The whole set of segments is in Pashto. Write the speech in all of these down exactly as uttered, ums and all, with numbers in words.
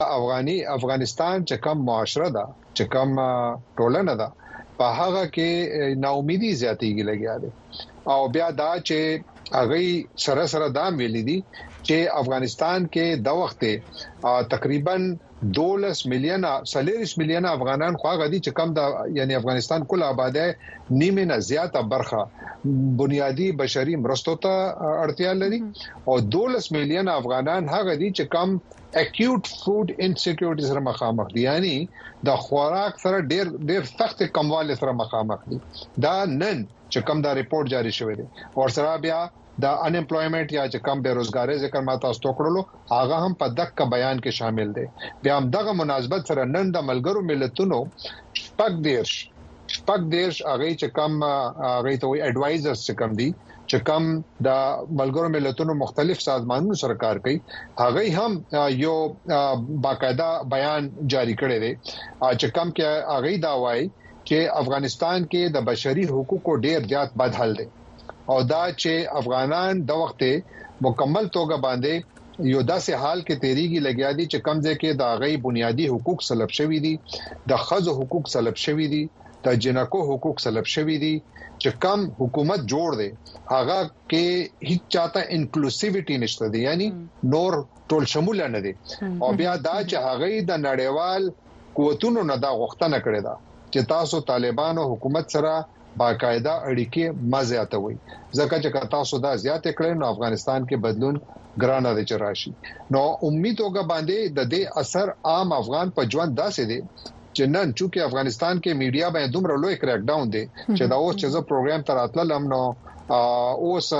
افغاني افغانستان چې کوم معاشره ده چې کوم ټولنه ده په هغه کې ناامیدي زیاتېږي لګیا دي او بیا دا چې هغه سره سره دا ویلي دي چې افغانستان کې د وخت تقریبا دولس میلیون سلیریس میلیون افغانان خو غدي چې کم د یعنی افغانستان کل آبادی نیمه نه زیاته برخه بنیادی بشري مرستو ته اړتیا لري او دولس میلیون افغانان هغه دي چې کم اکیوټ فود انسیکیورټی سره مخامخ دي یعنی د خوراک سره ډیر ډیر سخت کمواله سره مخامخ دي دا نن چې کم دا ریپورت جاری شوی دی او سره بیا د ان امپلویمنت یا چې کم بیروزګاری ذکر ما تاسو ته کړلو هغه هم په دغه بیان کې شامل دي بیا هم دغه مناسبت سره نن د ملګرو ملتونو شپږ دیرش شپږ دیرش هغه چې کم هغه ته وي اډوایزرز چې کم دي چې کم د ملګرو ملتونو مختلف سازمانونو سره کار کوي هغه هم یو باقاعده بیان جاری کړی دی چې کم کې هغه دا وایي چې افغانستان کې د بشري حقوقو ډیر زیات بد حال دی او دا چې افغانان د وخت مکمل توګه باندې یو داسې حال کې تیریږي لګیا دي چې کمزې کې د غي بنیادی حقوق سلب شوي دي د خځو حقوق سلب شوي دي د جنکو حقوق سلب شوي دي چې کم حکومت جوړ دی هغه کې هیڅ چاته انکلوسیویټي نشته دي یعنی نور ټول شمول نه دي او بیا دا چې هغه د نړیوال قوتونو نه دا غوښتنه کړې ده چې تاسو طالبانو حکومت سره باقاعده اړیکې مزیاتوي ځکه چې تاسو دا زیات کړئ نو افغانستان کې بدلون ګرانه دي چرشي نو امید وګ باندې د دې اثر عام افغان په ژوند داسې دي چې نن چې افغانستان کې میډیا باندې دومره لوی کریک ډاون دي چې دا اوس چې زه پروګرام تراتل هم نو اوس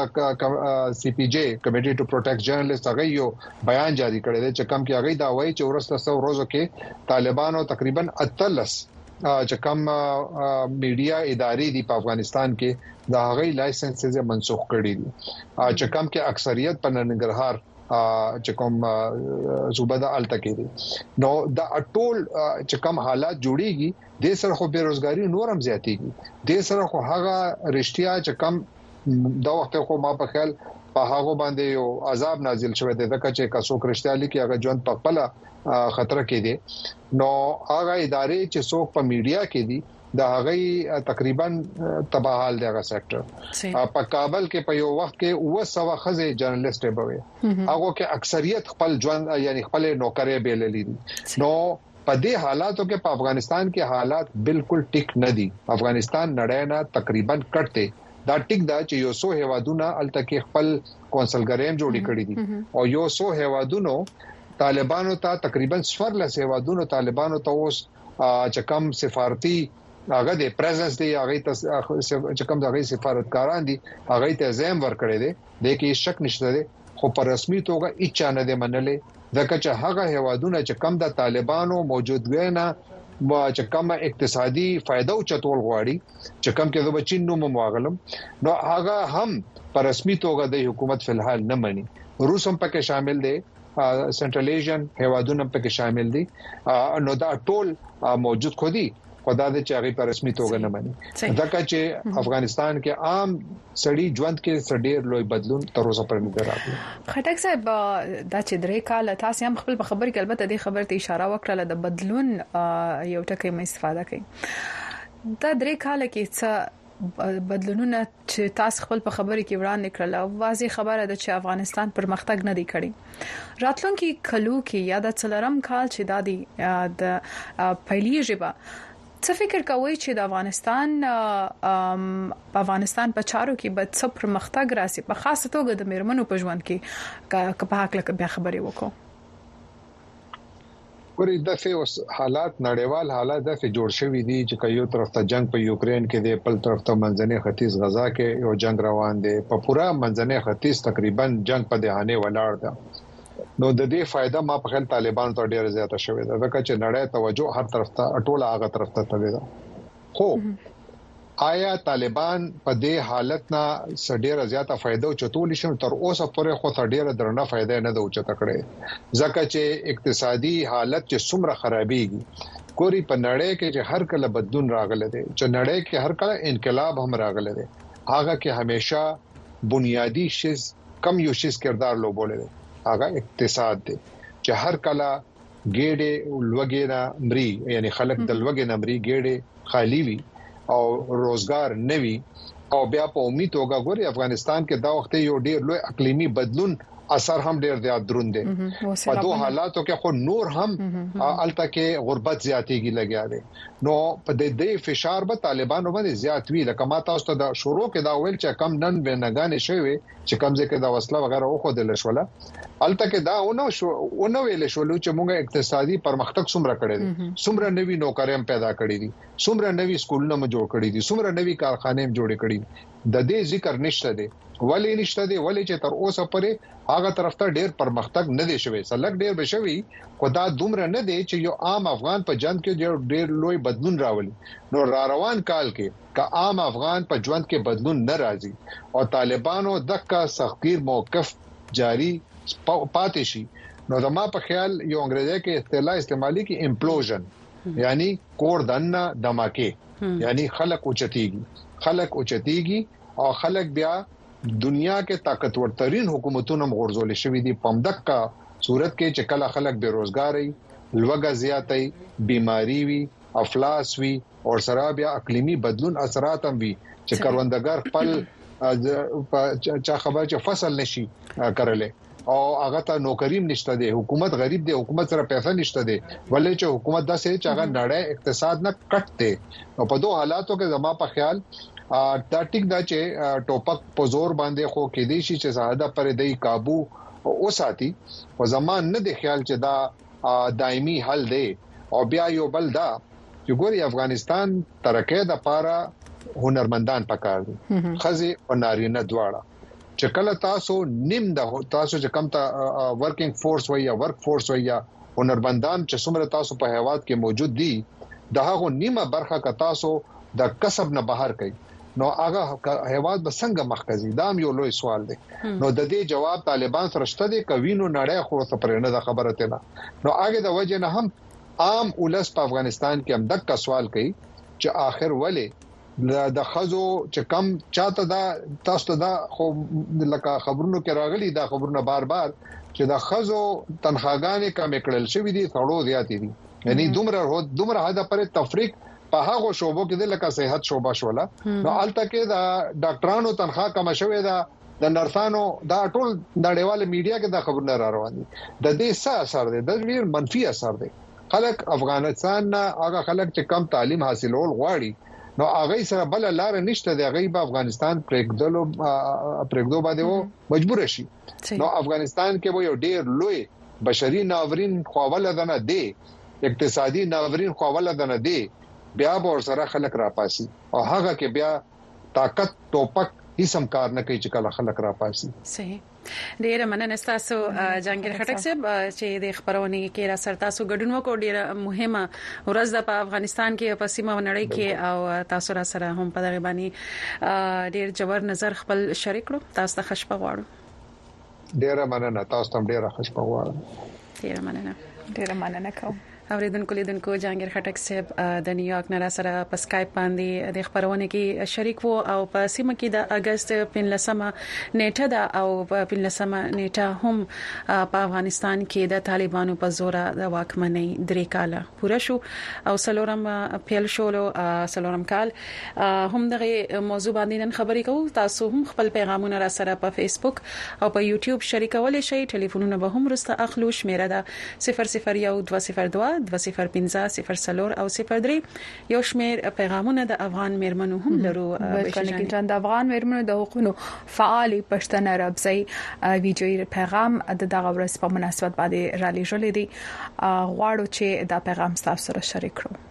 سی پی جی کمیټي ټو پروټیکټ جرنالست هغه یو بیان جاری کړی دی چې کم کې هغه دا وایي چې ورسته سو ورځو کې طالبانو تقریبا اتلس چې کوم میډیا ادارې دي په افغانستان کې دا غي لایسنسز منسوخ کړي دي چې کوم کې اکثریت په ننګرهار چې کوم صوبه د الته کې دي نو دا ټول چې کوم حالات جوړيږي د سره خو بیروزګاری نورم زیاتېږي د سره خو هغه رښتیا چې کوم دا وخت خو ما په خیال په هغه باندې یو عذاب نازل شوی دی ځکه چې کاسو کرشتالي کې هغه ژوند په خپل خطر کې دي نو هغه ادارې چې څوک په میډیا کې دي دا هغه تقریبا تباہل دی هغه سېکټر په کابل کې په یو وخت کې وسوه خزه جرنالست به وي هغه کې اکثریت خپل ژوند یعنی خپل نوکرې بیللې دي نو په دې حالاتو کې په افغانستان کې حالات بالکل ټیک نه دي افغانستان نړۍ نه تقریبا کټته دا ټیک دا چې یو سو هوادونه التکه خپل کونسلګریم جوړی کړی دي او یو سو هوادونو طالبانو ته تقریبا صفر له هوادونو طالبانو ته اوس چې کم سفارتي هغه د پریزنس دی هغه ته چې کوم د غي سفارتکاران دي هغه ته زم ور کړی دي د کې شک نشته دي خو په رسمي توګه هیڅ نه دی منلې ځکه چې هغه هوادونه چې کم د طالبانو موجودګۍ نه چې کوم اقتصادي فائدہ او چتول غواړي چې کوم کې د بچین نو مواغلم نو هغه هم په رسمي توګه د حکومت فلحال نه مني روس هم پکې شامل دي سنټرل ایشین هوادونه پکې شامل دي نو دا ټول موجود خو دي خدای دې چې هغه په رسمي توګه نه مني ځکه چې افغانستان کې عام سړی ژوند کې سړي لوی بدلون تر اوسه پرې نه راغلی. خټک صاحب دا چې درې کال تاسو هم خپل خبرې کې البته دې خبرې ته اشاره وکړه د بدلون یو ټکی مې استفاده کړي دا درې کال کې څه بدلونونه چې تاسو خپل په خبرې کې وړاندې کړل واضح خبره ده چې افغانستان پرمختګ نه دی کړی راتلونکي کلو کې یا د څلورم کال چې دا دی د پهلی ژبه څه فکر کوئ چې د افغانستان په افغانستان په چارو کې به څه پرمختګ راسي په خاصه توګه د میرمنو په ژوند کې که په حق لکه بیا خبرې وکړو ګوري دغه حالات نړیوال حالات دغه جوړ شوی دي چې یو طرف ته جنگ په یوکرين کې دی بل طرف ته منځني ختیځ غزا کې یو جنگ روان دی په پورا منځني ختیځ تقریبا جنگ په دهانه ولاړ ده نو د دې فائدہ ما په خل طالبان ته ډیره زیاته شوې ده ځکه چې نړۍ توجه هر طرف ته اټوله هغه طرف ته تللی ده خو آیا طالبان په دې حالت نه سډیره زیاته فائدہ چتول شي تر اوسه پورې خو سډیره درنه فائدہ نه ده چته کړي ځکه چې اقتصادي حالت چې څومره خرابېږي ګوري په نړۍ کې چې هر کله بدلون راغله دي چې نړۍ کې هر کله انقلاب هم راغله دي هغه کې همیشه بنیادی شیز کم یو شیز کردار لوبوله دي هغه اقتصاد دی چې هر کله ګېډه لوګې نه مري یعنی خلک د لوګې نه مري ګېډه خالی وي او روزګار نوي او بیا په امید وګوري افغانستان کې دا وخت یو ډیر لوی اقلیمی بدلون اثر هم ډیر زیات دروند دي په دوه حالاتو کې خو نور هم الته کې غربت زیاتېږي لګیا دي نو په دې فشار به طالبانو باندې زیات وی لکه ما تاسو ته د شروع کې دا ویل چې کم نن به نگانې شوی چې کم ځکه دا وسله وغیرہ او خو دل شوله الته کې دا ونه شو ونه ویل شول چې موږ اقتصادي پرمختګ څومره کړی دي څومره نوي نوکریان پیدا کړی دي څومره نوي سکولونه م جوړ کړی دي څومره نوي کارخانې م جوړ کړی دي د دې ذکر نشته دي ولې نشته دي ولې چې تر اوسه پورې هغه طرف ته ډېر پرمختګ نه دی شوی سلګ ډېر بشوي خدا دومره نه دی چې یو عام افغان په ژوند کې ډېر لوی بدلون راولي نو را روان کال کې که عام افغان په ژوند کې بدلون نه راځي او طالبانو دغه سختگیر موقف جاری پاتې شي نو زما په خیال یو انګریزي کې اصطلاح استعمالي کې امپلوژن یعنی کور دنه دماکه یعنی خلق اوچتيږي خلق اوچتيږي او خلق بیا دنیا کې طاقتور ترين حکومتونو مغرضول شوې دي پمدک صورت کې چې کله خلک بیروزګاری لوګه زیاتې بیماری وي افلاس وي او سره بیا اقلیمی بدلون اثرات هم وي چې کروندګر خپل چا خبر چې فصل نشي کړلې او هغه ته نوکریم نشته دي حکومت غریب دي حکومت سره پیسې نشته دي ولې چې حکومت داسې چې هغه نړۍ اقتصاد نه کټته او په دوه حالاتو کې زما په خیال دا ټیک دا چې ټوپک په زور باندې خو کې دي چې زاده پر دای काबू او ساتي او زمان نه دی خیال چې دا دایمي حل دی او بیا یو بل دا چې ګوري افغانستان ترکه د پاره هنرمندان پکار دي خزي او نارینه دواړه چې کله تاسو نیم د تاسو چې کم ته ورکینګ فورس وای یا ورک فورس وای یا هنرمندان چې څومره تاسو په هیواد کې موجود دي دغه نیمه برخه ک تاسو د کسب نه بهر کړئ نو هغه هیواد به څنګه مخکزي دا یو لوی سوال دی نو د دې جواب طالبان سره شته دي کوینو نړۍ خو څه پرې نه د خبره ته نو هغه د وجه نه هم عام ولس په افغانستان کې هم دغه سوال کوي چې آخر ولې د خزو چې کم چاته دا تاسو دا خو لکه خبرونو کې راغلي دا خبرونه بار بار چې د خزو تنخواګانې کم کړل شوې دي ثړو زیاتې دي یعنی دومره دومره حد پر تفریق په هغه شوبو کې د لکه صحت شوبه شوله نو الته کې دا ډاکټرانو تنخواه کم شوې ده د نرسانو دا ټول نړیواله میډیا کې دا خبرونه را روان دي د دې څه اثر دی د ډیر منفي اثر دی خلک افغانستان نه هغه خلک چې کم تعلیم حاصلول غواړي نو هغه سره بل لار نشته دی هغه په افغانستان پرېږدلو پرېږدو باندې مجبور شي نو افغانستان کې یو ډیر لوی بشري ناورین خواوله ده نه دی اقتصادي ناورین خواوله ده نه دی بیا به سره خلک را پاسي او هغه کې بیا طاقت ټوپک هیڅ هم کار نه کوي چې کله خلک را پاسي صحیح ډیره مننه تاسو جهانگیر خټک صاحب چې د خبرونه کې را سره تاسو ګډون وکړ ډیره مهمه ورځ د افغانستان کې په سیمه نړۍ کې او تاسو را سره هم په دغه باندې ډیر جوړ نظر خپل شریک کړو تاسو ته خوشبخت غواړم ډیره مننه تاسو ته ډیره خوشبخت غواړم ډیره مننه ډیره مننه کوم اوریدونکو لیدونکو جهانگیر خټک صاحب د نیویارک نه سره په اسکایپ باندې د خبرونه کې شریک وو او په سیمه کې د اگست پنځلسمه نیټه ده او په پنځلسمه نیټه هم په افغانستان کې د طالبانو په زور د واکمنۍ درې کاله پوره شو او سلورم پیل شولو سلورم کال هم دغه موضوع باندې نن خبرې کوو تاسو هم خپل پیغامونه را سره په فیسبوک او په یوټیوب شریکولای شئ ټلیفونونه به هم رسته اخلو شمیره ده صفر صفر یو دوه صفر دوه دوه صفر پنځه صفر سلور او صفر درې یو شمیر پیغامونه د افغان میرمنو هم لرو بلکې چې د افغان میرمنو د حقوقو فعال پښتنه رابطي ویډیو پیغام د دغه ورځ په مناسبت باندې را لېږل دي غواړو چې دا پیغام تاسو سره شریک کړو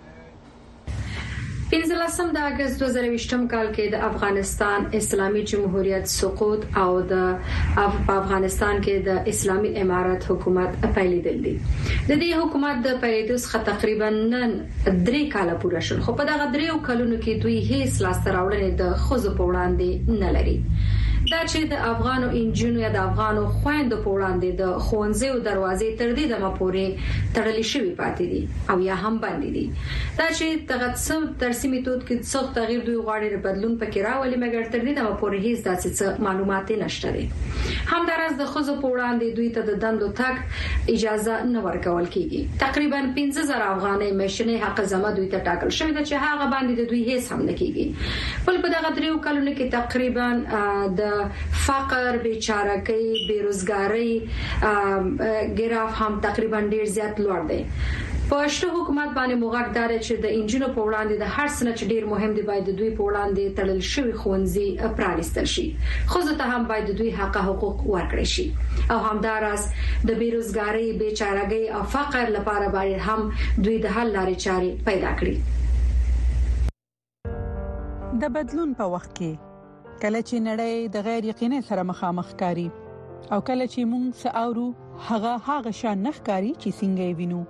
پنځلسم د اگست دوه زره ویشتم کال کې د افغانستان اسلامي جمهوریت سقوط او د افغانستان کې د اسلامي امارت حکومت پیلېدل دي د دې حکومت د پیلېدو څخه تقریبا نن درې کاله پوره شول خو په دغه درې کلونو کې دوی هیڅ لاسته راوړنې د خزو په وړاندې نه لري دا چې د افغانو انجینو یا د افغانو خويندو په وړاندې د خونځو دروازې تر دې د مپورې تړلې شوی پاتې دي او یا هم باندې دي. دا چې دغه څو درسي میتود کې څو تغییر دوی غواړي بدلون پکې راولي مګر تر دې د مپورې هیڅ داسې معلومات نشته دي. همدارس د خزو په وړاندې دوی ته د دندو تک اجازه نه ورکول کیږي. تقریبا پنځه زره افغاني مشنې حق زما دوی ته ټاکل شوی چې هغه باندې د دوی هیڅ هم نه کیږي. بل په دغه دریو کلونو کې تقریبا د فقر، بیچارهګۍ، بیروزګاری ګراف هم تقریبا ډیر زیات لوړ دی. پښتو حکومت باندې موږ دار چې د انجینو په وړاندې د هر څه چې ډیر مهم دی باید دوی په وړاندې تړل شوی خونځي پرانیستل شي. خو ته هم باید دوی حق حقوق ورکړي شي او همدارس د بیروزګاری، بیچارهګۍ او فقر لپاره باید هم دوی د حل لارې چارې پیدا کړي. د بدلون په وخت کې کله چې نړۍ د غیر یقیني سره مخامخ کاری او کله چې موږ ساورو هغه هغه شان نخکاری چې څنګه وینو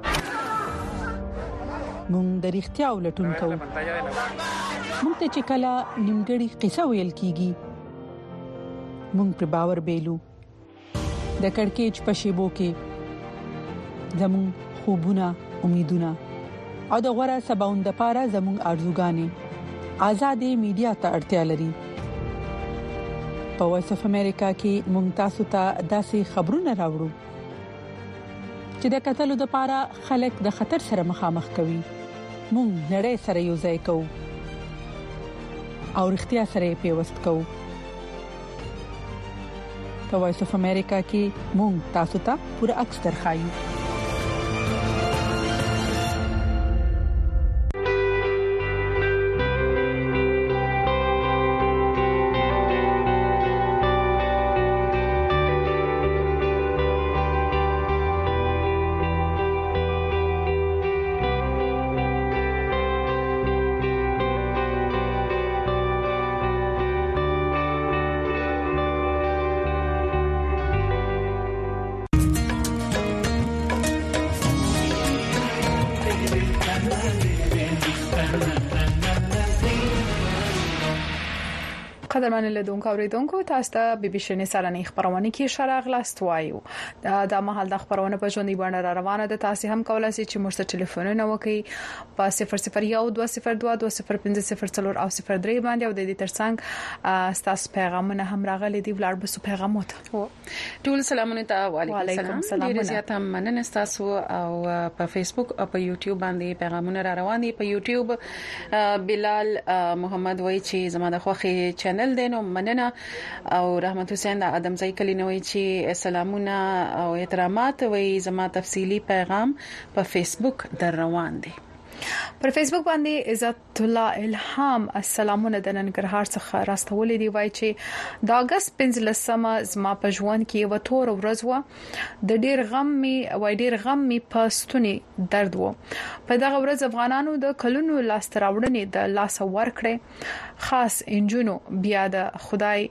موږ د اړتیا ولټون کوو. موږ ته چې کله نیمګړی قصه ویل کیږي موږ پر باور بیلو. د کڑکېچ په شیبو کې زموږ خوبونه، امیدونه او د غوړه سباوند لپاره زموږ ارزوګانې آزادې میډیا ته اړتیا لري. په وایس اف امریکا کې موږ تاسو ته داسې خبرونه راوړو چې د قتل لپاره خلک د خطر سره مخامخ کوي. موږ نړۍ سره یو ځای کوو او اړتیا سره پیوست کوو. په وایس اف امریکا کې موږ تاسو ته پوره عکس درخایو. قدرمن لیدونکو اوریدونکو تاسو ته بي بي سي نسارنې خبرونه کې شارع غلاست وایو دا د محل د خبرونه په ژوندۍ باندې را روانه ده. تاسو هم کولای شئ چې موږ ته ټلیفونونه وکړئ په صفر صفر یو دوه صفر دوه دوه صفر پنځه صفر څلور او صفر درې باندې او د دې ترڅنګ تاسو پیغامونه هم راغلي دي ولر بسو پیغامات. ټول سلامونه ته وعلیکم السلام. ډیر زیات مننه تاسو او په فیسبوک او په یوټیوب باندې پیغامونه را روان دي. په یوټیوب بلال محمد وای چې زما د خوخي چینل دینو مننه او رحمت حسین د ادم زئی کلینوي چې سلامونه او احترامات وای زما تفصیلی پیغام په فیسبوک در روان دي. پر فیسبوک باندې عزت الله الهام السلامونه د ننګرهار څخه راستولې دی وای چې د اگست پنځلسمه زما په ژوند کې و تور ورځ و د ډیر غم می وای ډیر غم می پستونی درد و. په دغه ورځ افغانانو د کلونو لاستراوړنې د لاس ورکړې خاص انجونو بیا د خدای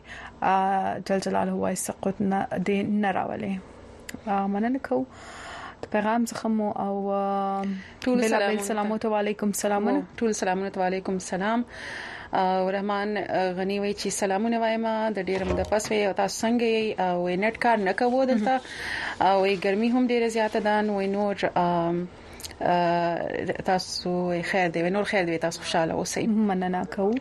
جل جلاله وای سقط نه دی نه راولې. مننه کو پیغام څخه مو او ټول سلامونه علیکم سلامونه ټول سلامونه علیکم سلام. او رحمان غنی وای چې سلامونه وایم د ډیر مده پس وي او تاسو څنګه او نت کار نه کوو دلته او ګرمي هم ډیره زیاته ده نو نور تاسو خیر دی نور خیر دی تاسو خوشاله اوسئ. مننه کوم.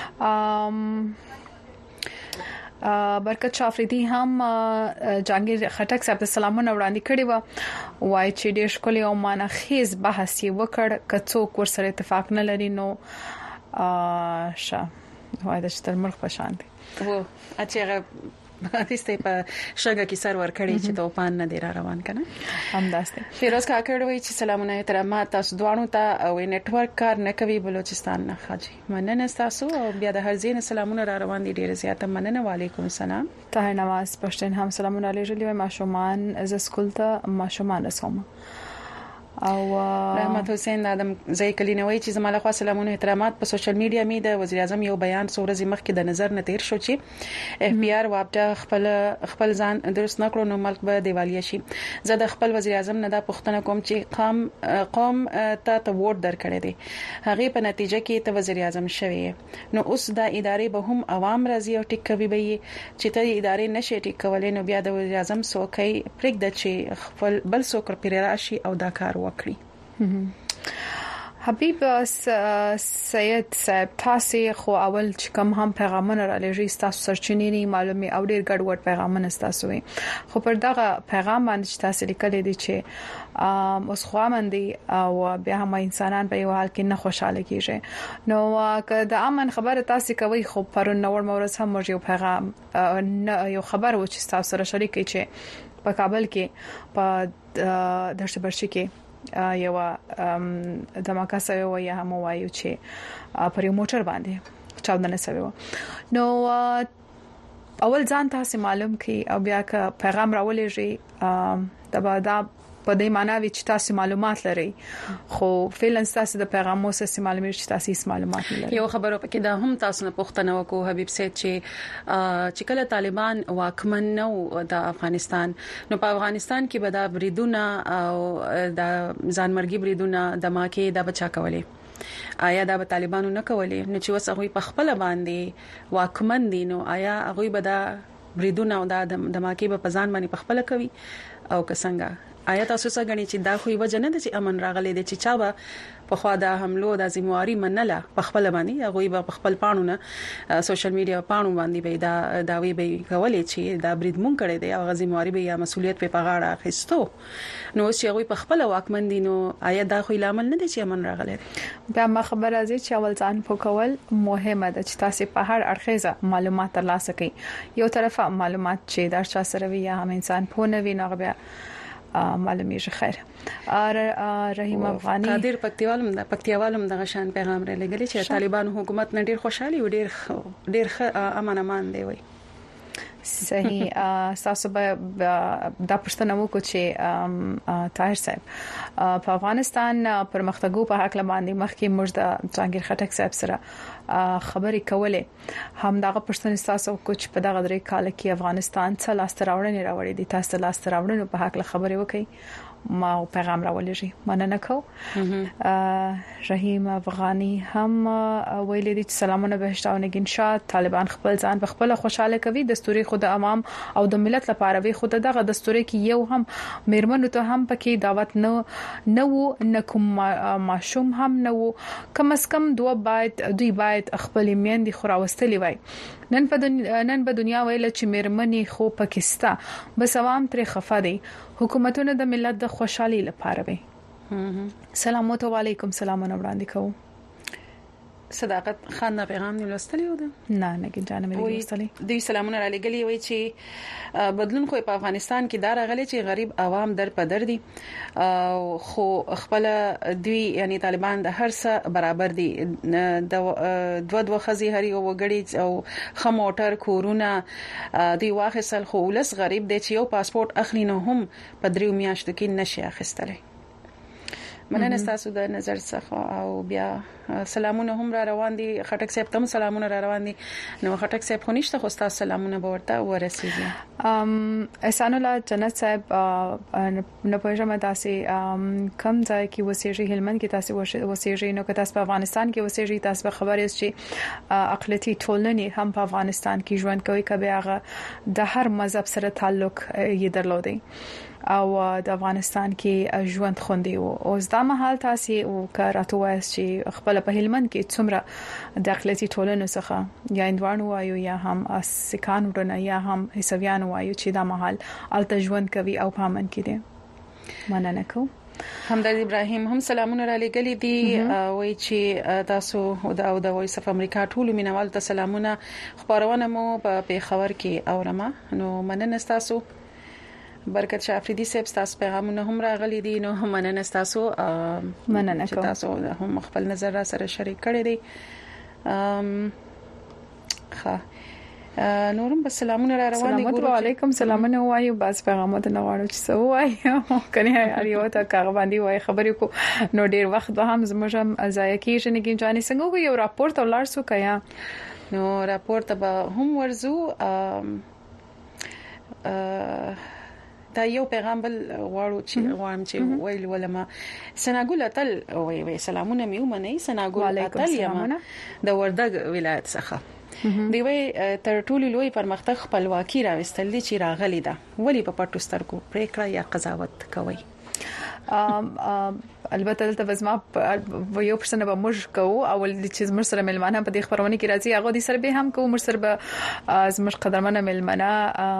برکت شافریدی هم جانگیر خټک صاحب سلامونه وړاندې کړي و وای چې ډېر ښکلی او مانخیز بحث یې وکړ کڅو کور سره اتفاق نه لري نو شه وای د شتر مرغ په شان دي وو اچھا هیڅ په شګه کې سرور کړی چې توپان نه دی را روان کنه هم داسته. فیروز کاکړ وایي چې سلامونه احترامات تاسو دوانو ته او نتورک کار نه کوي بلوچستان نه خاجي. مننه تاسو او بیا د هر ځین سلامونه را روان دي ډیره زیاته مننه. وعلیکم السلام. طاهر نواز پښتون هم سلامونه علیه ما شومان از سکول ته ما شومان رسوم. او رحمت حسین آدم زئی کلینوي چې زماله خوا سلامونه احترامات په سوشل میډیا می د وزیر اعظم یو بیان سورزي مخ کې د نظر نه تیر شو چې اف بي ار واپټه خپل خپل ځان درست نکړو نو ملک به دیوالیا شي. زه د خپل وزیر اعظم نه دا پوښتنه کوم چې قوم قوم ته ته ووټ درکړی دی هغه په نتیجه کې ته وزیر اعظم شوی نو اوس دا ادارې به هم عوام راضي او ټیک کوي به چې ته ادارې نشي ټیک کولای نو بیا د وزیر اعظم سوکي پرېږد چې خپل بل څوک پر راشي او دا کار وکړي. حبیب سید صاحب تاسو خو اول چې کوم هم پیغامونه را لېږي تاسو سرچینې نه معلومي او ډیر ګډوډ پیغامونه تاسو وي خو پر دغه پیغام باندې چې تاسو لیکل دي چې اوس خو مندي او بیا هم انسانان په یو حال کې نه خوشاله کیږي نو که د امن خبره تاسو کوي خو پر نور مورز هم یو پیغام یو خبر و چې تاسو سره شریک چې په کابل کې په دشت برشي کې یو دماکا سوي یا هم وایو چې پر یو موټر باندې چاودنه سوي نو اول ځان تاسو معلوم کی او بیا که پیغام راولېږي دا دا په دې معنی وی چې تاسو معلومات لري خو فعلا تاسو د پیغامو سره معلومات چې تاسو معلومات لري. یو خبرو پکې دا هم تاسو نه پوښتنه وکړو حبیب سید چې چې کله طالبان واکمن نو د افغانستان نو په افغانستان کې به دا بریدونه او د ځانمرګي بریدونه دماکې د بچا کولې آیا دا به طالبانو نه کولې نو چې وسه په خپل باندې واکمن دي نو آیا هغه به دا بریدونه او د دماکې په ځان باندې په خپل کوي او که څنګه آیا تاسو څنګه غني چې دا خو یو وجه نه دي چې امن راغلي دي چې چا به په خوا د حملو د ذمہواری منله په خپل باندې هغه به په خپل پانونه سوشل میډیا پانو باندې به دا داوی به کولې چې دا برید مونږ کړی دی او ذمہواری به یا مسولیت په غاړه اخیستو نو چې هغه په خپل واکمن دي نو آیا دا خو لامل نه دي چې امن راغلی بیا ما خبر راځي چې اول ځان پوکول مهمه ده چې تاسو په هر اړخیزه معلومات ترلاسه کړئ یو طرفه معلومات چې در چا سره وي یا هم انسان په نوې نه بیا معلومیږي. خیر رحیم افغانی قادر پکتیوالم د پکتیوالم د غشان پیغام را لګلی چې طالبان حکومت نه ډیر خوشحالي و ډیر ډیر امن امان دی وي صحیح تاسو به دا پښتنه وکړو چې طاهر صاحب په افغانستان پرمختګو په حق باندې مخکې موږ د جهانگیر خټک صاحب سره خبرې کولې هم دا پښتنه تاسو کو چې په دغه درې کال کې افغانستان څه لاس تراوړنې راوړې دي تاسو لاس تراوړنې په حق خبرې وکړي ما پیغام راولېږي مننه کو. رحیم افغانی هم ویلي دي چې سلامونه بهشته او نگین شاه طالبان خپل ځان په خپل خوشاله کوي دستوري خود عوام او د ملت لپاره وي خود دغه دستوري کې یو هم میرمنو ته هم پکې دعوت نه نو نکوم ماشوم هم نو کم اس کم دوه باید دوی باید خپل میندې خوراوستلی وای نن په نن په دنیا ویل چې میرمنې خو پاکستان بس عوام تر خفه دي حکومتونه د ملت د خوشحالي لپاره وي. سلام علیکم سلامونه وړاندې کوم. صداقت خان پیغام نیولستلی و ده نه نه کې جانمه نیولستلی دوی سلامونه را لګلی وي چې بدلون خو په افغانستان کې دا راغلی چې غریب عوام در په در دي خو خپل دوی یعنی طالبان د هر څه برابر دي د دوه دوه خزي هري او وګړي او خموټر کورونه دوی واخصل خو ولس غریب دي چې یو پاسپورت اخلي نه هم په دریو میاشتو کې نشي اخیستلی. مننه تاسو د نظر څخه او بیا سلامونه هم را روان دي خټک صاحب تم سلامونه را روان دي نو خټک صاحب خو نشته خو تاسو سلامونه به ورته ورسیږي. ام احسان الله جنت صاحب نه پوهیږم تاسو کم ځای کې وسیږي هلمند کې تاسو وسیږي نو که تاسو په افغانستان کې وسیږي تاسو به خبرې چې اقلیتي ټولنې هم په افغانستان کې ژوند کوي کبه هغه د هر مذهب سره تعلق یې درلودي او د افغانستان کې ژوند خوندي او اوس دا مهال تاسو او کاراتو وایس چې خپل په هلمند کې څومره د اقلیتي ټولنو څخه یا اندوانو وایو یا هم سکان ورنه یا هم حسابيان وایو چې دا مهال الته ژوند کوي او په امن کې دي. مننه کوم. همدرد ابراهیم هم سلامونه را لګلی دي وای چې تاسو د او د وایس اف امریکا ټول مینوال ته سلامونه خبرونه مو په پیښور کې اورما نو مننه تاسو برکت شافریدی صاحب تاسو پیغامونه هم راغلي دي نو هم مننه تاسو مننه کوم تاسو هم خپل نظر را سره شریک کړی دي. ام ښه نورم بس سلامونه را روان دي ګورو علیکم سلامونه وایو بس پیغامات نه غواړو چې سو وایو کني اړیو ته کاغ باندې وای خبرې کو نو ډیر وخت به هم زموږ ځای کې شنه کې ځاني څنګه یو راپورټ ولر سو کیا نو راپورټ به هم ورزو دا یو پیغام بل غواړو چې غواړم چې ویل ولما سناګول اتل وای وای سلامونه میو منی سناګول اتل یم د وردګ ولایت څخه دی وی تر ټولو لوی پرمختګ خپلواکي راوستل دي چې راغلی ده ولی په پټو سترګو پریکړه یا قضاوت کوي ام البته دلته وزما یو پرسنه به موږ کوو او چې زموږ سره ملمانه په دې خبرونه کې راځي هغه د سره به هم کوو موږ سره به زموږ قدرمنه ملمانه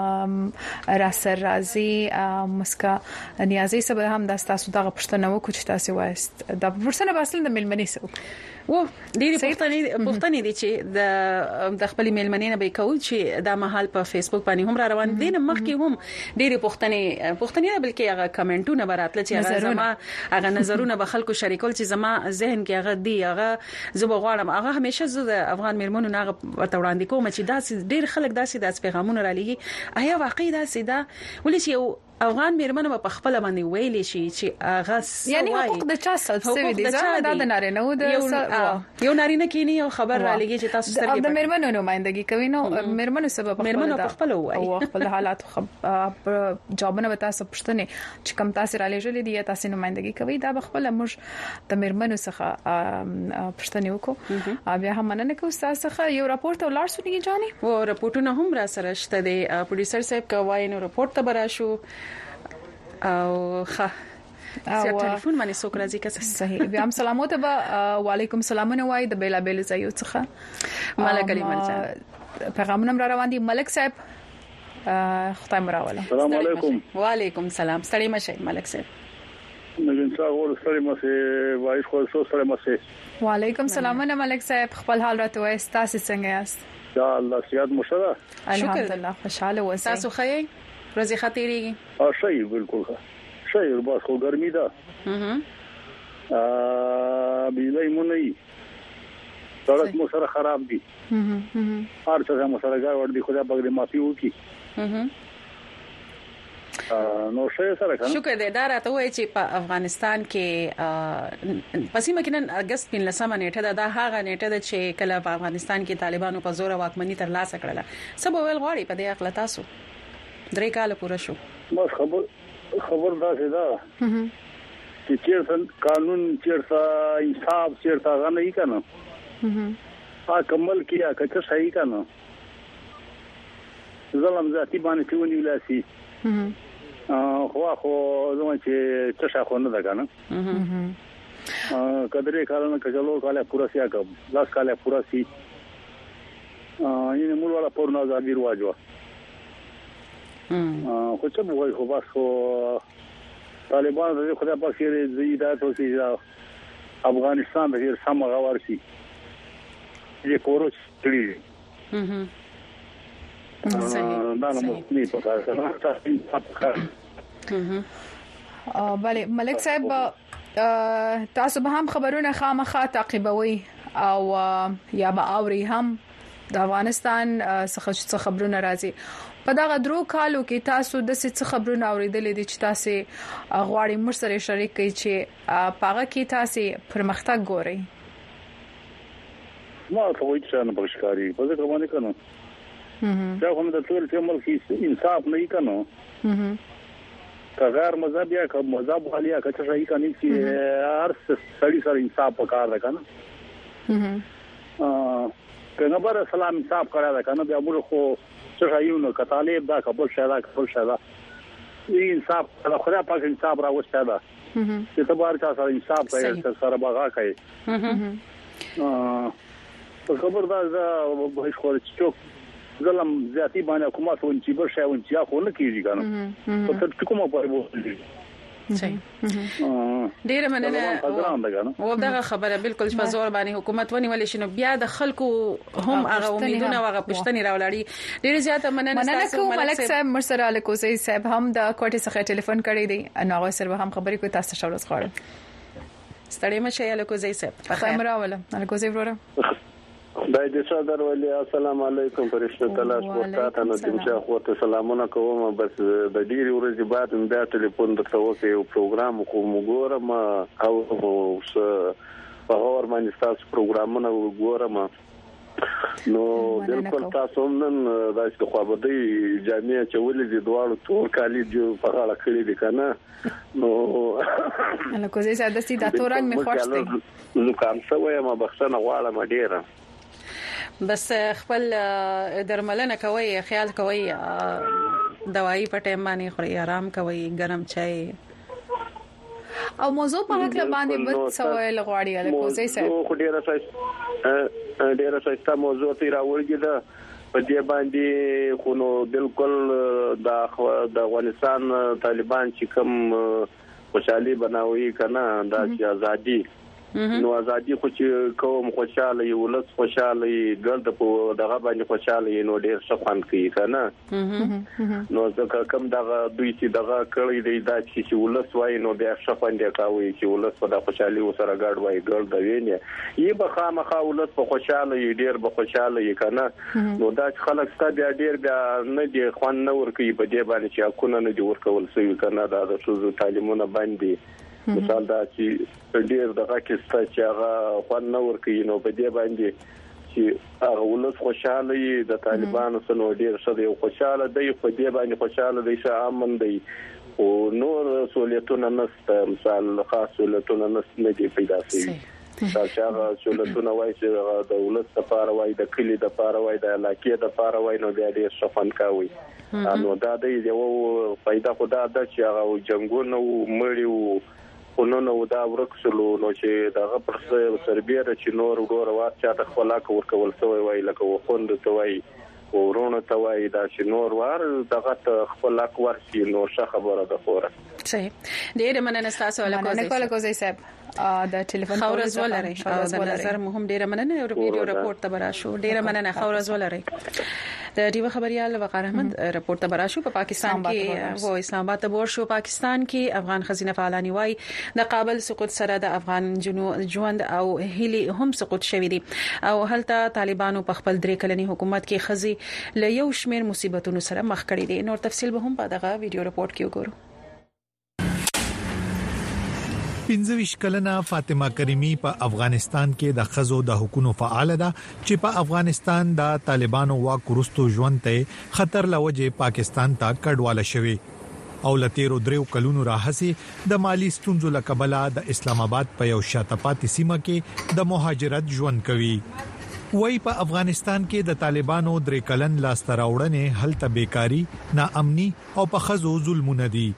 را سره راځي مسکا نیازي سره هم د تاسو دغه پښتنه وکړو چې تاسو وایست د پرسنه به اصل د ملمنې سره و ډېری پښتنې پښتنې دي چې د د خپل ملمنې نه به کوي چې د محل په فیسبوک باندې هم را روان دي نه مخکې هم ډېری پښتنې پښتنې بلکې هغه کمنټونه براتله چې هغه زما هغه نظرونه به خلکو شریکول چې زما ذهن کې هغه دی هغه زه بغواړم هغه همیشه زه د افغان مېرمنو نه ورته وړاندې کوم چې داسې ډېر خلک داسې داسې پیغامونه را لېږي آیا واقعي داسې ده ولې چې افغان مېرمنو په خپل باندې ویلې شي چې هغه یعنی حقوق د چا سلسله دي ځکه دا د نارینه و د یو نارینه کینی یو خبر را لګي چې تاسو سره د مېرمنو نمائندګي کوي نو مېرمنو سبب مېرمنو په خپل وایي او خپل حالات جوابونه وتا سب پښتنه چې کم تاسو را لېږلې دي تاسو نمائندګي کوي دا خپل موږ د مېرمنو څخه پښتنه وکړو بیا هم مننه کوم تاسو څخه یو راپورټ ولر سونی جاني و راپورټونه هم را سره شته د پروډوسر صاحب کوي نو راپورټ ته براشو او ښه او ټلیفون باندې څوک راځي که صحیح بیا هم سلامونه به وعلیکم السلام وای د بیلا بیل ځایو څخه ملک علي مرجان پیغامونه را روان دي ملک صاحب خدای مراوله السلام علیکم وعلیکم السلام ستړي مشه ملک صاحب نګین څنګه ور ستړي مشه وای خو څو ستړي مشه وعلیکم السلام ملک صاحب خپل حال راته وای تاسو څنګه یاست یا الله سیادت مشره الحمدلله خوشاله اوسئ تاسو ښه یې ورځې خاطرېږي اه صحیح بالکل صحیح بس خو ګرمي ده اها ا بيلای مونږ سړک مو سره خراب دي اها اها هر څه مو سره ګار ور دي خو دا بغیر معافي وکي اها نو شه سره کنه شکر دې دا راته وایي چې په افغانستان کې پسیمه کې نن اگست پنځلسمه نیټه ده دا هغه نیټه ده چې کله په افغانستان کې طالبانو په زور واکمنۍ تر لاسه کړله سبا ویل غواړي په دې اخلا تاسو درې کال پوره شو بس خبر خبر دا څه ده چې چیرته قانون چیرته انصاف چیرته غنه یې کنه ها کمل کیا کته صحیح کنه ظلم ذاتی باندې چونی ولاسي خو خو زموږ چې څه خو نه ده کنه کدرې کارونه کجلو کاله پورا سیا کوم لاس کاله پورا سي یې موږ ولا پورنا ځای ورواجو خو څه وایي خو بس خو طالبان د خدای په خیر زیاده توسي افغانستان د هر سم غوړ شي یې کورو چړي اها دا نو مې په کار سره اه بله ملک صاحب تاسو به هم خبرونه خامخا تعقیبوي او یا به اوري هم د افغانستان څخه خبرونه راځي په دا غدرو کالو کې تاسو د څه خبرونه اوریدلې دي چې تاسو غواړئ موږ سره شریک کړئ چې پاغه کې تاسو پرمختګ ګورئ ما ته وایي چې نه بشکاري په ځکه باندې کنه دا کوم د ټول چې ملک انصاف نه کنه کغیر مذهب یا کوم مذهب علیا کته شي کنه چې هر سړي سره انصاف وکړ ده کنه کنه بر سلام انصاف کړه ده کنه بیا موږ خو څه یو نو کطالب دا قبول شاده قبول شاده انصاف خدا پاک انصاف راوسته ده چې تبار چا سره انصاف کوي سره بغا کوي په خبر دا به خو چې ظلم ذاتی باندې حکومت ونچې بر شي ونچې خو نه کیږي کنه په څه کومه پاره وو صحیح ډیر مننه او دا خبره بالکل په زور باندې حکومت ونیول شي نو بیا د خلکو هم هغه امیدونه هغه پښتني راولړي ډیر زیاته مننه تاسو ملک صاحب مرسره الکوزي صاحب هم د کوټې څخه ټلیفون کړی دی نو هغه سره هم خبرې کوي تاسو شاورز غواړم ستړي مشه الکوزي صاحب خبر راوله الکوزي وروره دای د صدر ولی السلام علیکم فرشته تلاش ورته نو تم چې خو ته سلامونه کوم بس د ډیری ورځې بعد بیا ټلیفون درته وکړ یو پروګرام کوم ګورم او په اور باندې تاسو پروګرامونه وګورم نو بالکل تاسو نن داسې خو به دی جامعه چولې د دوړو تور کالی جو په غاړه کړی دي کنه نو انا کوزه ساده سي د تورنګ می خوښته نو کوم څه وایم بخښنه غواړم ډیره بس خپل درملنه کوي خیال کوي دوايي په ټیم باندې خوري آرام کوي ګرم چای او موضوع په حق باندې بد سوال غواړي له کوزه سره خو ډیره څه ډیره څه موضوع تی راوړي دا په دې باندې خو نو بالکل د افغانستان طالبان چې کوم خوشحالي بناوي کنه دا چې ازادي نو ازادي خو چې کوم خوشاله یو ولس خوشاله ګرد په دغه باندې خوشاله نو ډیر څه کوي کنه نو ځکه کوم دغه دوی چې دغه کړی دی دا چې ولس وای نو بیا څه باندې کوي چې ولس په د خوشحالي سره ګډ وای ګرد ویني یی به خامخا ولس په خوشاله ډیر به خوشاله کنه نو دا خلک ستاسو بیا ډیر بیا نه دی خوان نه ور کوي په دې باندې چې اكونه نه دی ورکول سوي کنه دا د شوزو تعلیمونه باندې مثال دا چې ډیر دغه کیسه چې هغه خوان نه ور کوي نو په دې باندې چې هغه ولس خوشاله د طالبانو سره ډیر ښه دی خوشاله دی په دې باندې خوشاله دی چې امن دی او نور سہولتونه نشته مثال خاص سہولتونه نشته دی پیدا شي چې هغه سہولتونه وایي چې د ولس لپاره وایي د کلی لپاره وایي د علاقې لپاره وایي نو بیا ډیر شفن کوي نو دا د یو پیدا خدا د چې هغه جنگونه مړیو ونو دا ورکسلو نو چې دغه پر سربیره چې نور ورور واچا د خلاق ورکول سوی وای لکه وخوند ته وای ورونه ته وای دا چې نور ور دغه خلاق ورسي نو ښه خبره ده خوره صحیح ډیر مننه تاسو له کوزي صاحب د ټلیفون خورز ولري او د نظر مهم ډیر مننه او ویډیو رپورټ ته براشو ډیر مننه خورز ولري د دیو خبريال وقار احمد رپورټ ته براشو په پاکستان کې وو اسلام آباد ته ورشو پاکستان کې افغان خزینه فعالانی وای د قابل سقوط سره د افغان جنو ژوند او هلي هم سقوط شوې دي او هلته طالبانو په خپل درې کلنی حکومت کې خزي له یو شمیر مصیبتونو سره مخ کړي دي نور تفصیل به هم په دغه ویډیو رپورټ کې وګورو پنځويش کلنه فاطمه کریمی په افغانستان کې د خزو د حکومت فعال ده چې په افغانستان د طالبانو واک ورستو ژوند ته خطر لوجه پاکستان ته کډواله شوی او لتیرو دریو کلونو راهسي د مالی ستونزو لکبله د اسلام آباد په یو شاته پاتې سیمه کې د مهاجرت ژوند کوي وای په افغانستان کې د طالبانو درې کلن لاستراوړنې هلته بیکاری ناامني او په خزو ظلمونه دي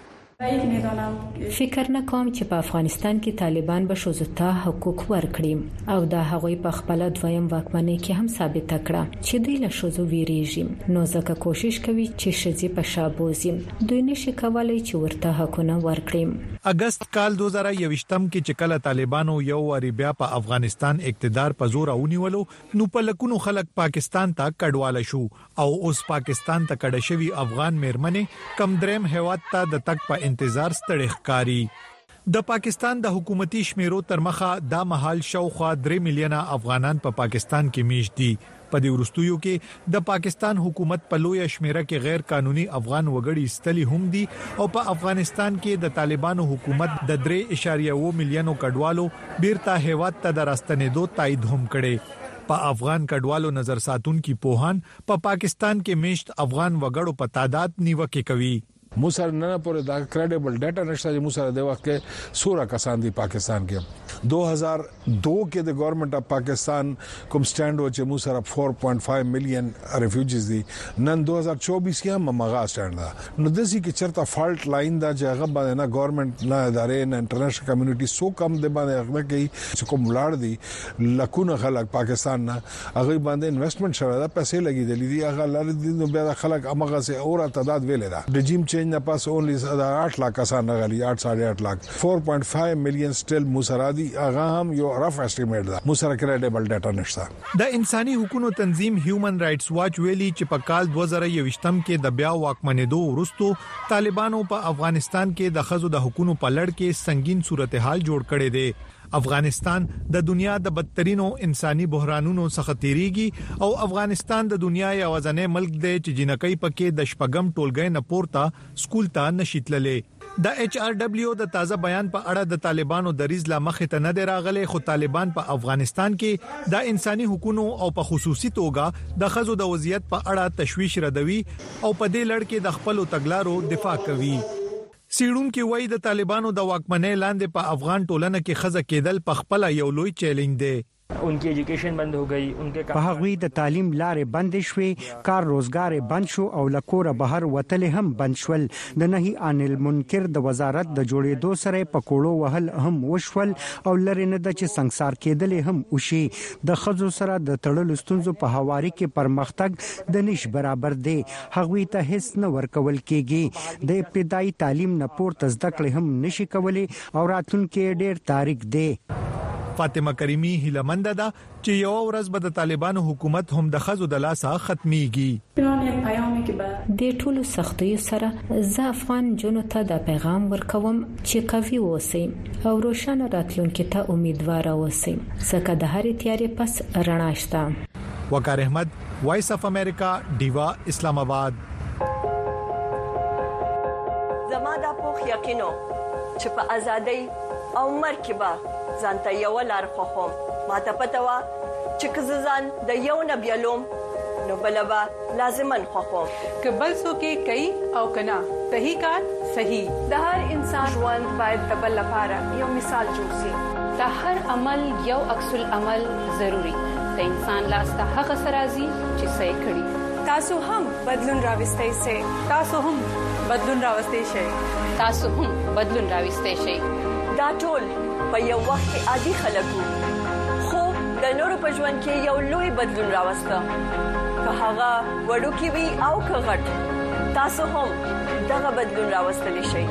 فکر نه کوم چې په افغانستان کې طالبان به شوزو ته حقوق ورکړي او دا هغوی په خپل دویم واکمنۍ کې هم ثابت کړه چې دوی له شوزو ویریږي نو ځکه کوشش کوي چې شذې په شابوزي دوی نشي کولای چې ورته حقونه ورکړي اگست کال دو ہزار یوشتم کې چې کله طالبانو یو وری بیا په افغانستان اقتدار په زور اونیولو نو په لکونو خلک پاکستان ته کډواله شو او اوس پاکستان ته کډه شوی افغان میرمنې کم دریم هواد ته د تک په انتظار ستړي ښکاری د پاکستان د حکومتي شمیرو تر مخه د محل شاوخوا درې میلیونه افغانان په پا پاکستان کې میشت دي په دې ورستیو کې د پاکستان حکومت په لوی شمیره کې غیر قانوني افغان وګړي استلی هم دي او په افغانستان کې د طالبانو حکومت د درې اشاریه و میلیونو کډوالو بیرته هیواد ته دراستنېدو تایید هم کړي په افغان کډوالو نظر ساتون کی پوهان په پا پاکستان کې میشت افغان وګړو په تعداد نیوکه کوي موسر نه پورې دا کریډیبل ډاټا نشته چې موسر د وخت کې سورا کسان دي پاکستان کې دو هزار دو کې د ګورنمنت اف پاکستان کوم سټاند و چې موسر چار پوینټ پنځه میلیون ریفیوجیز دي نن دو هزار چوبیس کې هم مغا سټاند ده نو د دې کې چرته فالټ لاین دا چې هغه باندې نه ګورنمنت نه ادارې نه انټرنیشنل کمیونټي سو کم د باندې هغه کې چې کوم لاړ دي لکونه خلک پاکستان نه هغه باندې انویسټمنٹ شوه دا پیسې لګیدلې دي هغه لاره دي نو بیا خلک امغه سه اورا تعداد ویل دا رژیم نه پاس اونلی آठ लाख کسان غلي आठ साढ़े आठ लाख چار پوینټ پنځه میلیون سټیل مسرادي هغه هم یو رف اسټیمیټ ده مسره کریډیبل ډاټا نشته د انساني حقوقو تنظیم هیومن رائټس واچ ویلي چې په کال دو ہزار یوشتم کې د بیا واکمنېدو وروسته طالبانو په افغانستان کې د خزو د حقوقو په لړ کې سنگین صورتحال جوړ کړي دي افغانستان د دنیا د بدترینو انساني بحرانونو څخه تیریږي او افغانستان د دنیا یو ځنې ملک دی چې جنکۍ پکې د شپږم ټولګي نه پورته سکول ته نشیتللې د ایچ آر ډبلیو د تازه بیان په اړه د طالبانو د ریز لا مخه ته نه دراغله خو طالبان په افغانستان کې د انساني حقوقو او په خصوصي توګه د خزو د وضعیت په اړه تشویش ردوي او په دې لړ کې د خپل تګلارو دفاع کوي سیړون کې وایي د طالبانو د واکمنۍ لاندې په افغان ټولنه کې خزه کېدل په خپل یو لوی چیلنج دی उनकी एजुकेशन बंद हो गई उनके په هغوی د تعلیم لارې بند شوې کار روزګار بند شو او لکوره بهر وتل هم بند شول د نهي عن المنکر د وزارت د جوړېدو سره پکوړو وهل هم وشول او لری نه د چې سنگسار کېدل هم وشي د خزو سره د تړل ستونزو په حواله کې پرمختګ د نش برابر دی هغوی ته هیڅ نه ورکول کېږي د ابتدایي تعلیم نه پورته زده کړې هم نشي کولای او راتلونکي ډېر تاریک دی فاطمه کریمی هیلمند ده چې یو ورځ به د طالبانو حکومت هم د خزو د لاسه ختميږي د ټولو سختیو سره ز افغان جنو ته د پیغام ورکوم چې قوي اوسئ او روشنه راتلونکي ته امیدوار اوسئ ځکه د هر تیارې پس رڼا شته وقار احمد وایس اف امریکا ډیوا اسلام آباد زما د پوخ یقینو چې په ازادۍ او مرکبه ځانته یو لار خوخم ماته پته وا چې کززان د یو نبیلوم نو بلبا لازمن خوخم کبل سو کې کوي او کنا صحیح کار صحیح د هر انسان ژوند باید د بل لپاره یو مثال جوړ شي د هر عمل یو عکس العمل ضروری د انسان لاس ته هغه سرازي چې صحیح کړي تاسو هم بدلون راوستئ سي تاسو هم بدلون راوستئ شئ تاسو هم بدلون راوستئ شئ دا ټول په یو وخت کې عادي خلکو خو د نورو په ژوند کې یو لوی بدلون راوسته که هغه وړوکی وي او که غټ تاسو هم دغه بدلون راوستلی شئ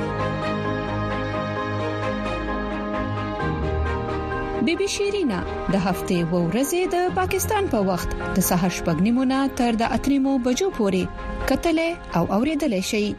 بيبي شيرينا د هفته و ورځې د پاکستان په وخت د سهار شپږ نیمو تر د اتریمو بجو پورې کتلې او اوریدلې شي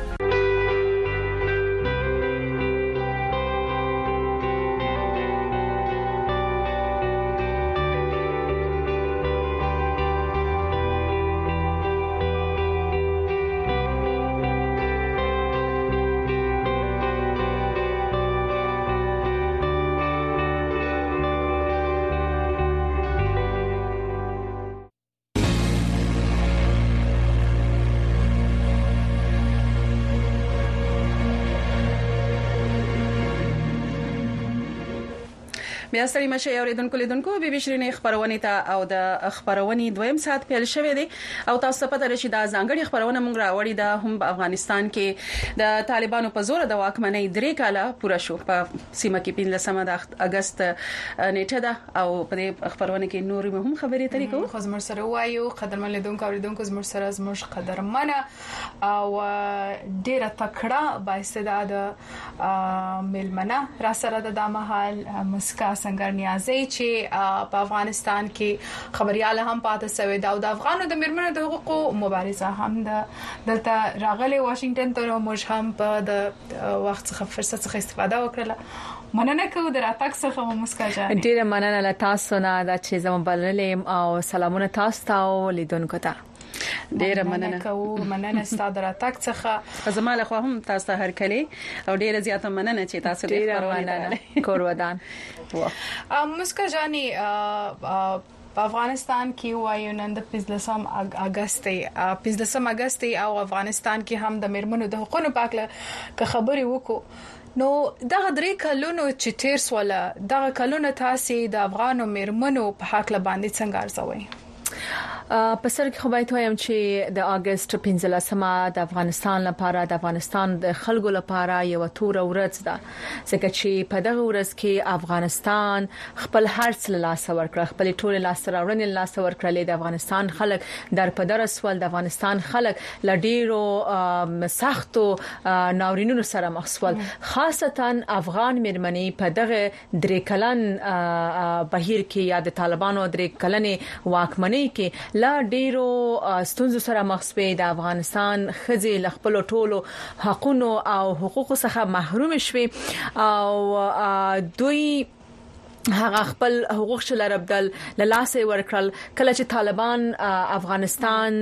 بیا ستړي مشه اوریدونکو لیدونکو بي بي شيرینې خبرونه ته او د خبرونه دویم سات پیل شوې دي او تاسو ته پته لري چې دا ځانګړي خبرونه مونږ راوړي د هم په افغانستان کې د طالبانو په زور د واکمنۍ درې کاله پوره شو په سیمه کې پنځلسمه د اگست نیټه ده او په دې خبرونه کې نور هم خبرې ترې کوو خو زموږ سره وایو قدرمن لیدونکو اوریدونکو زموږ سره زموږ قدرمنه او ډیره تکړه باستعداد ملمنه را سره د دمحل مسکا څنګه نیازي چې په افغانستان کې خبريال هم پاتې شوی دا د افغانو د مرمنو د حقوقو مبارزه هم د دلته راغلي واشنگټن ته موږ هم په د وخت څخه فرصت څخه استفاده وکړه مننه کوم د راتګ څخه مو مسکا جان ډیره مننه له تاسو نه دا چې زموږ بلنلیم او سلامونه تاسو ته لیدونکو ته ډیره مننه کوم مننه ستاسو راتګ څخه زماله خو هم تاسو هر کلی او ډیره زیاته مننه چې تاسو ډیره مننه کورودان مسکا جانی په افغانستان کې وایو نن د پنځلسم اگست پنځلسم اگست او افغانستان کې هم د مرمنو د حقوقو په اړه خبري وکړو نو دغه درې کلونو چې تیر سواله دغه کلونو تاسو د افغانو مرمنو په حق له باندې څنګه ارزوي په سر کې خو باید وایم چې د اگست پنځلسمه د افغانستان لپاره د افغانستان د خلکو لپاره یو تور ورځ ده ځکه چې په دغه ورځ کې افغانستان خپل هرڅ له لاس ورکړ خپل ټول لاس راوړنې لاس ورکړل د افغانستان خلک در په درسول د افغانستان خلک لډیرو سختو ناورینونو سره مخ شول خاصتا افغان مرمنې په دغه درې کلن بهیر کې یا د طالبانو درې کلنې واکمنۍ کې لا ډیرو ستونزو سره مخ شوي د افغانستان خزي لخپل ټولو حقوقو او حقوقو څخه محروم شوي او دوی هغه خپل حقوق شل ربدل لاسه ورکړل کله چې طالبان افغانستان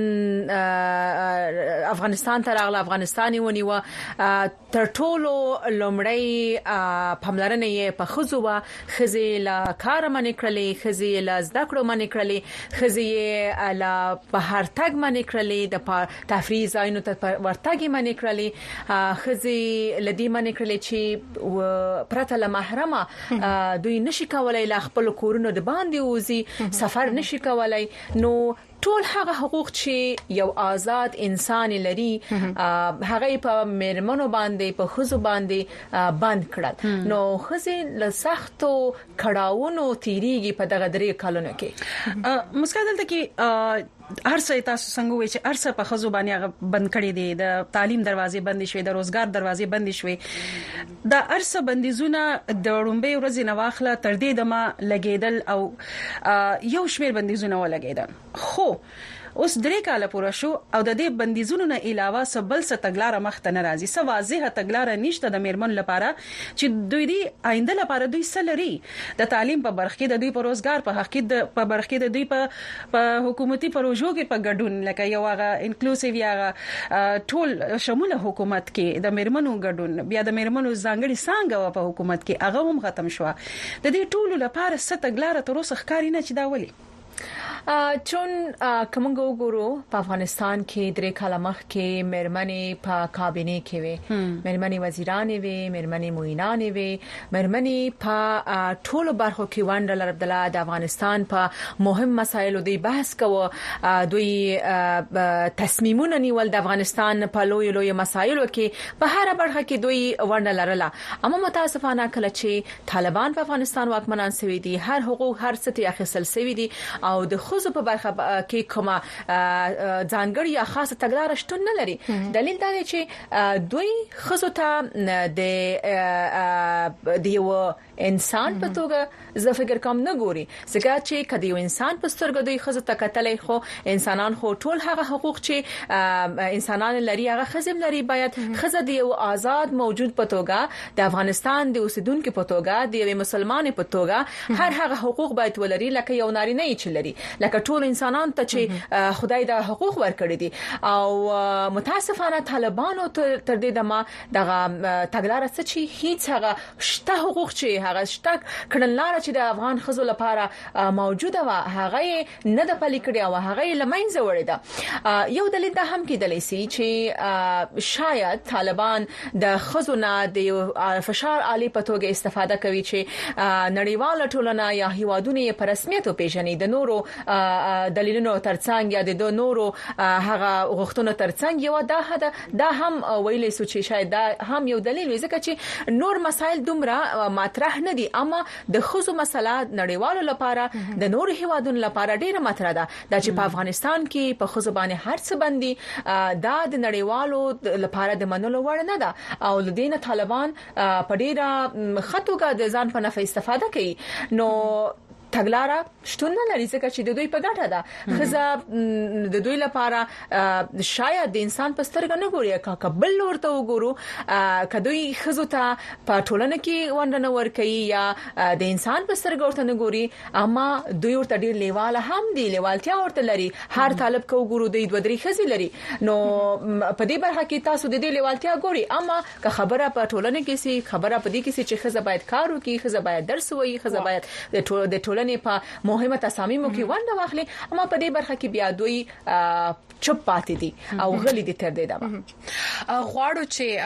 افغانستان ته راغله افغانستاني ونیو تر ټولو لومړی پملرنه یې په خزوه خزي لا کار منې کړلې خزي لا زده کړو منې کړلې خزي لا بهر تګ منې کړلې د تفریح ځایونو ته ورتګ منې کړلې خزي لدی منې کړلې چې پرته له محرمه دوی نشي کولای لا خپل کورونو د باندې وزي سفر نشي کولای نو ټول هغه حقوق چې یو آزاد انسان لري هغه په مرمنو باندې په خزو باندې بند کړل نو خزي له سختو کړهونو تیریږي په دغه درې کلونو کې مسکا دلته کې هرڅه تاسو څنګه وایي چې هرڅه په خزو باندې بند کړي دي د تعلیم دروازې بند شوي د روزګار دروازې بند شوي د هرڅه بندیزونه د وړومبي ورځې نواخله تر دې دمه لګیدل او یو شمیر بندیزونه ولګیدل خو اوس درې کاله پوره شو او د دې بندیزونو نه علاوه سبل څه تګلار مخته ناراضي سو واضحه تګلار نشته د میرمن لپاره چې دوی دی آینده لپاره دوی سلري د تعلیم په برخه کې د دوی په روزګار په حق کې د په برخه کې د دوی په حکومتي پروژو کې په ګډون لکه یو هغه انکلوسیو یا ټول شموله حکومت کې د میرمنو ګډون بیا د میرمنو ځانګړي څنګه په حکومت کې هغه هم ختم شو د دې ټولو لپاره څه تګلار تر اوسه ښکاری نه چې دا ولي چون کومګو ګورو په افغانستان کې درې کاله مخکې مرمنې په کابینه کې وي مرمنې وزیرانې وي مرمنې موینانې وي مرمنې په ټولو برخو کې وندل عبد الله د افغانستان په مهم مسایلو دی بحث کوي دوی تصمیمونه نیول د افغانستان په لوی لوی مسایلو کې په هر برخه کې دوی وندل لرله اما متاسفانه کله چې طالبان په افغانستان واکمنان شوي دي هر حقوق هر څه یې اخیستل شوی دي او د خصوص په برخه کې کومه ځانګړي یا خاصه تګلار شتون نه لري دلیل دا دی چې دوی خصوص ته د د یو انسان په توګه زه فکر کوم نه ګوري ځکه چې کله یو انسان په سترګو دوی خصوص ته کتلې خو انسانان خو ټول هغه حقوق چې انسانان لري هغه خزم لري باید خزه د یو آزاد موجود په توګه د افغانستان د اوسیدونکو په توګه د یو مسلمان په توګه هر هغه حقوق باید ولري لکه یو نارینه یې چلري لکه ټول انسانان ته چې خدای د حقوق ورکړي دي او متاسفانه طالبانو تر دې دمه دغه تګلار څه چې هیڅ هغه شته حقوق چې هغه شته کړنلار چې د افغان خزو لپاره موجوده و هغه نه د پلي کړی او هغه لمنځه وړي ده یو دلیل دا هم کېدلی سي چې شاید طالبان د خزو نه د فشار عالی په توګه استفاده کوي چې نړیواله ټولنه یا هیوادونه په رسمیت پیژني د نورو دلیلونو ترڅنګ یا د نورو هغه غوښتنو ترڅنګ یو دا دا هم ویلې سو چې شاید دا هم یو دلیل وي ځکه چې نور مسایل دومره مطرح نه دي اما د خصوص مسله نړیوالو لپاره د نورو هیوادونو لپاره ډیره مطرح ده د چې په افغانستان کې په خصوص باندې هر څه باندې دا د نړیوالو لپاره د منلو وړ نه ده او لدین طالبان په ډیره خطوګه د ځان په نفع استفاده کوي نو تګلارا شتون نه لري ځکه چې د دوی په ګټه ده خزه د دوی لپاره شاید د انسان په سترګه نه ګوري کا بل ورته وګورو کدوې خزو ته په ټولنه کې وندنه ور کوي یا د انسان په سترګه ورته نه ګوري اما دوی ورته ډیر لیواله هم دي لیوالتیا ورته لري هر طالب کو ګورو د دوه درې خزي لري نو په دې برخه کې تاسو د دې لیوالتیا ګوري اما که خبره په ټولنه کې سي خبره په دې کې سي چې خزه باید کار وکړي خزه باید درس وایي خزه باید د ټول په مهمه تصامیمو کې ونده واخلي اما په دې برخه کې بیا دوی چپ پاتې دي او غلي دي تر دې دا غواړو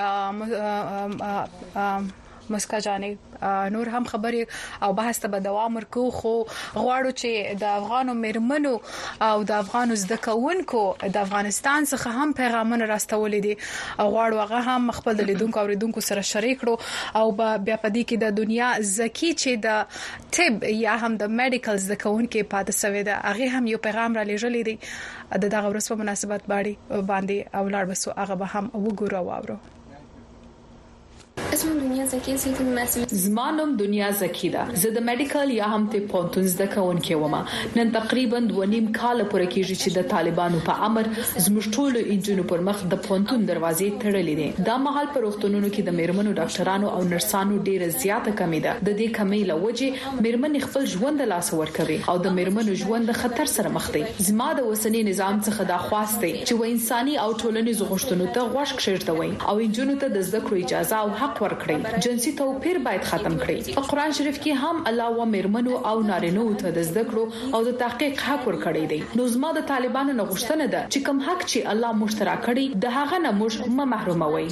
چې مسکا جانې نور هم خبرې او بحث ته به دوام ورکو خو غواړو چې د افغانو مرمنو او د افغانو زده کوونکو د افغانستان څخه هم پیغامونه راستولې دي غواړو هغه هم خپل د لیدونکو او ریدونکو سره شریک کړو او بیا په دې کې د دنیا زکی چې د طب یا هم د میډیکل زده کوونکو پاتې سوي ده هغه هم یو پیغام را لېږلی دی د دغه ورځ په مناسبت باندې باندې او لاړ بسو هغه به هم وګورو او اورو اسمم دنیا زکی سي ته مسئله زمانم دنیا زکی ده زه د میډیکل یا هم ته پونتون زده کوونکې ومه نن تقریبا دوه نیم کال پورې کېږي چې د طالبانو په امر زموږ ټول انجونو پر مخ د پونتون دروازې تړلې دي دا مهال پر وختونو کې د میرمنو ډاکټرانو او نرسانو ډیره زیاته کمی ده د دې کمی لوجه میرمن خپل ژوند لاس ورکوي او د میرمنو ژوند د خطر سره مخ دي زما د وسنی نظام څخه دا خواسته چې و انساني او ټولنیز غوښتنو ته غوښ کړئ او انجونو ته د زده کړو اجازه او حق ورکړي جنسي توپیر باید ختم کړي په قران شریف کې هم الله و میرمنو او نارینو ته د زده کړو او د تحقیق حق ورکړي دي نو زما د طالبانو نه غوښتنه ده چې کوم حق چې الله مشترک کړي د هغه نه موږ م محروموي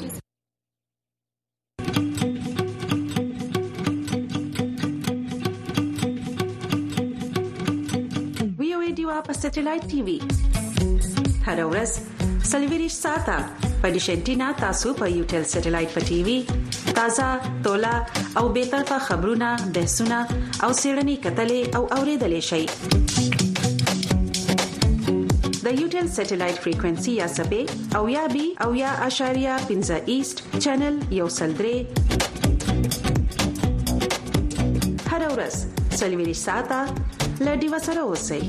وی او ډیوا په سټلایټ ټي وي هر ورځ سلویریش ساته په ډیشنټینا تاسو په یوټل سټلایټ په ټي وي تازه تولا او به طرفه خبرونه بحثونه او سیړنی کتلې او اوریدلې شي د یوټل سټلایټ فریکوئنسي یا سبې او یا بي او یا اشاریه پنځه ایست چینل یو سلدري هر ورځ سلویریش ساته لډي وسره اوسئ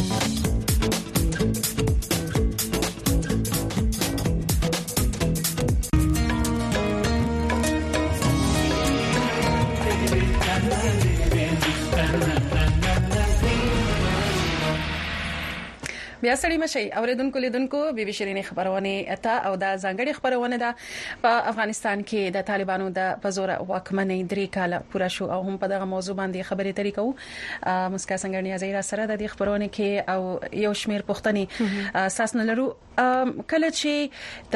بیا سړی مشي اوریدونکو لیدونکو بي بي شيرين خبرونه اته او دا ځانګړي خبرونه ده په افغانستان کې د طالبانو د پزور واکمنۍ درې کال پوره شو او هم په دغه موضوع باندې خبرې ترې کوو مسکا څنګه زیرا سره د خبرونه کې او یو شمیر پښتني اساس نه لرو کله چې د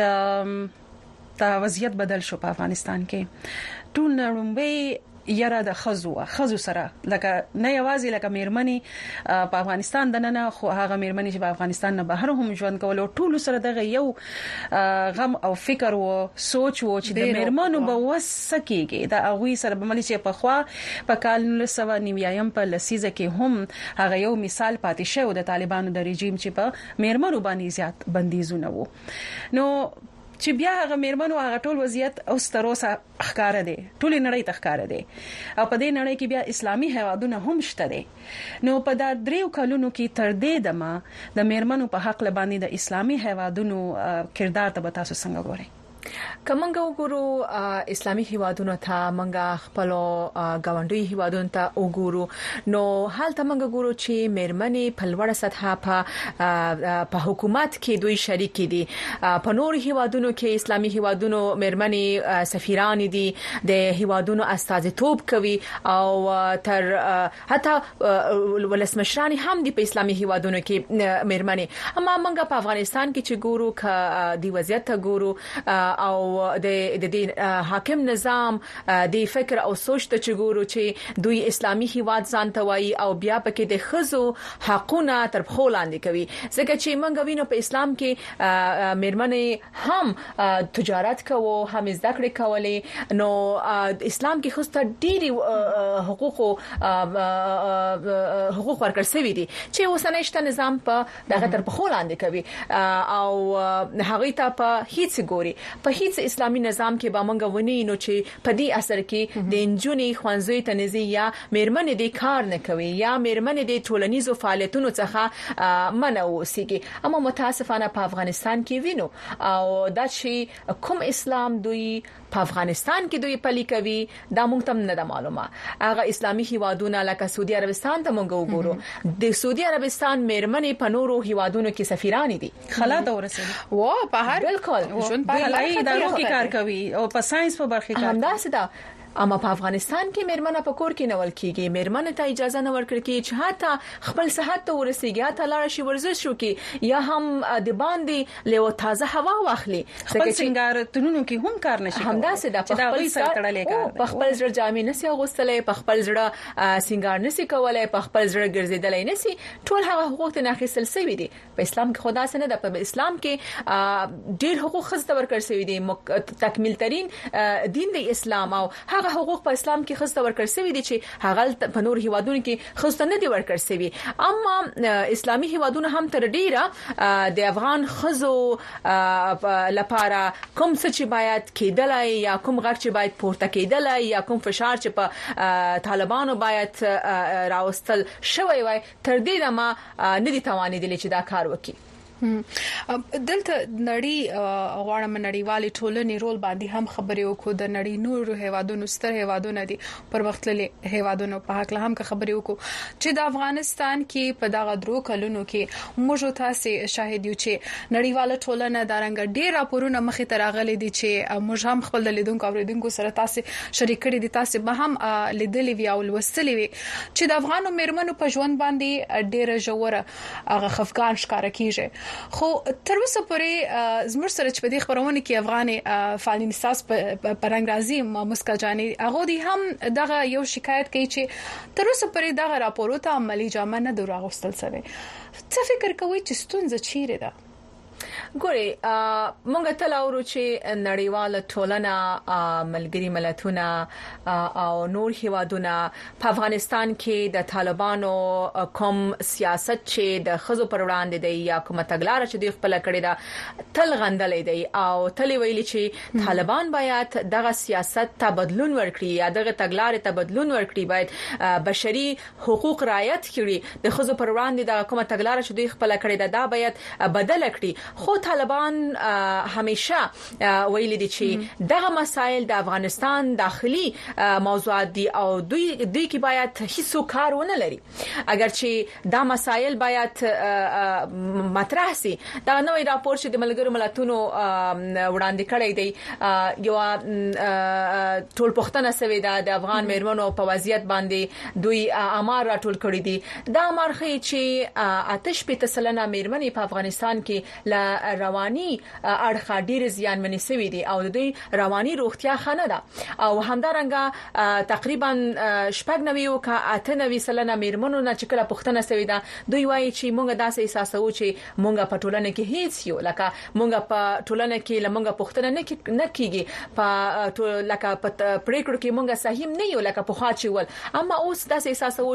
د وضعیت بدل شو په افغانستان کې ټول نړۍ یاره د خزو خزو سره لکه نه یوازې لکه میرمنې په افغانستان د نه خو هغه میرمنې چې په افغانستان نه بهر هم ژوند کول او ټول سره دغه یو غم او فکر او سوچ و چې د میرمنو به وسکیږي دا هغه سره به ملي چې په خوا په کال نولس سوه نوي په لسیزه کې هم هغه یو مثال پاتې شو د طالبانو د رژیم چې په میرمنو باندې زیات بندیزونه وو نو چې بیا هغه میرمنو هغه ټول وضعیت او ستروسه ښکار دي ټول نړۍ ته ښکار دي او په دې نړۍ کې بیا اسلامي هیوادونه هم شته دي نو په دا دریو کلونو کې تر دې دمه د میرمنو په حق لبانی د اسلامي هیوادونو کردار ته تاسو څنګه ګورئ کومنګ وګورو اسلامي هیوادونو ته منګه خپل غونډي هیوادونو ته وګورو نو حالت منګه ګورو چې میرمنې په لوړه سطح په په حکومت کې دوی شریک دي په نور هیوادونو کې اسلامي هیوادونو میرمنې سفیران دي د هیوادونو استازیتوب کوي او تر حتی ولسمشران هم دي په اسلامي هیوادونو کې میرمنې اما منګه په افغانستان کې چې ګورو ک دی وضعیت ته ګورو او د د حاکم نظام د فکر او سوچ ته چګورو چې دوی اسلامي هیواد ځان ته وایي او بیا پکې د خزو حقونه تر خپل لاندې کوي ځکه چې موږ وینو په اسلام کې میرمنې هم تجارت کوي هم زده کړې کولې نو اسلام کې خو ستاسو ډېری حقوق حقوق ورکړل شوی دي چې اوسنۍ نظام په دغه تر خپل لاندې کوي او هغه ته په هیڅ ګوري په هیڅ اسلامي نظام کې به موږ ونی نو چې په دې اثر کې د انجونی خوانزوي تنزي یا میرمنې د کار نه کوي یا میرمنې د ټولنیزو فعالیتونو څخه منع وسیږي اما متاسفانه په افغانستان کې وینو او دا چې کوم اسلام دوی په افغانستان کې دوی پلي کوي دا موږ ته نه ده معلومه هغه اسلامي هیوادونه لکه سعودي عربستان ته موږ وګورو د سعودي عربستان میرمنې په نورو هیوادونو کې سفیران دي خلا ته ورسېږي و په هر بالکل ژوند په لای ادارو کې کار کوي او په ساينس په برخه کې همدا سده اما په افغانستان کې میرمنه په کور کې نول کیږي میرمنه ته اجازه نه ورکړي چې حتی خپل صحت ته ورسیږي حتی لاړ شي ورزش وکړي یا هم د باندې له تازه هوا واخلي خپل څنګه تونونو کې هم کار نشي همدا سده په خپل سره تړلې کار په خپل ځړ جامې نسی غوستلې په خپل ځړ سنگار نسی کولای په خپل ځړ ګرځیدلې نسی ټول هغه حقوق ته ناخیستل شوی دي په اسلام کې خدا سره د په اسلام کې ډېر حقوق خزته ورکړل شوی دي تکمیل ترين دین د اسلام او هغه دغه حقوق په اسلام کې خصه ورکړل شوی دي چې هغه په نور هیوادونو کې خصه نه دي ورکړل شوی. اما اسلامي هیوادونو هم تر ډیره د افغان خزو لپاره کوم څه چې باید کېدلای یا کوم غږ چې باید پورته کېدلای یا کوم فشار چې په طالبانو باید راوستل شوی وای تر دې ما نه دي توانیدل چې دا کار وکړي. دلته نړۍ غواړم نړیوالې ټولنې رول باندې هم خبرې وکړو. د نړۍ نور هیوادونو ستر هیوادونه دي پر وخت لې هیوادونو په حق له هم خبرې وکړو چې د افغانستان کې په دغه درو کلونو کې موږ تاسو شاهد یو چې نړیواله ټولنه د رنګ ډیر راپورونه مخې ته راغلي دي چې موږ هم خپل لیدونکو اوریدونکو سره تاسو شریک کړي دي. تاسو به هم لیدلې وی او ولوستلې وی چې د افغانو میرمنو په ژوند باندې ډیره ژوره هغه خفقان ښکارا کیږي. خو تر اوسه پورې زموږ سره چې په دې خبرونه کې افغاني فعالین ساس په رنګ راځي مسکا جاني هغه دي هم دغه یو شکایت کوي چې تر اوسه پورې دغه راپورو ته عملی جامه نه دراغستل شوی. څه فکر کوي چې ستونزه چیرې ده؟ ګوري مونږ ته لاورو چې نړیواله ټولنه ملګری ملتونه او نور هیوادونه په افغانستان کې د طالبانو کوم سیاست چې د خزو پر وړاندې دی یا کومه تګلارې چې دوی خپل کړی دا تل غندلې دی او تل ویلي چې طالبان باید دغه سیاست ته بدلون ورکړي یا دغه تګلارې ته بدلون ورکړي، باید بشري حقوق رعایت کړي، د خزو پر وړاندې د کومه تګلارې چې دوی خپل کړی دا, دا باید بدل کړي. خو طالبان همیشه ویلي دي چې دغه مسایل د افغانستان داخلي موضوعات دي او دوی دوی کې باید هیڅ کار ونه لري. اگر چې دا مسایل باید مطرح سي، دا نوې راپور چې د ملګرو ملتونو وړاندې کړی دی یو ټول پښتنه سوي د افغان میرمنو په وضعیت باندې دوی امر راټول کړی دي. دا مرخي چې آتش په تسلنه میرمنې په افغانستان کې لا رواني اړخ ډیر زیان منې سوي دي او د دوی رواني روغتیا خنه ده او همدارنګه تقریبا شپږ نوي او اته نوي سلنه میرمنو نه چې کله پښتنه سوي ده دوی وایي چې مونږ داسې احساسو چې مونږ په ټولنه کې هیڅ یو لکه مونږ په ټولنه کې لمونږ پښتنه نه کیږي په لکه په پریکړو کې مونږ صحیح نه یو لکه په خاطر ول. اما اوس داسې احساسو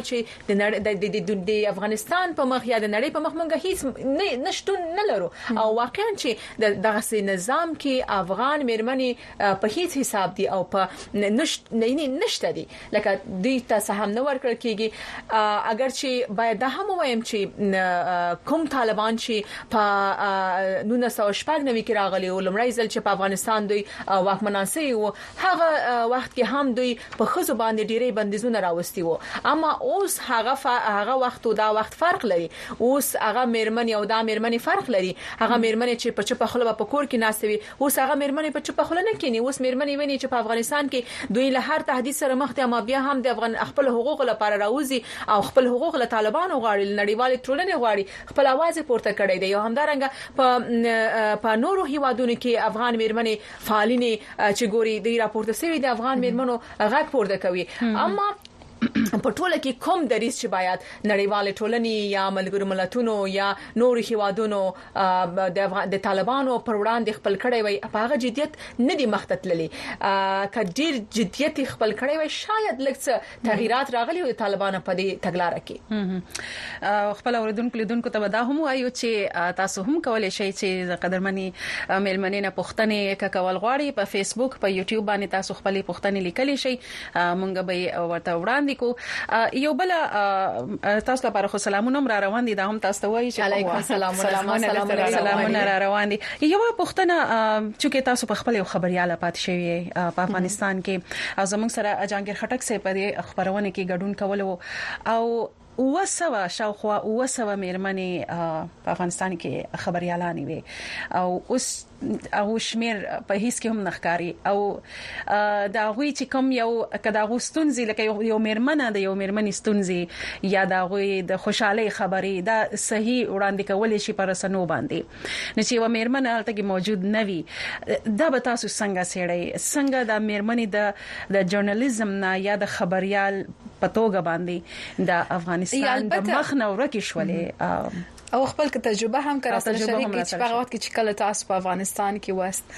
چې د افغانستان په مخ یا د نړۍ په مخ مونږ هیڅ نشټون نه لرو او واقعا چې دغه سي نظام کې افغان میرمنې په هیڅ حساب دي او په نشټ نه نشته دي لکه دوی ته هم نه ورکړل کیږي. اگر چې باید د هم وایم چې کوم طالبان چې په نولس سوه شپږ نوي کې راغلي او لمړی ځل چې په افغانستان دوی واکمنان سي او هغه وخت کې هم دوی په خزو باندې ډیره بندیزونه راوستي وو. اما اوس هغه هغه وخت او دا وخت فرق لري. اوس هغه میرمن او دا میرمن فرق لري. هغه میرمنې چې په چپه خله په کور کې ناستوي اوس هغه میرمنې په چپه خله نه کینی. اوس میرمنې ویني چې په افغانستان کې دوی له هر تهدید سره مخ دي اما بیا هم د افغان خپل حقوق لپاره راوځي او خپل حقوق له طالبانو غواړي، نړیوال ټولنې غواړي خپل आवाज پورته کړي دي. او همدارنګه په په نورو هیوادونو کې افغان میرمنې فعالینې چې ګوري د راپورته سوي د افغان میرمنو غږ پورته کوي. اما په ټوله کې کوم دریس چې باید نړیوال ټولنې یا ملګرو ملتونو یا نور هیوادونو د طالبانو پر وړاندې خپل کړي وي په هغه جديت نه دي مختتللي. کډیر جديت خپل کړي وي شاید لږ تغیرات راغلي او طالبانو په دې تګلارې کې خپل اوریدونکو لیدونکو ته ودا هم وایو چې تاسو هم کولای شئ چې قدرمنې میلمنې نه پښتنې کول غواړي په فیسبوک په یوټیوب باندې تاسو خپل پښتنې لیکلی شئ مونږ به ورته وړاندې کو. یو بل تاسو لپاره خو سلامونه را روان دي دا هم تاسو ته وایي چې علیکم السلام سلامونه را روان دي. یو پښتنه چې تاسو په خپل خبرياله پات شوی په افغانستان کې زموږ سره جهانگیر خټک سي په خبرونه کې ګډون کول او وسوه شاوخوا وسوه میرمنې په افغانستان کې خبريالانی وي او اوس او شمیر په هیڅ کې هم نخکاری او دا غوي چې کوم یو کدا غوستونزي لکه یو میرمنه د یو میرمنې ستونزي یا دا غوي د خوشحالي خبري دا صحیح وړاندې کول شي پر سنو باندې نو چې و میرمنه هلته کې موجود نوي دا به تاسو څنګه سیړی څنګه د میرمنې د د ژورنالیزم نه یا د خبريال پتوګه باندې د افغانستان د مخ نو رکی شولې او خپل تجربه هم کړه سره شریک چې په وخت کې چې کله تاسو په افغانستان کې وست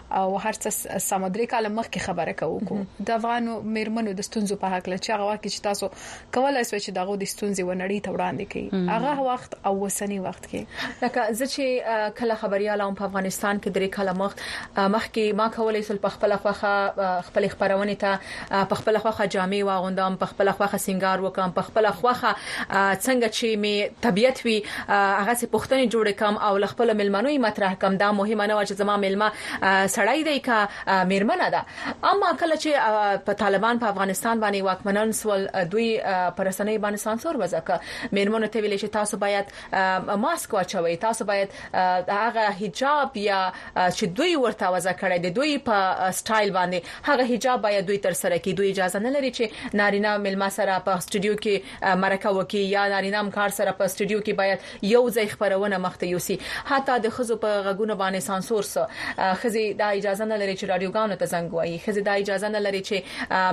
او هر څه سمندري کال مخکې خبره کوو د افغانو میرمنو د ستونزو په حق لچ هغه وخت چې تاسو کولای شئ چې دغه د ستونزې ونړۍ ته وړاندې کړئ هغه وخت او وسنی وخت کې لکه زه چې کله خبريالم په افغانستان کې درې کاله مخ مخکې ما کولای سول په خپل خوخه خپل خبرونه ته په خپل خوخه جامع واغوندم په خپل خوخه سنگار وکم په خپل خوخه څنګه چې می طبيعت وي هغه څه پښتني جوړ کم او خپل ملمنوي مطرح کم دا مهمه نه و چې زما ملما سړی دی کا میرمنه ده اما کله چې په طالبان په افغانستان باندې واکمنان سول دوی پرسنۍ باندې سانسور وځکه میرمنو ته ویل چې تاسو باید ماسک واچوي تاسو باید هغه حجاب یا چې دوی ورته وځکړي د دوی په سټایل باندې هغه حجاب باید دوی تر سره کې دوی اجازه نه لري چې نارینه ملما سره په سټوډیو کې مرکه وکي یا نارینه کار سره په سټوډیو کې باید یو ځای خبرونه مخته یوسي حتی د خزو په غږونه باندې سانسور سره خزي دا اجازه نه لري چې رادیوګانو ته زنګ وایي خزي دا اجازه نه لري چې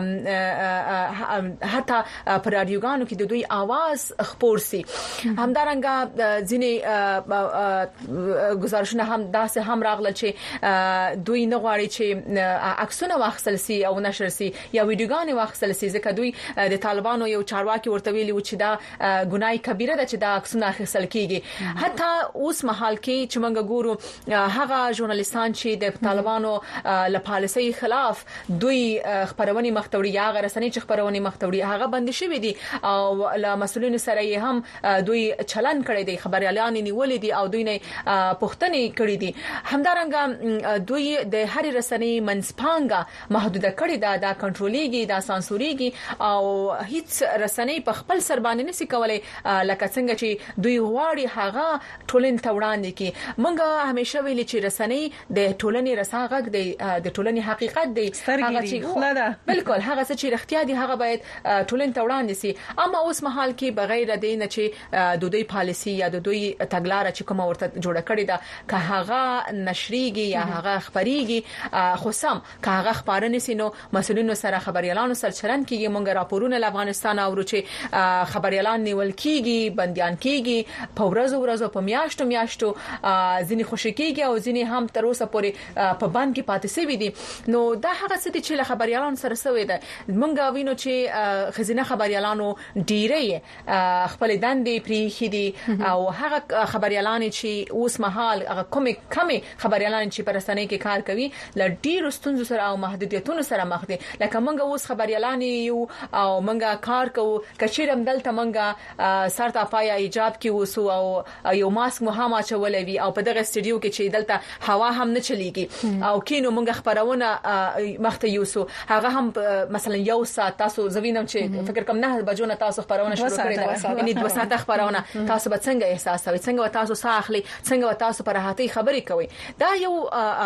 حتی پر رادیوګانو کې د دوی आवाज خپور سي همدارنګه ځینې گزارشونه هم داسې هم راغله چې دوی نه غواړي چې عکسونه واخیستل سي او نشر سي یا ویډیوګانې واخیستل سي ځکه دوی د طالبانو یو چارواکي ورته ویلي و چې دا ګناي کبیره ده چې دا عکسونه اخیستل کیږي حتی اوس مهال کې چې موږ ګورو هغه ژورنالیستان چې د طالبانو له پالیسۍ خلاف دوی خبرونه مختوري یا غرسنۍ چې خبرونه مختوري هغه بند شوې دي او له مسولینو سره هم دوی چلن کړی دی خبريالان نیولې دي او دوی نه پښتني کړی دي همدارنګه دوی د هر رسنۍ منسپانګه محدوده کړی دا د کنټرولېږي دا سانسوريږي او هیڅ رسنۍ په خپل سر باندې نشي کولای لکه څنګه چې دوی غواړي هغه ټولن ته وړاندې کی مونږه همیشه ویلي چې رسنۍ د ټولنې رساغک دی د ټولنې حقیقت دی هغه چې خلاده بالکل هغه څه چې اختیار دي هغه باید ټولن ته وړاندې سي اما اوس مهال کې بغیر د نه چې د دوی پالیسي یا د دوی تګلارې چې کوم ورته جوړه کړې ده که هغه نشریږي یا هغه خبريږي خو سم که هغه خبرونه سينو مسولینو سره خبريالانو سره چلن کیږي مونږ راپورونه له افغانستان اورو چې خبريالان نیول کیږي بنديان کیږي په ورځو ورځو په میاشتو میاشتو ځینې خوشی کیږي او ځینې هم تر اوسه پورې په بند کې پاتې سوي دي نو دا هغه څه چې له خبريالانو سره سوي ده مونږ وینو چې خزینه خبريالانو ډیره خپل دندې پریخي دي او هغه خبريالان چې اوس مهال هغه کومه کمه خبريالان چې پر رسنۍ کې کار کوي ل ډیرو ستونزو سره او محدودیتونو سره مخ دي لکه مونږ اوس خبريالان یو او مونږ کار کوو کچېرم دلته مونږ سرتا پایا ایجاب کې وسو او یو ماسک مهمه چولې وی او په دغه سټډیو کې چې دلته هوا هم نه چلیږي او کینو مونږ خبرونه مخته یوسو هغه هم مثلا یو ساعت تاسو زوینم چې فکر کوم نه بجونه تاسو خبرونه شروع کړئ یعنی دوه ساعته خبرونه تاسو به څنګه احساس کوئ څنګه تاسو ساخلي څنګه تاسو پر راحتي خبرې کوي دا یو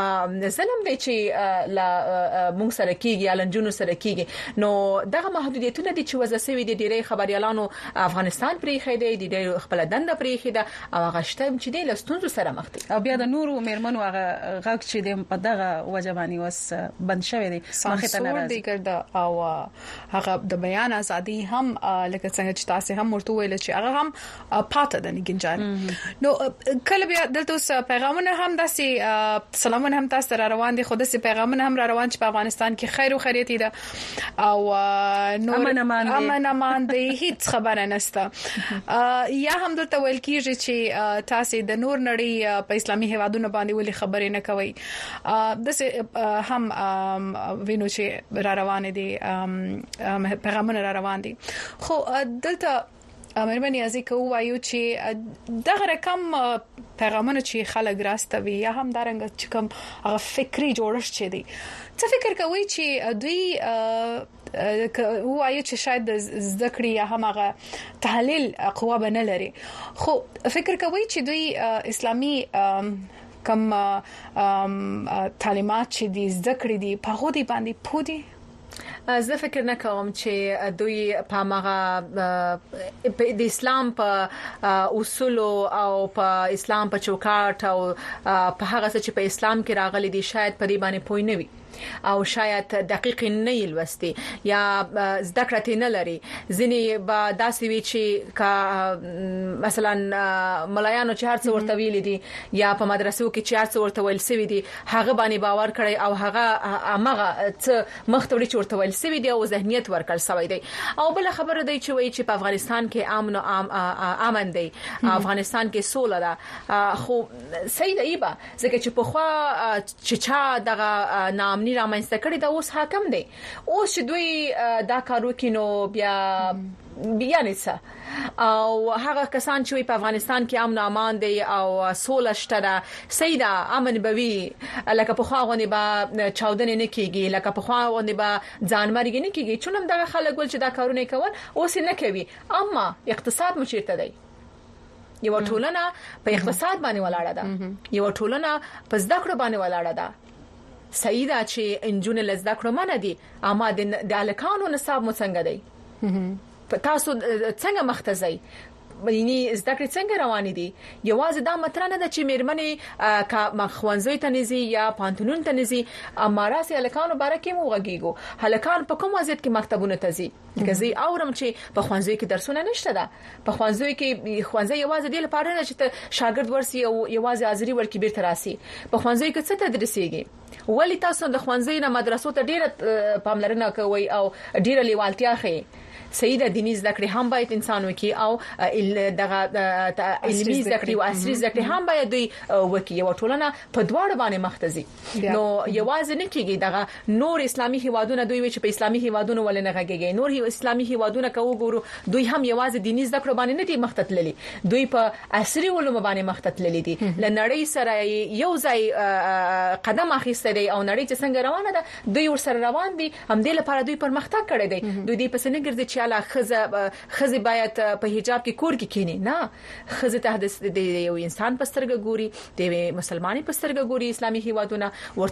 ظلم دی چې لا مونږ سره کیږي الانجونو سره کیږي نو دغه محدودیتونه دي چې وځسوي دي ډیری خبريالانو افغانستان پرې خېده دي ډیری خپل دنده پرې خېده او هغه شته چې د لستونزو سره مخ دي او بیا د نورو میرمنو هغه غږ چې د په دغه وجبانی وس بند شوی دي مخه ته ناراضي کړه او هغه د بیان ازادي هم لکه څنګه چې تاسو هم ورته ویل چې هغه هم پاته ده نه ګنجان نو کله بیا دلته اوس پیغامونه هم داسې سلامونه هم تاسو را روان دي خو داسې پیغامونه هم را روان چې په افغانستان کې خیر او خیریت ده او نو امن امان دي امن امان دي هیڅ خبره نشته یا هم دلته ویل کیږي چې تاسو د نور نړۍ په اسلامي هیوادونو باندې ولې خبرې نه کوي داسې هم وینو چې را روان دي پیغامونه را روان دي خو دلته مېرمنې ازي کوو وایو چې دغه رقم پیغامونه چې خلک راستوي یا هم دارنګ چې کوم هغه فکری جوړښت چي دي څه فکر کوي چې دوی وایي چې شاید زده کړې یا هم هغه تحلیل قوا به نه لري خو فکر کوي چې دوی اسلامي کم تعلیمات چې دي زده کړې دي په هغه باندې پودي زه فکر نه کوم چې دوی په ماغه د اسلام په اصول او په اسلام په چوکاټ او په هغه څه چې په اسلام کې راغلي دي شاید په دې باندې پوي نه وي او شاید دقیق نه لوستي یا زده کړه نه لري ځنی با داسې وی چې کا مثلا ملایانو چې هر څه ورته ویل دي یا په مدرسو کې چې هر څه ورته ویل سوي دي هغه باندې باور کړی او هغه هغه څه مختوري چورته ویل سوي دي او ذهنیت ورکړ سوي دي او بل خبره دی چې وایي چې په افغانستان کې امن او امن دی افغانستان کې سوله ده خو سید ایبا ځکه چې په خوا چې چا دغه نامني رامنځته کړی دا اوس حاکم دی اوس دوی دا کارو کینو بیا بیا نڅه او هغه کسان چې په افغانستان کې امن امان دي او سوله شته سیدا امن بوي لکه په خوا غونې با چاودنې نه کیږي لکه په خوا غونې با ځانمرګي نه کیږي چونم دغه خلک ول چې دا کارونه کوي اوس نه کوي اما اقتصاد مچیرته دی یو ټولنه په اقتصاد باندې ولاړه ده یو ټولنه په زده کړو باندې ولاړه ده سیدا چې انجون لزده کړو منه دي اما د الکانو نصاب مو څنګه دی تاسو څنګه مختزي یعنی زده کړې څنګه روان دي یوازې دا مطلب نه ده چې میرمنې کا مخوانزوي تنزي یا پانتونون تنزي اماراسي الکانو بارکه مو غږیګو هلکان په کوم وضعیت کې مکتبونه تزي کزي اورم چې په خوانزوي کې درسونه نشته ده په خوانزوي کې خوانزي یوازې د لپاره نه چې شاګرد ورسي او یوازې حاضري ورکې بیرته راسي په خوانزوي کې څه تدریسيږي ولی تاسو د خوانزوي نه مدرسو ته ډیره پاملرنه کوي او ډیره لیوالتیا خي سیده دینی زده کړې هم باید انسان وکي او دغه علمي زده کړې او عصري زده کړې هم باید دوی وکي او ټولنه په دواړو باندې مختزي نو یوازې نه کیږي دغه نور اسلامي هیوادونه دوی چې په اسلامي هیوادونو ولې نه غږیږي نور هی اسلامي هیوادونه کوو ګورو دوی هم یوازې دینی زده کړې باندې نه دي مختتللي دوی په عصري علوم باندې مختتللي دي لنړۍ سره یو ځای قدم اخیسته دي او نړۍ چې څنګه روانه ده دوی ور سره روان دي هم د لپاره دوی پرمختګ کړی دی دوی دې په سنګر چاله خزه خزه باید په حجاب کې کور کې کینی نه خزه ته د یو انسان په سترګه ګوري د مسلمانۍ په سترګه ګوري اسلامي هیوادونه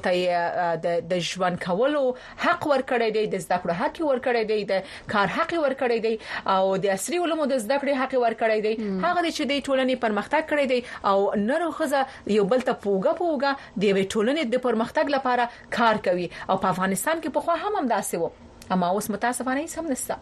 ورته د ژوند کولو حق ورکړی دی د زده کړو حق ورکړی دی د کار حق ورکړی دی او د عصري علومو د زده کړې حق ورکړی دی هغه چې د ټولنې پرمختګ کړی دی او نر خزه یو بل ته پوګه پوګه د ټولنې د پرمختګ لپاره کار کوي او په افغانستان کې په خوا هم هم داسې وو اما اوس متاسفانه هیڅ هم نشته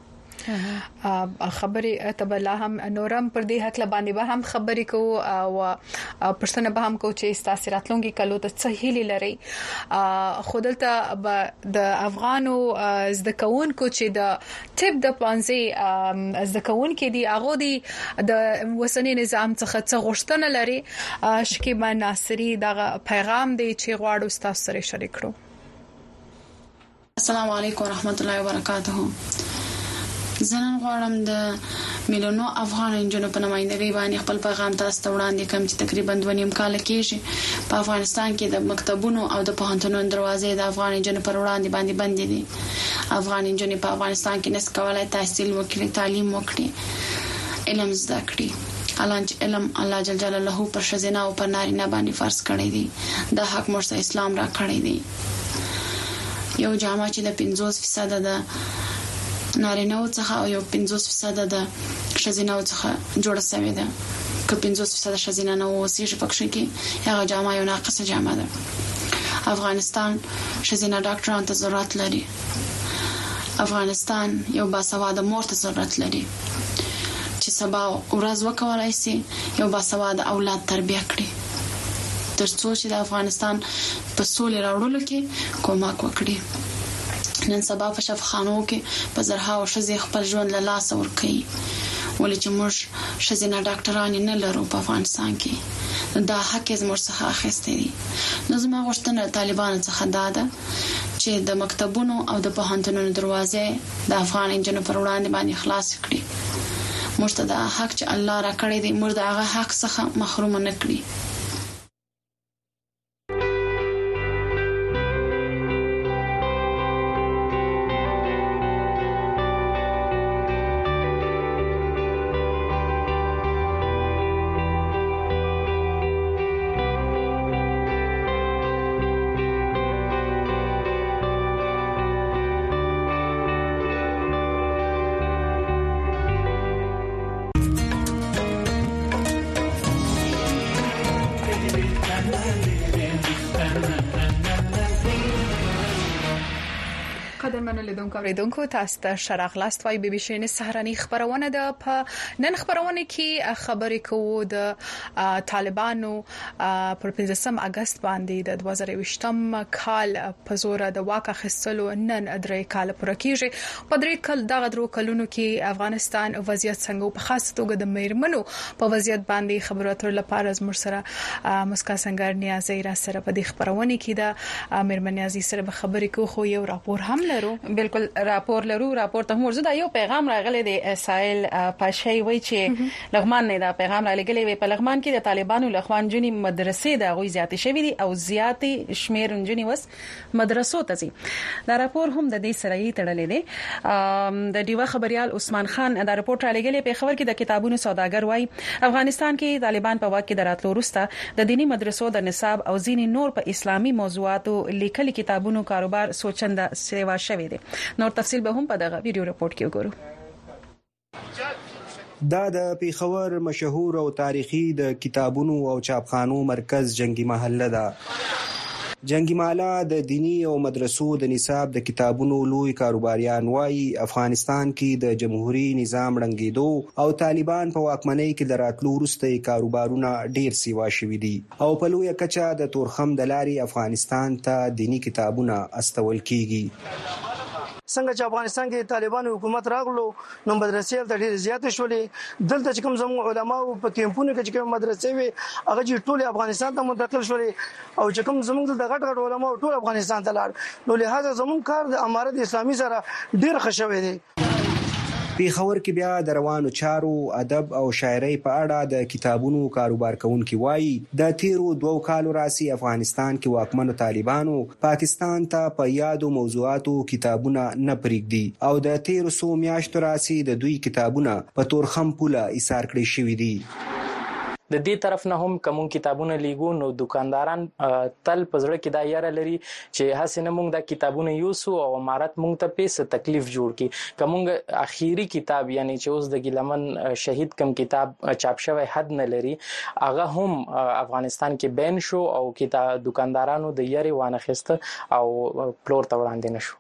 خبرې تبلا هم نورم پر دې حق لباندې به هم خبرې کو او پښتنه به هم کو چې تاثیراتلونګي کلو ته صحیح لري خودلته د افغانو زدکون کو چې د ټیپ د پانزي زدکون کې دی هغه دی د وسنی نظام څخه څه غوښتنه لري شکیبا ناصری دغه پیغام دی چې غواړو تاسو سره شریک کړو. السلام علیکم ورحمت الله وبرکاته. زنان غواړم د میلیونو افغان انجونو په نمائندګۍ باندې خپل پیغام تاسو ته وړاندې کوم چې تقریبا دوه نیم کال کېږي په افغانستان کې د مکتبونو او د پوهنتونونو دروازې د افغان انجونو پر وړاندې باندې بند دي. افغان انجونې په افغانستان کې نس کولای تحصیل وکړي تعلیم وکړي علم زده کړي حالانکه علم الله جل جلاله پر شزنا او پر نارینه باندې فرض کړی دی د حق مرسته اسلام را کړی دی. یو جامه چې د پنځوس فیصد ده نارینه او څخه او یو پنځوس فیصد د شزینه او څخه جوړه شوی ده که پنځوس فیصد شزینه نه اوسې پکښې کې هغه جامه یو ناقصه جامه ده. افغانستان شزینه ډاکټرانو ته ضرورت لري. افغانستان یو باسواده مور ته ضرورت لري چې سبا ورځ وکولای شي یو باسواده اولاد تربیه کړي ترڅو چې د افغانستان په سولې راوړلو کې کومک وکړي. نن سبا په شفاخانو کې په زرهاو شزې خپل ژوند له لاس ورکړي ولې چې موږ شزینه ډاکټران نه لرو په افغانستان کې دا حق زموږ څخه اخیسته دي. نو زما غوښتنه طالبانو څخه دا ده چې د مکتبونو او د پوهنتونونو دروازې د افغان انجونو پر وړاندې باندې خلاص کړي. موږ ته د حق چې الله را کړی دی موږ د هغه حق څخه محروم نه کړي. قدرمن لیدونکو اوریدونکو تاسو ته شرق لاست وای بي بي سي سهرني خبرونه ده په نن خبرونه کې خبرې کوو د طالبانو پر پنځم اگست باندې د دوه زره ویشتم کال په زور د واک اخیستلو نن درې کال پوره کیږي په درې کال دغه درو کلونو کې افغانستان وضعیت څنګه په خاص توګه د میرمنو په وضعیت باندې خبرو اترو لپاره زموږ سره مسکا سنگر نیازي را سره په دې خبرونه کې د میرمن نیازي سره به خبرې کوو خو یو راپور هم لرو. بالکل راپور لرو. راپور ته موږ د یو پیغام راغلی دی سائل پاشي وای چې لغمان نه دا پیغام را لګلی وي په لغمان کې د طالبانو لخوان جنې مدرسې د غوي زیاتې شوې دي او زیاتې شمیر جنې وس مدرسو ته ځي. دا راپور هم د دې سره یې تړلې دی. د دیوا خبريال عثمان خان دا راپور را لګلی په خبر کې د کتابونو سوداګر وای افغانستان کې طالبان په واک کې دراتلو وروسته د دینی مدرسو د نصاب او ځینې نور په اسلامي موضوعاتو لیکلي کتابونو کاروبار سوچنده سیوا شوی دی. نور تفصیل به هم په دغه ویډیو رپورت کې وګورو. دا د پیښور مشهور او تاریخي د کتابونو او چاپخانو مرکز جنگي محله ده. جنگي محله د دینی او مدرسو د نصاب د کتابونو لوی کاروباریان وایي افغانستان کې د جمهوریت نظام ړنګېدو او طالبان په واکمنۍ کې دراتلو وروسته کاروبارونه ډیر سیوا شوي دي او په لوی کچه د تورخم د لارې افغانستان ته دینی کتابونه استول کیږي. څنګه چې افغانستان کې طالبان حکومت راغلو نو مدرسې ته ډېر زیات شولې. دلته چې کوم زموږ علما او په کیمپونو کې چې کوم مدرسې وي هغه چې ټول افغانستان ته منتقل شولې او چې کوم زموږ د غټ غټ علما ټول افغانستان ته لاړ نو لهدا زموږ کار د امارت اسلامي سره ډېر ښه شوی دی. پیښور کې بیا د روانو چارو ادب او شاعرۍ په اړه د کتابونو کاروبار کوونکي وایي د تیرو دوو کالو راسي افغانستان کې واکمنو طالبانو پاکستان ته په یادو موضوعاتو کتابونه نه پرېږدي او د تیرو سو میاشتو راسي د دوی کتابونه په تورخم پوله ایثار کړی شوي دي. د دې طرف نه هم کوم کتابونه لیګو نو دکانداران تل پزړه کې دا یاره لري چې حسنه مونږ د کتابونه یوسو او امارت مونږ ته پیسې تکلیف جوړ کی کومه اخیری کتاب یعنی چې اوس د ګلمن شهید کم کتاب چاپ شوی حد نه لري هغه هم افغانستان کې بین شو او کتاب دکاندارانو د یاري وانه خسته او پلور ته وړاندې نشو.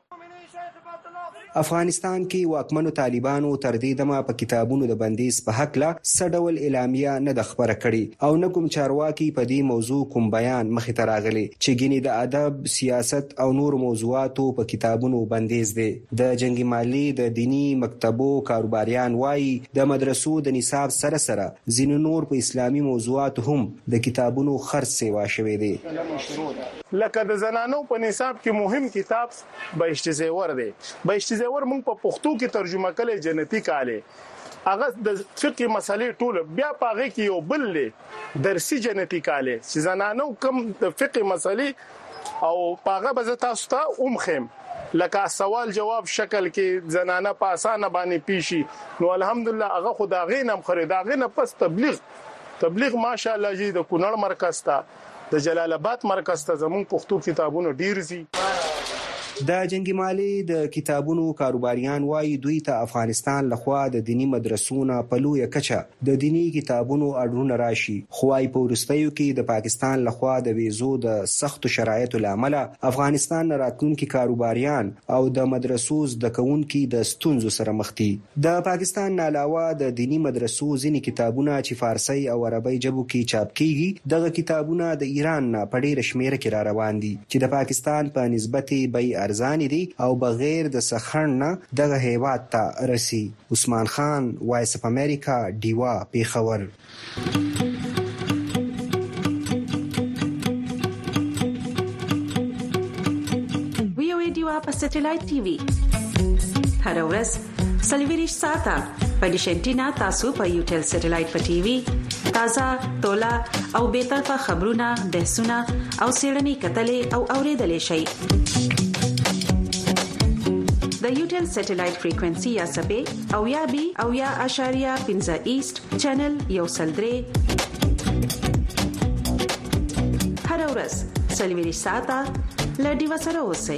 افغانستان کې واکمنو طالبانو تر دې دمه په کتابونو د بندیز په حق لا سډول اعلامیه نه د خبره کړي او نه کوم چارواکي په دې موضوع کوم بیان مخې ته راغلي چې ګینه د ادب سیاست او نور موضوعاتو په کتابونو بندیز دي. د جنگي مالی د دینی مکتبو کاروباریان وایي د مدرسو د نصاب سره سره ځینې نور په اسلامي موضوعاتو هم د کتابونو خرڅ سیوا شوی دی. لکه د زنانو په نصاب کې مهم کتاب بهشت زیور دی. بهشت زیور موږ په پښتو کې ترجمه کړي جنتی کاله هغه د فقہی مسلې ټول بیا پاغه کې یو بل له درسي جنتی کاله چې زنانو کم د فقہی مسلې او پاغه به تاسو ته اومخم لکه سوال جواب شکل کې زنانه په اسانه باندې پیشي نو الحمدلله هغه خدای غینم خریداغه نه پس تبلیغ تبلیغ ماشاءالله جی د کونړ مرکز ته د جلال آباد مرکز ته زمون پښتو کتابونو ډیر زی. د جنگي مالی د کتابونو کاروباریان وایي دوی ته افغانستان لخوا د دینی مدرسونو په لوی کچه د دینی کتابونو اډرونه راشي خو وايي په ورستیو کې د پاکستان لخوا د ویزو د سختو شرایطو لامل افغانستان راتلونکي کاروباریان او د مدرسو د کونکو د ستونزو سره مخ دي. د پاکستان علاوه د دینی مدرسو ځینې کتابونه چې فارسی او عربی ژبو کې چاپ کیږي دغه کتابونه د ایران نه په ډیره شمیره کې را روان دي چې د پاکستان په نسبت به ارزانی دي او بغیر د سخن نه دغه هیواد ته رسی. عثمان خان وایس اف امریکا دیوا پیښور. ویو دیوا په سټلایټ ټي وي هر ورځ سلویریش ساته په ډیشنټینا تاسو په یوټل سټلایټ په ټي وي تازه تولا او به طرفه خبرونه بحثونه او سیړنی کتلې او اوریدلې شي. د یوټل سټلایټ فریکوئنسي یا سبې او یا بي او یا اشاریه پنځه ایست چینل یو سلدري هر ورځ سلویریش ساته لډي وسره اوسئ.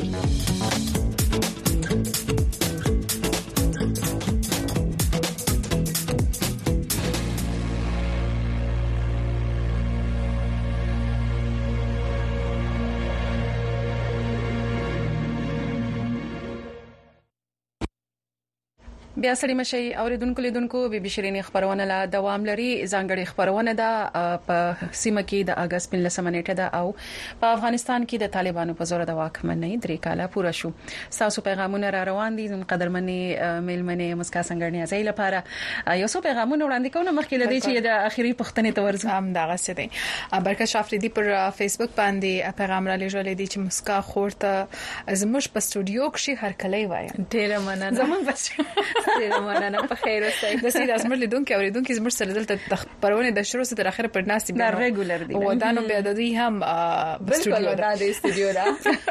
بیا سړی مشي اوریدونکو لیدونکو بي بي شيرين خبرونه لا دوام لري ځانګړي خبرونه ده په سیمه کې د اگست پنځلسمه نیټه ده او په افغانستان کې د طالبانو په زور د واکمنۍ درې کاله پوره شو. تاسو پیغامونه را روان دي قدرمنې میلمنې مسکا څنګه ځای لپاره یو څو پیغامونه وړاندې کوم مخکې لدی چې د اخیری پښتنې تورز هم دغه څه دي. برکت شافریدي پر فیسبوک باندې پیغام را لېږل دي چې مسکا خورته زموږ په استودیو کې هر کله وایي. ډیره مننه. زموږ بس ډیره مننه په خیر اوسئ. د سید اسمر لیدونکو اوریدونکو زموږ سره دلته د خبرونه د شروع سره تر اخره پر ناس دي دا ریګولر دي ودانو بیا د دوی هم بالکل دا د استودیو دا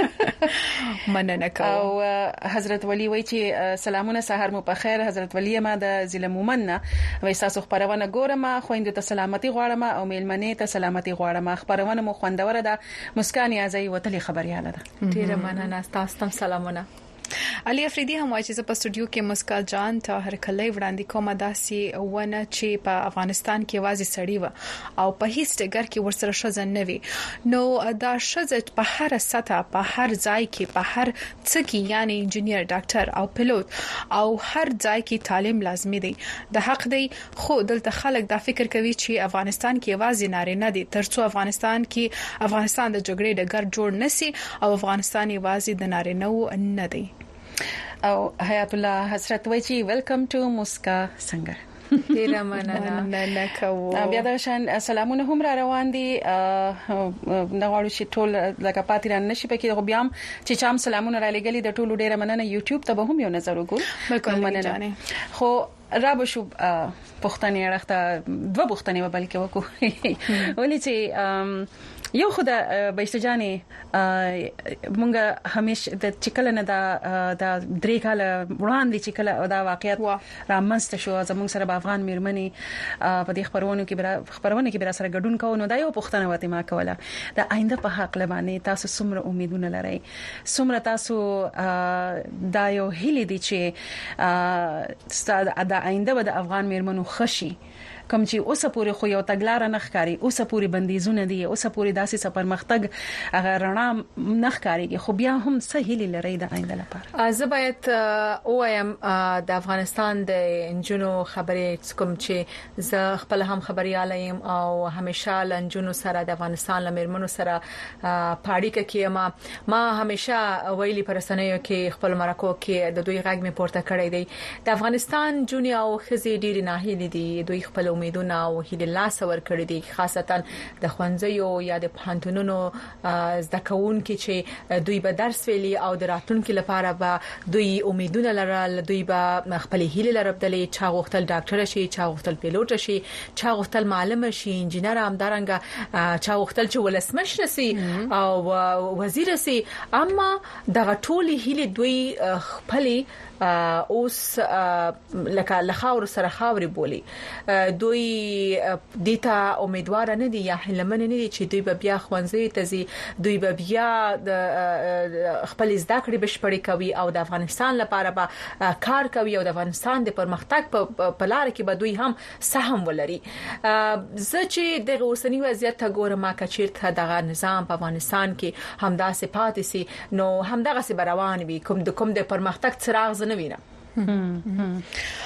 مننه کوم. او حضرت ولی وای چې سلامونه سحر مو په خیر. حضرت ولی ما د ظلمومنه وای تاسو خبرونه ګورم خويند ته سلامتی غواړم او میلمنې ته سلامتی غواړم. خبرونه مو خوندوره ده مسکان ازای وتلی خبرياله ده. ډیره مننه تاسو ته سلامونه. علي افریدي هم وايي چې په استودیو کې مسکا جان ته هر کله وړاندې کومه داسي ونه چې په افغانستان کې وازي سړی و او په هیڅ ټګر کې ورسره شزن نه وي نو دا شزت په هر سطح په هر ځای کې په هر څه کې یعنی انجنیر ډاکټر او پیلوټ او هر ځای کې تعلیم لازمي دی. د حق دی خو دلته خلک دا فکر کوي چې افغانستان کې وازي نارینه دي ترڅو افغانستان کې افغانستان د جګړې ډګر جوړ نسی او افغانستان وازي د نارینه نه دی. او حیات الله حضرت وای چې ویلکم ټو مسکا څنګه ډیره مننه. مننه کوم. بیا د شان سلامونه هم را روان دي نغواړو چې ټول لکه پاتې نشي پکې خو بیا هم چې چام سلامونه را لګلي د ټولو ډیره مننه. یوټیوب ته به هم یو نظر وګورئ. بالکل مننه. خو را به شو پښتني اړخته دوه پښتني بلکې وکړو ولې چې یو خدای بهشتجانې مونږه همیشه د چکل نه دا د درې کاله وړاندې چکل دا واقعیت رامنځته شو زموږ سره په افغان میرمنې په دې خبرونو کې خبرونه کې بر سره ګډون کوو نو دا یو پښتنه وته ما کوله د آینده په حق لبانه تاسو څومره امیدونه لرئ څومره تاسو دا یو هلي دي چې ستاسو د آینده د افغان میرمنو خشي کوم چې اوسه پوری خو یو تګلار نه ښکاری اوسه پوری بندیزونه دي اوسه پوری داسې سفر مختګ هغه رڼا نه ښکاریږي خو بیا هم سهیل لري د آینده لپاره. زه باید وایم د افغانستان د انجونو خبرې کوم چې زه خپل هم خبرياله يم او همیشه لنجونو سره د افغانستان لمرمنو سره پاړیکه کیما ما همیشه ویلي پرسنیو کې خپل مرکو کې د دوی غږ می پورته کړی دی. د افغانستان جونیا او خزي ډیر نه هلي دي دوی خپل امیدونه او هیله لاس ور کړی دي خاصتا د خوندزیو یا د پانتونونو زده کوونکو چې دوی به درس ویلي او د راتلونکو لپاره به دوی امیدونه لرل دوی به خپل هیله لربدلې چا غوښتل ډاکټر شي چا غوښتل پیلوټ شي چا غوښتل معلم شي انجنیر همدارنګه چا غوښتل چې ولسمشر شي او وزیر شي اما دغه ټولي هیله دوی خپل اوس لکه لخاور سره خاوري بولی دوی دیتا امیدوار نه دي یا هلمن نه دي چې دوی به بیا خوانځي تزي دوی به بیا د خپل زده کړې بشپړې کوي او د افغانستان لپاره به کار کوي او د افغانستان د پرمختګ په لار کې به دوی هم سهم ولري. زه چې د اوسنی وضعیت ته ګورم کچیرته دغه نظام په افغانستان کې همدا صفات سي نو همدغه سي روان وي کوم د کوم د پرمختګ څراغ نه وینم.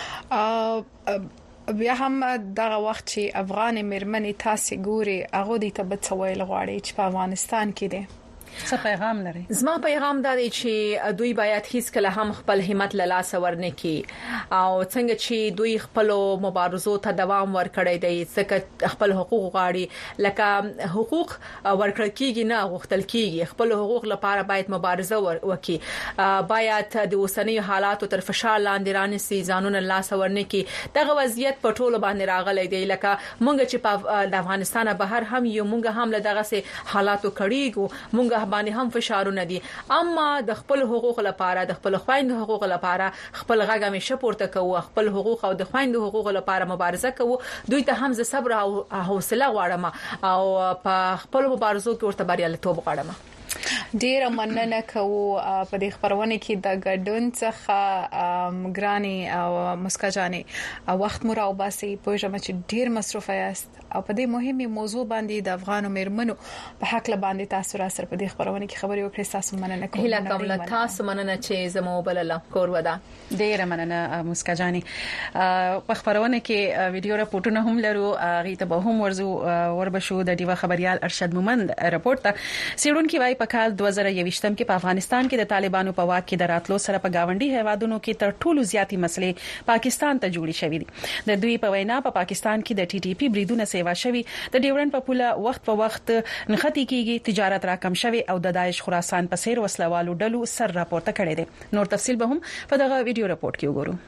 بیا هم دغه وخت چې افغان میرمنې تاسو ګوري هغه د تبڅوي لغواړي چې په افغانستان کې دي څه پیغام لري؟ زما پیغام دا دی چې دوی باید هیڅ کله هم خپل همت له لاس ورنه کی او څنګه چې دوی خپل مبارزو ته دوام ورکړی دی څنګه خپل حقوق غواړي لکه حقوق ورکړل کیږي نه غوښتل کیږي خپل حقوق لپاره باید مبارزه وکړي باید د اوسنۍ حالاتو تر فشار لاندې رانسي ځانونه لاس ورنه کی دغه وضعیت په ټولو باندې راغلی دی لکه مونږ چې په د افغانستان بهر هم یو مونږ هم له دغه سي حالاتو کړیږو مونږ باندې هم فشارونه دي اما د خپل حقوق لپاره د خپل خويند حقوق لپاره خپل غږ همیشه پورته کوو خپل حقوق او د خويند حقوق لپاره مبارزه کوو دوی ته هم صبر او حوصله غواړم او په خپل مبارزو کې ورته بریالیتوب غواړم. ډیر مننه کوو په دې خبرونه کې د ګډون څخه ګرانی او مسکا جاني وخت مو راو باسي په ژمه چې ډیر مصروف یاست او په دې مهمه موضوع باندې د افغانو مېرمنو په حق له باندې تاسو را سره په دې خبرونه کې خبري وکړئ. تاسو مننه کوم. هله کوم تاسو مننه چې زمو بلله کور ودا. ډیر مننه مسکا جاني. په خبرونه کې ویډیو راپورټونه هم لرو، غي ته به هم ورزو وربشو د دیوا خبريال ارشد مومند راپورټ ته سیړونکو وايي په کال دوه زره یوویشتم کې په افغانستان کې د طالبانو په واک کې د راتلو سره په گاونډي هیوادونو کې تر ټولو زیاتې مسلې پاکستان ته جوړې شوې دي. د دوی په وینا په پا پاکستان کې د ټي ټي پی بریدونه سیوا شوی، د ډیورن په پوله وخت په وخت نختی کېږي، تجارت راکم شوی او د داعش خراسان په سیر وسلوالو ډلو سر راپورته کړی دی. نور تفصيل به هم په دغه ویډیو راپورټ کې وګورو.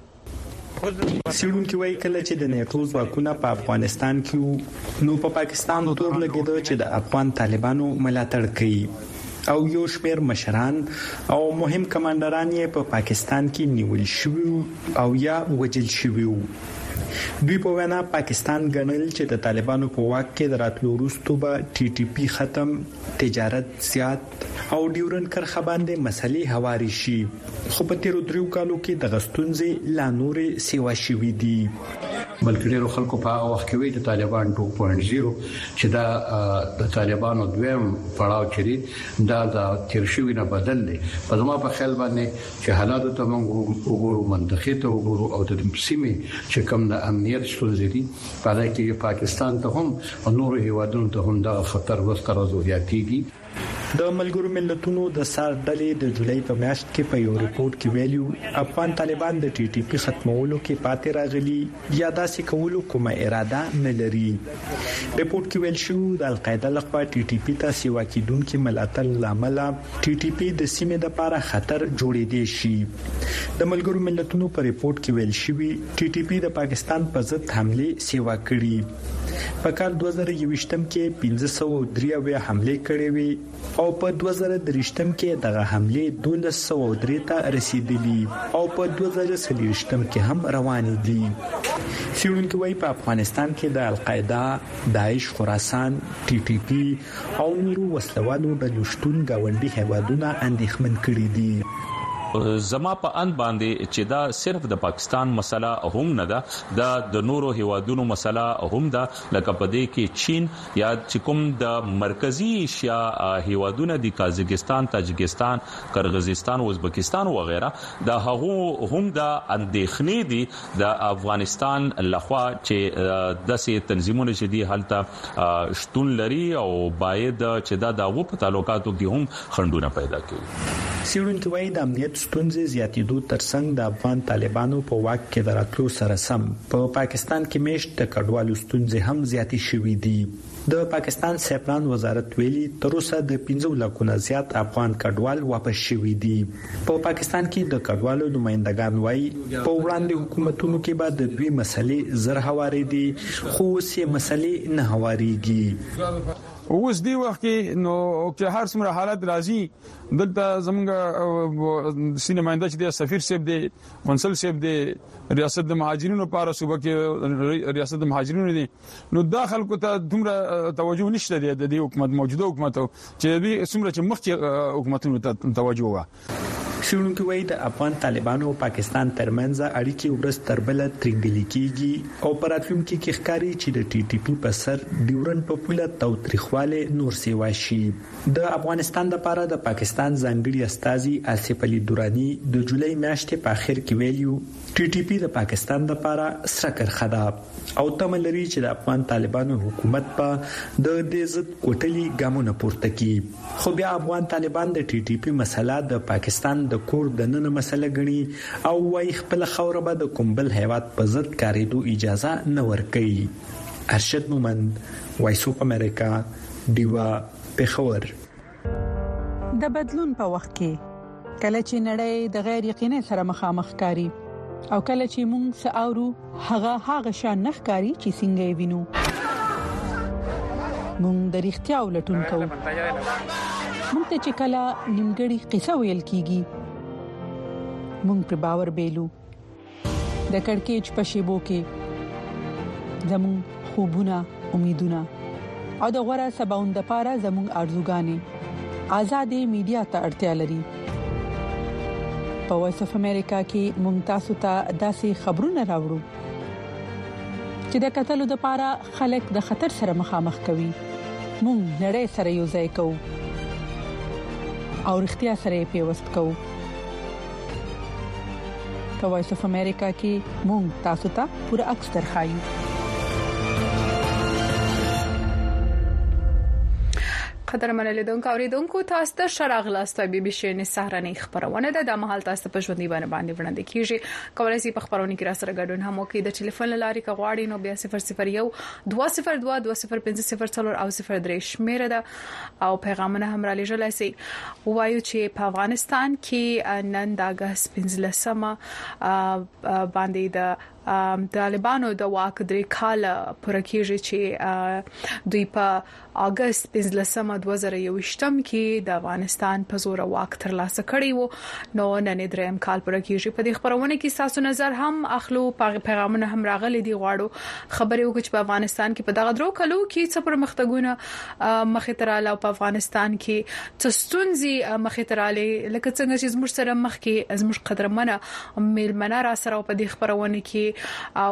سیړونکو وايي کله چې د نیټو ځواکونه په افغانستان کې نو په پاکستان تور لګیدو چې د افغان طالبانو ملاتړ کوي او یو شمېر مشران او مهم کمانډران یې په پاکستان کې نیول شوی او یا وجل شوی. دوی په وینا پاکستان ګڼل چې د طالبانو په واک کې د راتلو وروسته به ټي ټي پی ختم، تجارت زیات او ډیورن کرخه باندې مسلې هواري شي. خو په تیرو دریو کالو کې د غستونځي لا نورې سیوا شوې دي. بلکې ډیرو خلکو په هغه وخت کې وی د طالبان دوه نقطه صفر چې دا د طالبانو دویم پړاو چي دا د تیر شوی نه بدل دي. په زما په خیال باندې چې حالات ته موږ وګورو، منطقي ته وګورو او د سیمې چې کوم د امنیت ستونزې دي په دې کې پاکستان ته هم او نور هیوادونو ته هم دا خطر وسکره زیاتېږي. د ملګرو ملتونو د سار ډلې د جولای په میاشت کې په یو ریپورت کې ویلو افغان طالبان د ټي ټي پی ختمولو کې پاتې راغلي یا داسې کولو کومه اراده نه لري. ریپورت کې ویل شو د القاعده لخوا ټي ټي پی ته سیوا کېدونکو ملاتړ لامل ټي ټي پی د سیمې د لپاره خطر جوړېدي شي. د ملګرو ملتونو په ریپورت کې ویل شوی ټي ټي پی د پاکستان په ضد حمله سیوا کړې. په کال دوه زره یوویشتم کې پنځه سوه درې اویا حمله کړې وي او په دوه زره دریشتم کې دغه حمله دولس سوه درې ته رسیدلې او په دوه زره څلوېښتم کې هم روانې دي. سیړونکو وايي په افغانستان کې د القاعده، داعش خراسان، ټي ټي پی او نورو وسلوالو ډلو شتون گاونډي هیوادونه اندېښمن کړي دي. زما په اند باندې چې دا صرف د پاکستان مسله هم نه ده، د نورو هیوادونو مسله هم ده، لکه په دې کې چین یا چې کوم د مرکزی ایشیا هیوادونه دي، قازقستان، تاجکستان، قرغیزستان، ازبکستان و غیره، دا هغه هم د اندېښنې دي د افغانستان لخوا چې داسې تنظیمونه چې دي هلته شتون لري او باید چې دا دغه په تعلقاتو کې هم خنډونه پیدا کړي. سیړونکو وايي د امنیت ستونزې زیاتېدو ترڅنګ د افغان طالبانو په واک کې د راتلو سره سم په پاکستان کې میشت د کډوالو ستونزې هم زیاتې شوې دي. د پاکستان سیپلان وزارت ویلي تر اوسه د پنځه لکونه زیات افغان کډوال واپس شوي دي. په پاکستان کې د کډوالو نمائندگان وايي په وړاندې حکومتونو کې به د دوی مسلې زر هواري دي، خو سه مسلې نه هواريږي. اوس دی وخت کې نو چې هر څومره حالت راځي دلته زمونږ سینمانده چې د سفیر صاحب دی، قونسل صاحب دی، ریاست د مهاجرینو لپاره صوبه کې ریاست د مهاجرینو دي، نو داخل کو ته دومره توجه نشته دی د حکومت موجوده حکومت چې دوی څومره چې مخکې حکومتونو ته توجه وکړه. سیړونکو وايي د افغان طالبانو او پاکستان ترمنځ اړیکې ورځ تر بل ترنګلې کیږي او په راتلونکي کې ښکاري چې د ټي ټي پی په سر ډیورن په پوله توتریخواله نور سیوا شي. د افغانستان لپاره د پاکستان ځانګړي استازي آصف علي دوراني د جولای میاشتې په اخر کې ویلو ټي ټي پی د پاکستان لپاره سره کرخدا او تمه لري چې د افغان طالبانو حکومت په د دې ضد کوټلي ګامونه پورته کړي. خو بیا افغان طالبان د ټي ټي پی مسله د پاکستان د کور د نن مسله غني او وايي خپل خوره به د کومبل هیواد په ضد کاریدو اجازه نه ورکړي. ارشد مومند، وایس اف امریکا، دیوا، پېښور. د بدلون په وخت کې کله چې نړۍ د غیر یقیني سره مخامخ کاری او کله چې موږ ساورو هغه هغه شان نخکاری چې څنګه وینو موږ د اړتیا ولټون کوو. موږ ته چې کله نیمګړی قصه ویل کیږي موږ پر باور بیلو. د کڑکېچ په شیبو کې زموږ خوبونه، امیدونه او د غوړه سباوند لپاره زموږ ارزوګانې آزادې میډیا ته اړتیا لري. په وایس اف امریکا کې ممتاز ته داسې خبرونه راوړو چې د قتل د پاره خلک د خطر سره مخامخ کوي. مونږ نړۍ سره یو ځای کوو او اړتیا سره پیوست کوو. په وایس اف امریکا کې مونږ تاسو ته پوره عکس درخایو. قدر منلیدونکو اوریدونکو تاسو ته شراغلاسته بي بي سي نسهرنی خبرونه ده د مهال تاسو په ژوندۍ باندې باندې وړاندې کیږي. کولای شئ په خبرونه کې را سره ګډون هم وکړئ. د ټلیفون لارې کغواړي نو بیا صفر صفر یو دوه صفر دوه دوه صفر پنځه صفر څلور او صفر درې شمیره ده او پیغامونه هم را لېږلای شئ. وایو چې په افغانستان کې نن د اگست پنځلسمه باندې د طالبانو د واک درې کال پر کېږي چې دوی په اگست پنځلسمه دوه زره یوویشتم کې د افغانستان په زور واک ترلاسه کړی وو. نو نن دریم کال پر کېږي. په دې خبرونه کې تاسو نظر هم اخلو. پیغامونه هم راغلي دي. غواړو خبرې وکړو چې په افغانستان کې په دغه درو کلو کې څه پرمختګونه مخې ته رااله او په افغانستان کې څه ستونزې مخې ته رااله لکه څنګه چې زموږ سره مخ کې زموږ قدرمنه میلمنه را سره په دې خبرونه کې او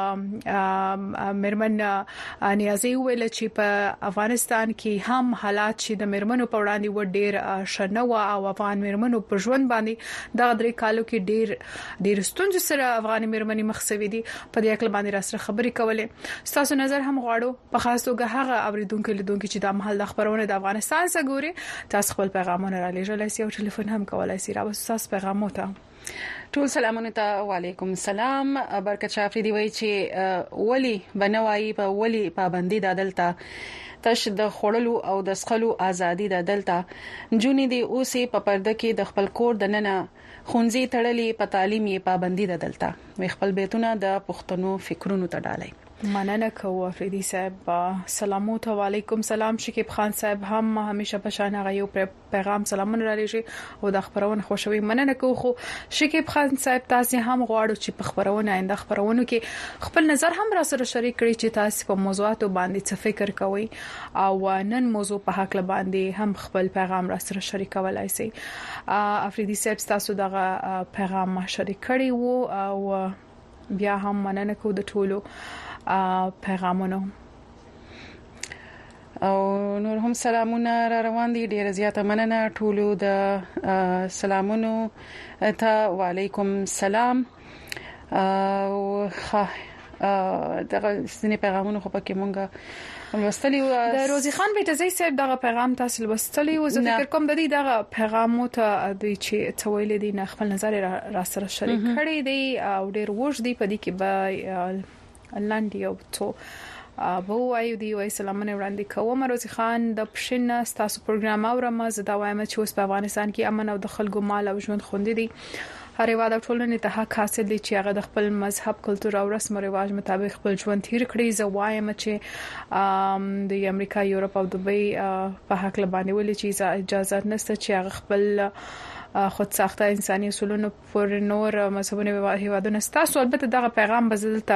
مرمن نیازي ویل چې په افغانستان کې هم حالات چې د مرمنو په وړاندې و ډېر شنو او افغان مرمنو په ژوند باندې د درې کالو کې ډېر ډېر ستونزې سره افغان مرمنې مخسوي دي. په دې اړه باندې را سره خبرې کولې. تاسو نظر هم غواړو په خاص توګه هغه اوریدونکو لیدونکو چې د محل د خبرونه د افغانستان څخه ګوري. تاسو خپل پیغامونه را لېږلای شئ او ټلیفون هم کولای شئ. را وساس پیغامونه ټول سلامونه ته وعلیکم السلام. برکت شافری دی وای چې ولی بنوای په ولی پابندي د عدالت تش د خړلو او د سخلو ازادي د عدالت جونې دی اوسې په پرده کې د خپل کور د ننه خونځي تړلې په تعلیم یې پابندي د عدالت وي خپل بیتونه د پښتنو فکرونو ته ډالای. مننه کوو افریدي صاحب. سلامات و علیکم سلام. شکیب خان صاحب هم همیشه په شان غيو پیغام سلامونه را لېږي او د خبرونه خوشوي. مننه کوو. خو شکیب خان صاحب تاسو هم غواړو چې په خبرونه آینده خبرونه کې خپل نظر هم را سره شریک کړئ چې تاسو په موضوعات باندې څه فکر کوئ او نن موضوع په حق باندې هم خپل پیغام را سره شریکولای شئ. افریدي صاحب تاسو دغه پیغام ما شریک کړی وو او بیا هم مننه کوو د ټولو پیغامونو او نور هم سلامونه را روان دي. ډیر زیاته مننه ټولو د سلامونو ته وعلیکم سلام. او ښه دغه سینې پیغامونه خو پکې مونږه ولوستلی و. د روزي خان بیٹزی صاحب دغه پیغام تاسو ولوستلی و. زه فکر کوم د دې دغه پیغامو ته د چې څویل دي نه خپل نظر را سره شریک کړی دی او ډیر وښ دی په دې کې به لاندې او تو ابو وایو دی وای سلامونه وړاندې کوم. روزي خان د پښین تاسو پروګرام اورم. زه دا وایم چې اوس په افغانستان کې امن او د خلکو مال او ژوند خوندې دي. هر هیواد ټولنې ته حق حاصل دي چې هغه د خپل مذهب کلتور او رسم او رواج مطابق خپل ژوند تیر کړي. زه وایم چې د امریکا یورپ او دوبۍ په حق باندې ولې چې اجازه نشته چې هغه خپل خود ساخته انساني اصولونو پر نور مذهبونه هیوادونه ستاسو. البته دغه پیغام بزلته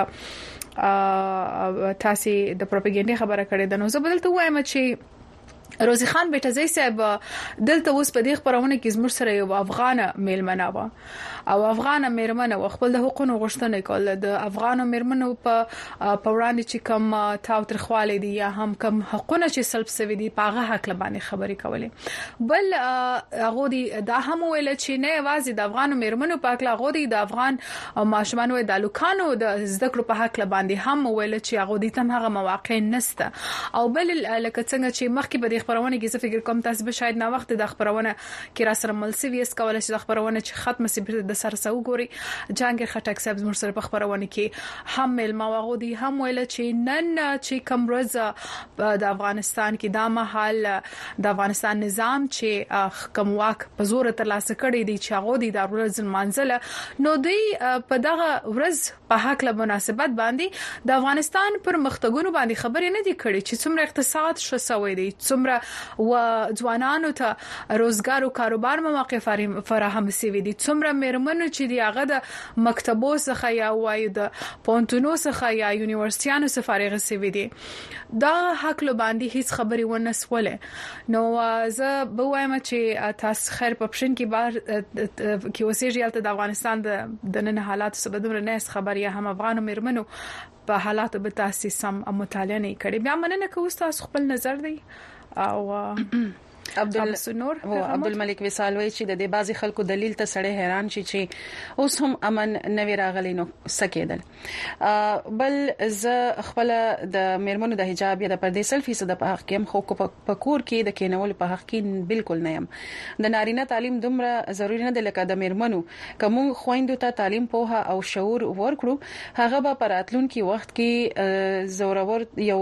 تاسو د پروپاګاندا خبره کړې ده. نو زه بدلته وایم چې روزي خان بیٹزی صاحب دلته اوس په دې خبرونه کې زموږ سره یو افغان میلمنه و او افغان میرمنه و خپل د حقوقو غوښتنه کوله. د افغان میرمنو په پوراندې چې کم تاو ترخواله دي یا هم کم حقوقونه چې سلب سوي دي په هغه حق باندې خبرې کولې. بل هغه دي دا هم ویل چې نه وازي د افغان میرمنو په اړه هغه دي د افغان ماشومان و د لوکانو د زده کړو په حق باندې هم ویل چې هغه دي تم هغه مواقع نشته. او بل لکه څنګه چې مخکې به د خبرونه کې څه فکر کوم تاسو به شاید نه وخت د خبرونه کې را سره ملسویس کولای شي د خبرونه چې ختم سي د سر سو ګوري. جهانگیر خټک صاحب زموږ سره په خبرونه کې هم ملما وغودي هم ویل چې نن چې کمرز د افغانستان کې دا محل د افغانستان نظام چې کوم واک په زور تر لاسه کړی دی چې هغه د ورځ منځله نو دی په دغه ورځ په حق له مناسبت باندې د افغانستان پر مختګونو باندې خبرې نه دي کړې چې څومره اقتصاد شوسوي دي څومره څومره و ځوانانو ته روزګار او کاروبار مواقع فراهم شوي دي څومره مېرمنو چې دی هغه د مکتبو څخه یا وایي د پونتونو څخه یا یونیورسيټانو څخه فارغ شوي دي دا حق له باندې هیڅ خبري ونه سوله نو زه به وایم چې تاسو خیر په پښین کې بار کې اوسېږي البته د افغانستان د نن حالات څخه دومره نه خبر یا هم افغان مېرمنو په حالات به تاسو سم مطالعه نه کړي بیا مننه کوم تاسو خپل نظر دی او عبدالنور او عبدالملک وصال وی چې د دې بازي خلکو دلیل ته سړی حیران شي چې اوس هم امن نوی راغلی نو سکیدل بل ز خپل د میرمنو د حجاب یا د پردې سل فیصد په حق کې هم خو په کور کې د کینول په حق کې بالکل نه يم د نارینه تعلیم دومره ضروری نه ده لکه د میرمنو کوم خويندو ته تعلیم پوها او شعور ورکړو هغه به پراتلون کې وخت کې زورور یو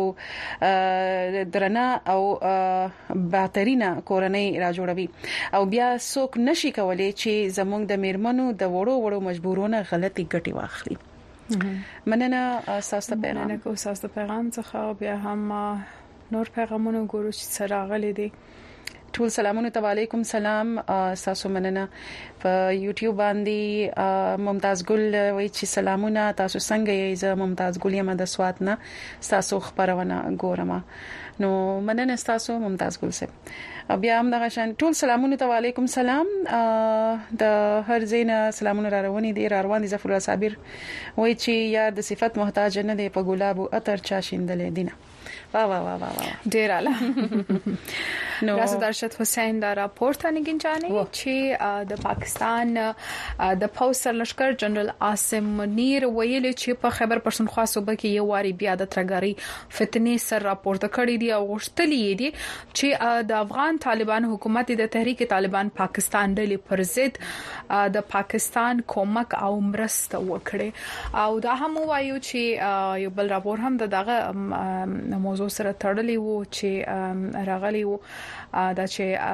درنه او بهترینه کورنۍ را جوړوي او بیا څوک نشي کولای چې زموږ د میرمنو د وړو وړو مجبورونه غلطي ګټي واخلي مننه تاسو ته پیغام کو تاسو ته پیغام څخه بیا هم نور پیغامونه ګورو چې سره غلي دي ټول سلامونه تعالیکم سلام تاسو مننه په یوټیوب باندې ممتاز ګل وایي چې سلامونه تاسو څنګه یې زه ممتاز ګل یم د سوات نه تاسو خبرونه ګورم نو مننه تاسو ممتاز ګل سه بیا هم دغه شان ټول سلامونه تعالیکم سلام د هر زینا سلامونه را رواني دي را روان دي ظفر الله صابر وایي چې یار د صفت محتاج نه دی په ګلاب او عطر چا شیندلې دینه وا وا وا وا ډیر اعلی نو راس درشت حسین دا راپورټ انګینځاني چې د پاکستان د پوسټر لشکر جنرال عاصم منیر ویلي چې په خیبر پښتونخوا صوبه کې یو واری بیا د ترګری فتنې سر راپورټ کړی دی او غوښتلې دي چې د افغان طالبان حکومت د تحریک طالبان پاکستان ډلې پر ضد د پاکستان کومک او مرسته وکړي او دا هم وایو چې یو بل راپور هم دغه موضوع سره تړلې وو چې راغلی وو دا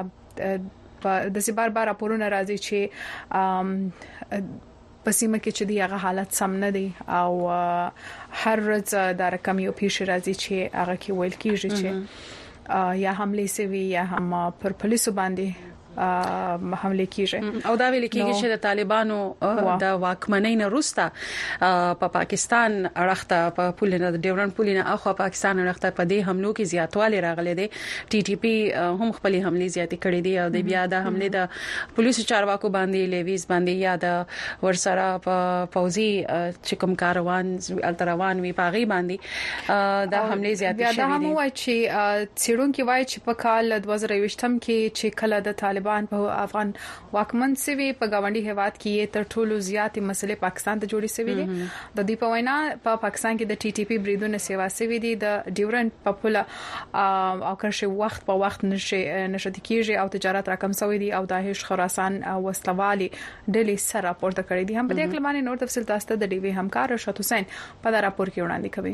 چې د سي بار بار راپورونه راځي چې پسیمه کې چې دی هغه حالت سم نه دی او هر ورځ دا رقم یو پیښ راځي چې هغه کې ویل کیږي چې یا حمله سوي یا هم پر پولیسو باندې حمله کیږي او دا ویل کیږي چې د طالبانو د واکمنۍ نه وروسته په پاکستان اړخته په پولینه د ډیورن پولینه او په پاکستان اړخته په دې حملو کې زیاتوالی راغلي دي ټي ټي پی هم خپل حمله زیاتې کړې دي او د بیا د حمله د پولیسو چارواکو باندې لیویز باندې یا د ورسره په پوزي چې کوم کاروان التروان وی پاغي باندې د حمله زیاتې شوې دي دا هم وایي چې څیړونکو وایي چې په کال دوه زره یوویشتم کې چې کله د طالبان په افغان واکمن سوي په گاونډي هواد کې تر ټولو زیاتې مسلې پاکستان ته جوړې سوي دي د دې په وینا په پاکستان کې د ټي ټي پی بریدونه سیوا سوي دي د ډیورنت په پوله او کرشه وخت په وخت نشه نشد کیږي او تجارت راکم سوي دي او داعش خراسان او وسلوالي ډلې سره راپورټ کړی دي هم په دې کلمانه نور تفصیل تاسو ته د ډي وی همکار رشاد حسین په دا راپور کې وړاندې کوي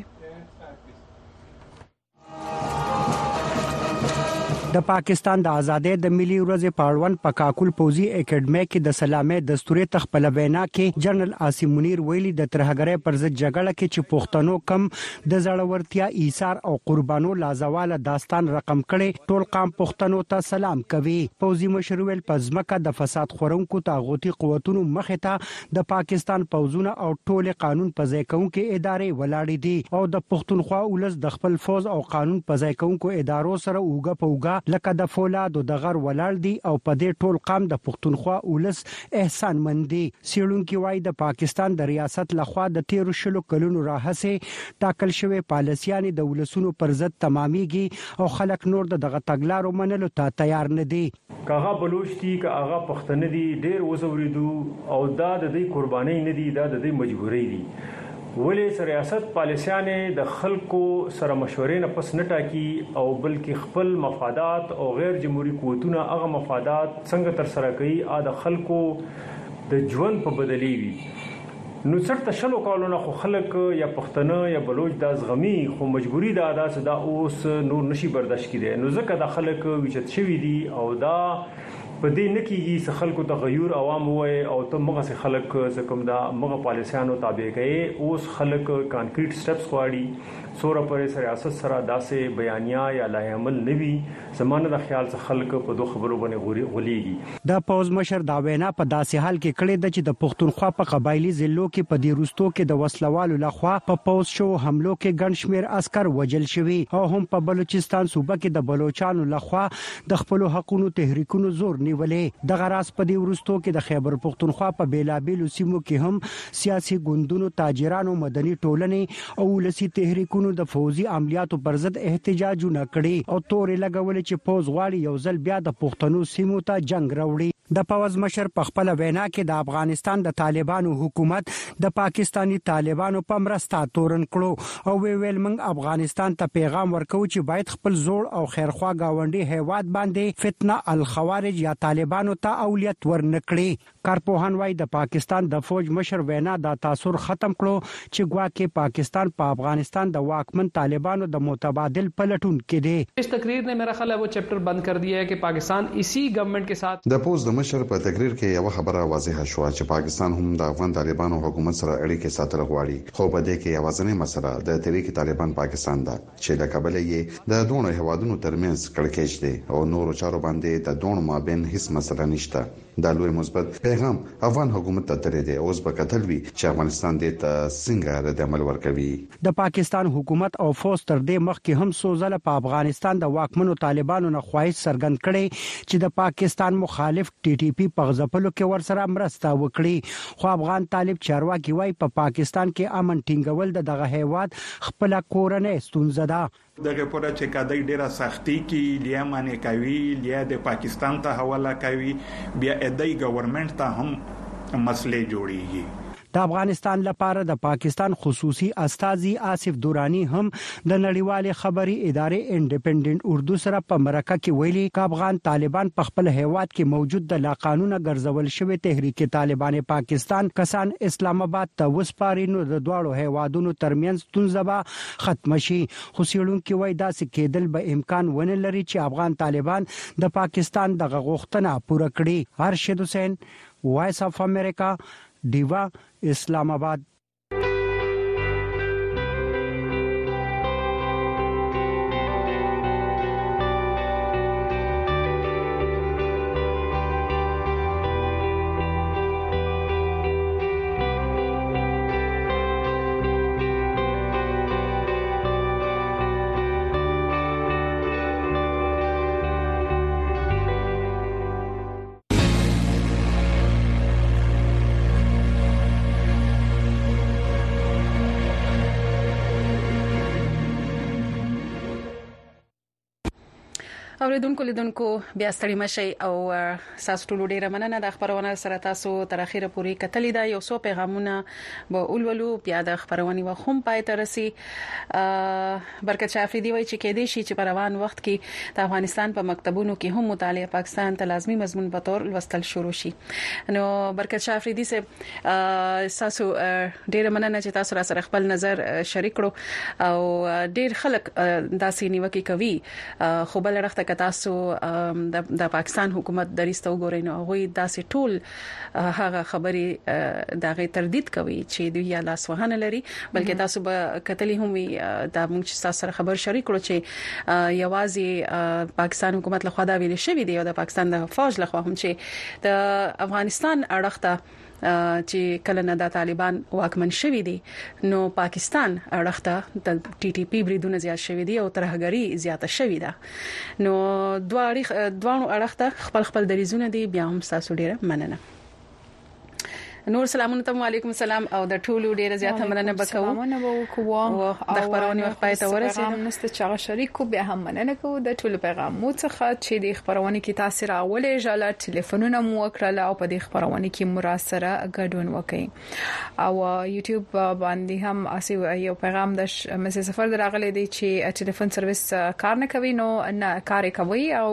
د پاکستان د ازادۍ د ملي ورځې پاړون په کاکول پوزي اکیډمي کې د سلامې دستوري تخپل وینا کې جنرال عاصم منیر ویلي د ترهګرۍ پر ضد جګړه کې چې پښتنو کم د زړورتیا ایثار او قربانو لازواله داستان رقم کړي ټول قام پښتنو ته سلام کوي پوزي مشر ویل پزمکه د فساد خورونکو طاغوتي قوتونو مخه ته د پاکستان پوزونه او ټول قانون په ځای کوونکو ادارې ولاړې دي او د پښتونخوا ولس د خپل فوز او قانون په ځای کوونکو ادارو سره اوګه پوګه لکه د فولاد او د غر ولال دي او په دې ټول قام د پښتونخوا ولس احسان مندي سیړونکو وای د پاکستان د ریاست لخوا د تیر شلو کلونو راهسه ټاکل شوی پالیسيان د ولسونو پر ضد تمامېږي او خلک نور دغه تګلارو منلو ته تیار نه دي کاغه بلوچ دي کاغه پښتنه دي ډېر وزوریدو او دا د دې قرباني نه دي دا د دې مجبوري دي ولې ریاست پالیسيان د خلکو سره مشورې نه پس نه ټاکي او بلکې خپل مفادات او غیر جمهوریت قوتونه هغه مفادات څنګه تر سره کوي ا د خلکو د ژوند په بدلی وي نو څرته شلو کالونه خو خلک یا پښتنه یا بلوچ د زغمی خو مجبوری دا ادا دا اوس نور نشي برداشت کړي نو ځکه د خلک وچت شوی دي او دا په دې نه کېږي چې خلکو ته غیر عوام وای او ته مغه سي خلک زکم دا مغه پالیسيانو تابع کوي اوس خلک کانکریټ سټپس غواړي سوره پر سیاست سره داسې بیانیا یا لایحه عمل نوي زمانه د خیال څخه خلک په دوه خبرو باندې غولېږي. د پوز مشر دا وینا په داسې حال کې کړې ده چې د پښتونخوا په قبایلی ضلعو کې په دې روستو کې د وسلوالو لخوا په پوز شو حملو کې ګڼ شمېر عسكر وجل شوي او هم په بلوچستان صوبه کې د بلوچستانو لخوا د خپل حقوقو تحریکونو زور نیولې. د غراس په دې روستو کې د خیبر پښتونخوا په بیلابیلو سیمو کې هم سیاسي ګوندونو، تاجرانو، مدني ټولنې او ولسی تحریکونو د فوزي عملیاتو پر ضد احتجاجونه کړي او تورې لګولې چې پوز غواړي یو ځل بیا د پښتنو سیمو ته جنگ راوړي. د پوز مشر په خپل وینا کې د افغانستان د طالبانو حکومت د پاکستانی طالبانو په مرسته تورن کړو او ویل موږ افغانستان ته پیغام ورکو چې باید خپل زوړ او خیرخوا گاونډي هیواد باندې فتنه الخوارج یا طالبانو ته اولیت ورنکړي. کارپوهان وايي د پاکستان د فوج مشر وینا د تاثیر ختم کړو چې ګواکې پاکستان په پا افغانستان د واکمن طالبانو د متبادل پلټون کې دي. इस तकरीर ने मेरा ख्याल है वो चैप्टर बंद कर दिया है कि पाकिस्तान इसी गवर्नमेंट के साथ د پوز د مشر په تقریر کې یو خبره واضحه شو چې پاکستان هم د افغان طالبانو حکومت سره اړیکې ساتل غواړي، خو په دې کې یو ځنې مسله د تحریک طالبان پاکستان ده چې د کابل یې د دوه هیوادونو ترمنځ کړکېچ دي او نور چارو باندې د دوه مابین هیڅ مسله نشته. دا لوی مثبت پیغام افغان حکومت ته ترې دی. اوس به کتل وی چې افغانستان دې ته څنګه رد عمل ورکوي. د پاکستان حکومت او فوج تر دې مخکې هم سوزله په افغانستان د واکمنو طالبانو نه خواهش څرګند کړي چې د پاکستان مخالف ټي ټي پی په غځپلو کې ورسره مرسته وکړي، خو افغان طالب چارواکي وايي په پاکستان کې امن ټینګول د دغه هیواد خپل کورنۍ ستونزه ده. دغه پوره چې کدی ډیره سختي کې لیا معنی کوي، لیا د پاکستان ته حواله کوي، بیا ادای ګورنمنت ته هم مسلې جوړیږي. د افغانستان لپاره د پاکستان خصوصي استازي آصف دورانی هم د نړیوال خبري ادارې انډیپندنت اردو سره په مرکه کې ویلي چې افغان طالبان په خپل هیواد کې موجود د لا قانونه ګرځول شوی تحریک طالبان پاکستان کسان اسلام آباد ته وسپاري نو د دوړو هیوادونو ترمنځ ستونزه ختم شي. خو سیړونکو وایي دا چې کېدل به امکان ونه لري چې افغان طالبان د پاکستان د غوښتنه پوره کړي. هرشد حسین، وایس اف امریکا، دیوا، اسلام آباد. اوریدونکو لیدونکو بیا ستړي مشي او ساسو ټولو ډیره مننه د خبرونه سره تاسو تر اخیره پورې کتلې دا یو څو پیغامونه به اولولو بیا د خبرونه وخم پای تر رسي. برکت شافریدي وایي چې کې دي شي چې په روان وخت کې د افغانستان په مکتبونو کې هم مطالعه پاکستان ته لازمي مضمون په تور لوستل شروع شي. نو برکت شافریدي سه ساسو ډیره مننه چې تاسو را سره خپل نظر شریک کړو او ډیر خلک داسې نیوکه کوي خو بل رخته تاسو د پاکستان حکومت دریسته وګورئ نو هغه داسې ټول هغه خبري دغه تردید کوي چې دوی یا لاس وهنه لري، بلکې تاسو به کتلی هم د موږ تاسو سره خبر شریک کړو چې یوازې پاکستان حکومت له خوا دا ویل شوی دی او د پاکستان د فوج له خوا هم چې د افغانستان اړخته چې کله نه د طالبان واکمن شوی دي نو پاکستان اړخته د ټي ټي پی بریدونه زیات شوی دي او ترهګری زیاته شوی ده. نو دواړي دوانو اړخته خپل خپل دریزونه دي. بیا هم تاسو ډیره مننه. نور سلامونه ته وعلیکم السلام او د ټولو ډیره زیاته مننه وکړو. سلامونه وکړو او د خبرونه وخت پای ته ورسېد. پیغام نست چې شریکو بیا هم مننه کوو د ټولو پیغامو څخه چې د خبرونه کې تاثیر اولې ژاله ټلیفونونه مو وکړل او په دې خبرونه کې مراسره ګډون وکړي او یوټیوب باندې هم اسی یو پیغام د مسیج سفر دراغلي دی چې ټلیفون سرویس کار نه کوي نو نه کار کوي او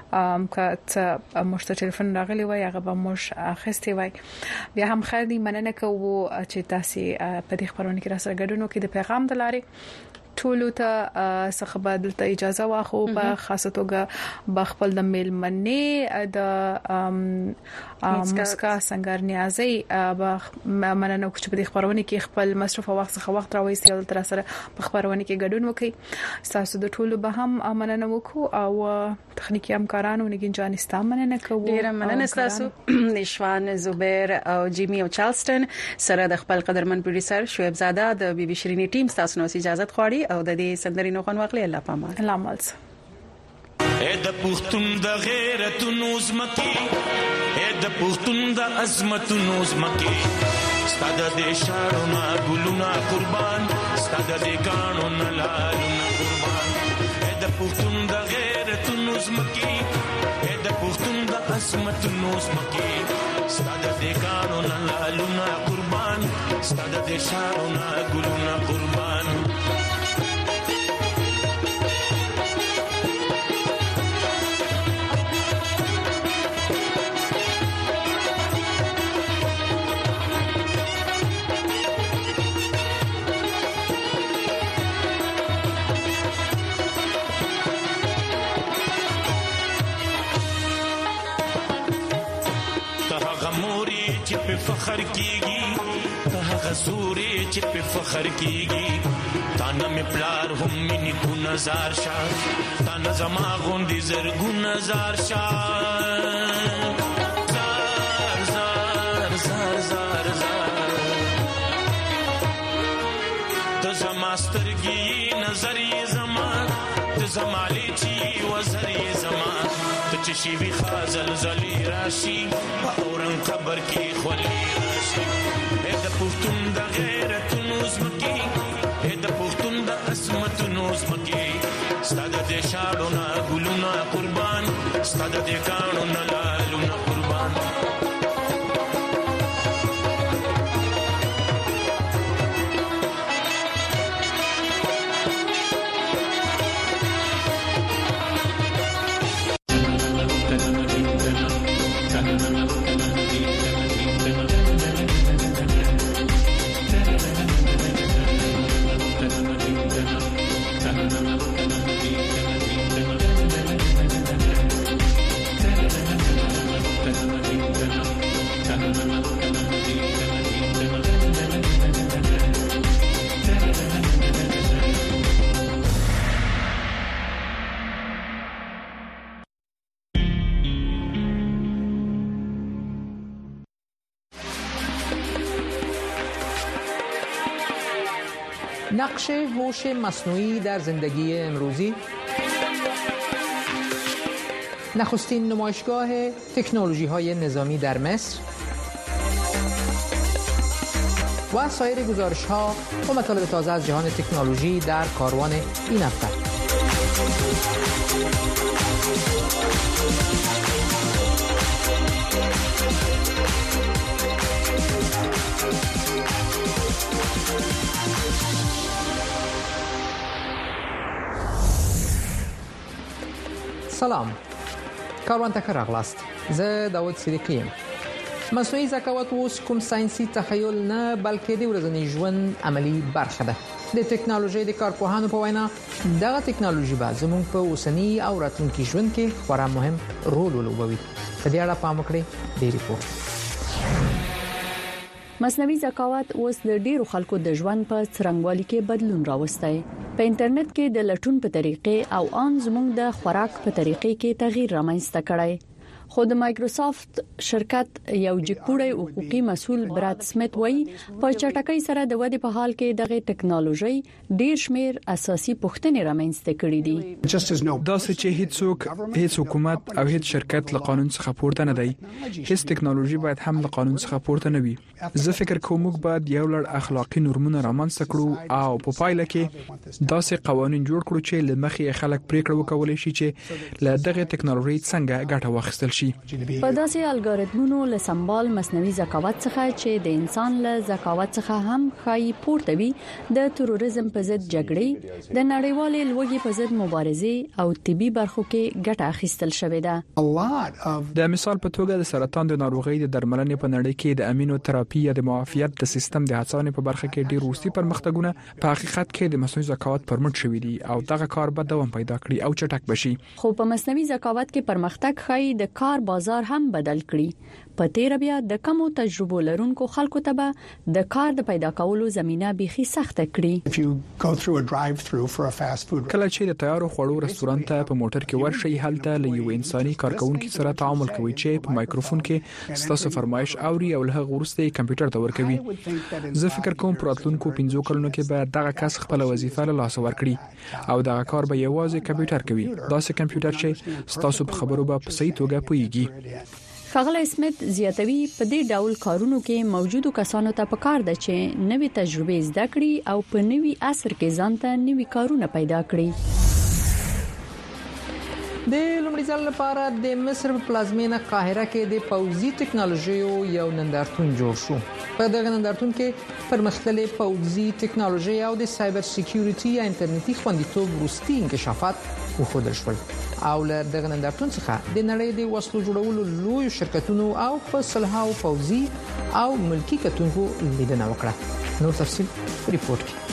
که مشته ټلیفون راغلی وای هغه به مش اخستي وای. بیا هم خیر دی مننه کوو چې تاسو په دې خبرونه کې را سره ګډون وکړئ. د پیغام د لارې ټولو ته څخه بدلته اجازه واخو په خاصه توګه بخپل د میل منې د مسکا څنګه نیازي به مننه کوم چې په خبرونه کې خپل مصرف وخت څخه وخت راوېستي او تر سره په خبرونه کې ګډون وکړي تاسو د ټولو به هم مننه وکړو او تخنیکی همکارانو نګین جانستان مننه کوو ډیر مننه تاسو نشوان زبیر او جیمی او چارلستون سره د خپل قدرمن پروډوسر شعیب زاده د بي بي شيرینی ټیم تاسو نو اجازه غواړي او د دې سندرینو غون واخلي الله پامان الله مالس اې د پښتون د غیرت نوز مکی اې د پښتون د عظمت نوز مکی ستاد د شارونه ګلونه قربان ستاد د ګانو لالونه قربان اې د پښتون د غیرت نوز مکی اې د پښتون د عظمت نوز مکی ستاد د ګانو لالونه قربان ستاد د شارونه ګلونه قربان په فخر کیږي ته غزوري چې په فخر کیږي تا نه مې پلار هم مینې کو نظر شاه تا نه زما غوندې زرګون نظر شاه زار زار زار زار زار ته زما سترګې نظرې زما ته زما لچی وزرې زما ته چې وی خازل زلی راشي اورن قبر کې خولي راشي اې د پښتون د غیرت نوز مکی اې د پښتون د عظمت نوز مکی ستاده د شاړو نه ګلونه قربان ستاده د کانو نه لالونه قربان نقش هوش مصنوعی در زندگی امروزی نخستین نمایشگاه تکنولوژی‌های نظامی در مصر و سایر گزارش‌ها و مطالب تازه از جهان تکنولوژی در کاروان این هفته. سلام، کاروان ته راغلاست. زه داوود صدیقی یم. مصنوعي ذکاوت اوس کوم ساينسي تخیل نه بلکې د ورځني ژوند عملی برخه ده. د ټکنالوژي د کارپوهانو په وینا دغه ټکنالوژي به زموږ په اوسنی او راتلونکي ژوند کې خورا مهم رول ولوبوي. په دې اړه پام وکړئ د ریپورت. مصنوعي ذکاوت اوس د ډیرو خلکو د ژوند په څرنګوالي کې بدلون راوستي. په انټرنیټ کې د لټون په طریقې او ان زموږ د خوراک په طریقې کې تغییر رامنځته کړی. خو د مایکروسافت شرکت یو جګپوړی حقوقي مسول براد سمیت وایي په چټکۍ سره د ودې په حال کې دغه ټکنالوژي ډیر شمیر اساسي پوښتنې رامنځته کړې دي. دا چې هیڅوک هیڅ حکومت او هیڅ شرکت له قانون څخه پورته نه دی. هیڅ ټکنالوژي باید هم له قانون څخه پورته نه وي. زه فکر کوم موږ باید یو لړ اخلاقی نورمونه رامنځته کړو او په پایله کې داسې قوانين جوړ کړو چې لمخې خلک پریکړه وکولای شي چې له دغه ټکنالوژي څنګه ګټه واخیستل شي. په داسې الګوریتمونو له سمبال مصنوعي ذکاوت څخه چې د انسان له ذکاوت څخه هم خای پورته وي د تروریزم په ضد جګړې د نړیوالې لوږې په ضد مبارزې او طبي برخو کې ګټه اخیستل شوې ده. د مثال په توګه د سرطان د ناروغۍ د درملنې په نړۍ کې د امینو تراپي یا د معافیت د سیستم د هڅونې په برخه کې ډیر وروستي پرمختګونه په حقیقت کې د مصنوعي ذکاوت پرمټ شوې دي او دغه کار به دوام پیدا کړي او چټک بشي. خو په مصنوعي ذکاوت کې پرمختګ خای د کار بازار هم بدل کړي. په تیر بیا د کمو تجربو لرونکو خلکو ته به د کار د پیدا کولو زمينه بيخي سخته کړي. کله چې د تیارو خوړو رستورانت ته په موټر کې ورشي هلته له یو انساني کارکونکو سره تعامل کوي چې په مایکروفون کې ستاسو فرمایش اوري او له غورسته کمپیوټر ته ورکوي. زه فکر کوم پراتلونکو پنځو کلونو کې به دغه کس خپل وظیفه له لاس ورکړي او دغه کار به یوازې کمپیوټر کوي. دا سه کمپیوټر چې ستاسو په خبرو به په صحیح توګه پوهیږي. ښاغلی سمیت زیاتوي په دې ډول کارونو کې موجودو کسانو ته پکار ده چې نوې تجربې زده کړي او په نوي عصر کې ځان ته نوي کارونه پیدا کړي. د لومړي ځل لپاره د مصر په پلازمینه قاهره کې د پوځي ټکنالوژي یو نندارتون جوړ شو. په دغه نندارتون کې پرمختللې پوځي ټکنالوژي او د سایبر سکیورټي یا انټرنیټي خوندیتوب وروستي انکشافات وښودل شول. او له دغه نندارتون څخه د نړۍ د وسلو جوړولو لوی شرکتونو او په صلحاو پوځي او ملکی کتونکو لیدنه وکړه. نور تفصیل ریپورت کې.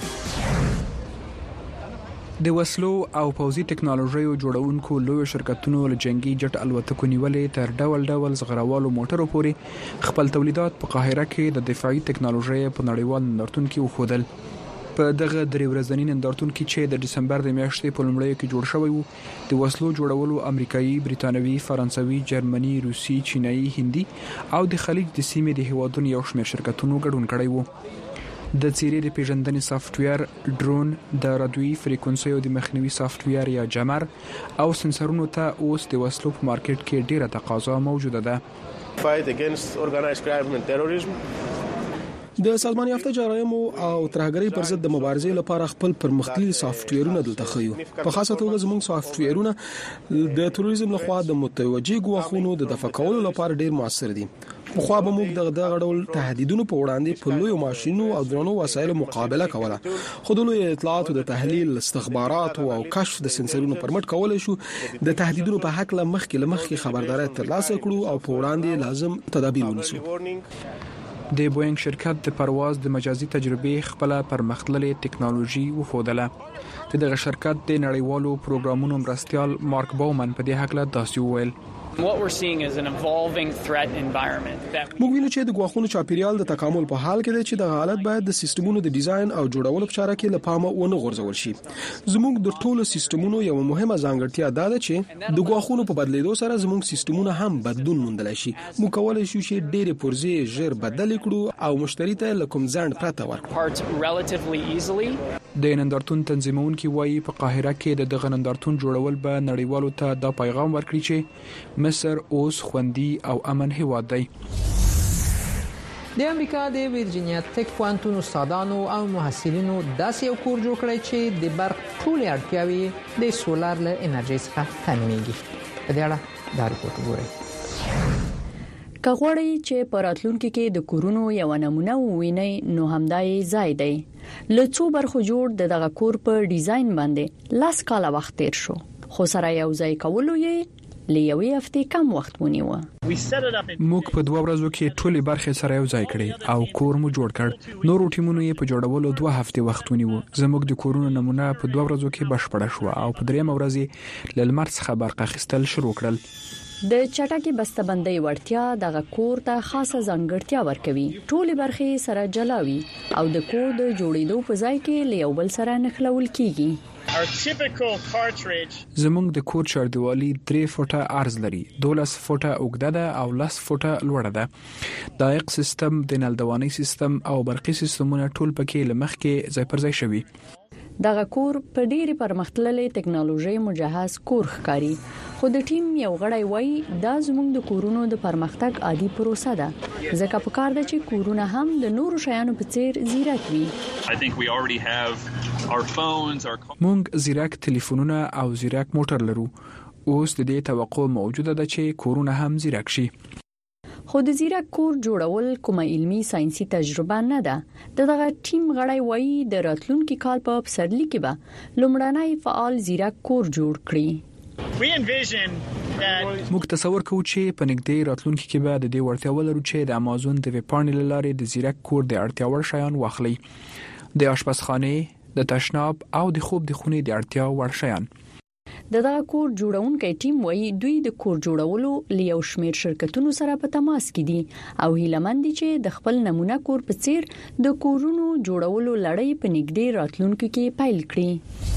د وسلو او پوځي ټکنالوژي جوړونکو لوی شرکتونو له جنگي جټ الوتکو نیولې تر ډول ډول زغروالو موټرو پورې خپل تولیدات په قاهره کې د دفاعي ټکنالوژي په نړیوال نندارتون کې وښودل. په دغه درې ورځنی نندارتون کې چې د دسمبر د میاشتې په لومړیو کې جوړ شوی وو د وسلو جوړولو امریکایي، بریتانوي، فرانسوي، جرمني، روسي، چینایي، هندي او د خلیج د سیمې د هیوادونو یو شمېر شرکتونو ګډون کړی وو. د څیرې د پیژندنې سافټویر، ډرون، د رادیوي فریکونسیو د مخنیوي سافټویر یا جمر او سنسرونو ته اوس د وسلو په مارکیټ کې ډیره تقاضا موجوده ده. Fight against organized crime and terrorism. د سازمان یافته جرایم او ترهګرۍ پر ضد د مبارزې لپاره خپل پرمختللي سافټویرونه دلته خيو. په خاصه توګه زموږ سافټویرونه د تروریزم لخوا د متوجي ګواښونو د دفع کولو لپاره ډیر موثر دي. خو به موږ دغه دغه ډول تهدیدونو په وړاندې په لوی ماشينو او درنو وسایلو مقابله کوله. خو د لوی اطلاعاتو د تحلیل، استخبارات او کشف د سنسرونو پرمټ کولای شو د تهدیدونو په حق له مخکې له مخکې خبرداري ترلاسه کړو او په وړاندې لازم تدابیر ونیسو. د بوینګ شرکت د پرواز د مجازي تجربې خپل پرمختللې ټکنالوژي وښودله. د دغه شرکت د نړیوالو پروګرامونو مرستيال مارک باومن په دې حق له تاسو ویل. What we're seeing is an evolving threat environment. موږ وینو چې د غواخونو چاپیریال د تکامل په حال کې دی چې د حالت باید د سیستمونو د ډیزاین او جوړولو په چاره کې له پامه ونه غورځول شي. زموږ د ټولو سیستمونو یو مهمه ځانګړتیا دا ده چې د غواخونو په بدلیدو سره زموږ سیستمونه هم بدلون موندلی شي. موږ کولای شو چې ډېرې پرزې ژر بدل کړو او مشتری ته له کوم ځند پرته ورکړو. د نندارتون تنظیمونکي وایي په قاهره کې د دغه نندارتون جوړول به نړیوالو ته دا پیغام ورکړي چې مصر اوس خوندي او امن هیواد دی. د امریکا د ویرجینیا ټیک پوهنتون استادانو او محصلینو داسې یو کور جوړ کړی چې د برق ټولې اړتیاوې د سولار له انرژي څخه تامینېږي. په دې اړه دا ریپورت وګورئ. کغوړی چې پراتلونکو کې د کورونو یو نمونه وویني نو همدای ځای دی. لڅو برخو جوړ د دغه کور په ډیزاین باندې لاس کاله وخت تیر شو. خو سره یو ځای کولو یې لیوي هفته کم وخت ونیو. موږ په دوه ورځو کې ټولې برخې سره یو ځای کړې او کور مو جوړ کړ. نور ټیمونو یې په جوړولو دوه هفته وخت ونیو. زموږ د کورونو نمونه په دوه ورځو کې بشپړه شو او په دریم ورځ له لمر څخه برق اخیستل شروع کړل. د چټکي بسته‌بندۍ وړتیا د کور ته خاصه ځانګړتیا ورکوي. ټولې برخې سره جلاوي او د کور د جوړېدو په ځای کې له یو بل سره نښلول کیږي. زموږ د کور چاردیوالي درې فوټه عرض لري، دولس فوټه اوږده ده او لس فوټه لوړه ده. دایق سیستم، د نلدوانۍ سیستم او برقي سیستمونه ټول پکې لمخ کې ځای پر ځای شوي. دغه کور په ډېری پرمختللې ټکنالوژي مجهز کور ښکاري. خو د ټیم یو غړی وایي دا زموږ د کورونو د پرمختګ عادي پروسه ده. ځکه په کار ده چې کورونه هم د نورو شیانو په څیر زیرک وي. موږ زیرک ټلیفونونه او زیرک موټر لرو. اوس د دې توقع موجوده ده چې کورونه هم زیرک شي. خو د زیرک کور جوړول کومه علمي ساينسي تجربه نه ده. دغه ټیم غړي وایي د راتلونکي کال په پسرلي کې به لومړنی فعال زیرک کور جوړ کړي. موږ تصور کوو چې په نږدې راتلونکي کې به د دې وړتیا ولرو چې د امازون د ویب پاڼې له لارې د زیرک کور د اړتیا وړ شیان واخلي، د آشپزخانه، د تشناب او د خوب د خونې د اړتیا وړ شیان. دغه کور جوړونکي ټیم وایي دوی د کور جوړولو لیو شمیر شرکتونو سره په تماس کې دي او هیلمن دي چې د خپل نمونه کور په څیر د کورونو جوړولو لړۍ په نږدې راتلونکي کې پیل کړي.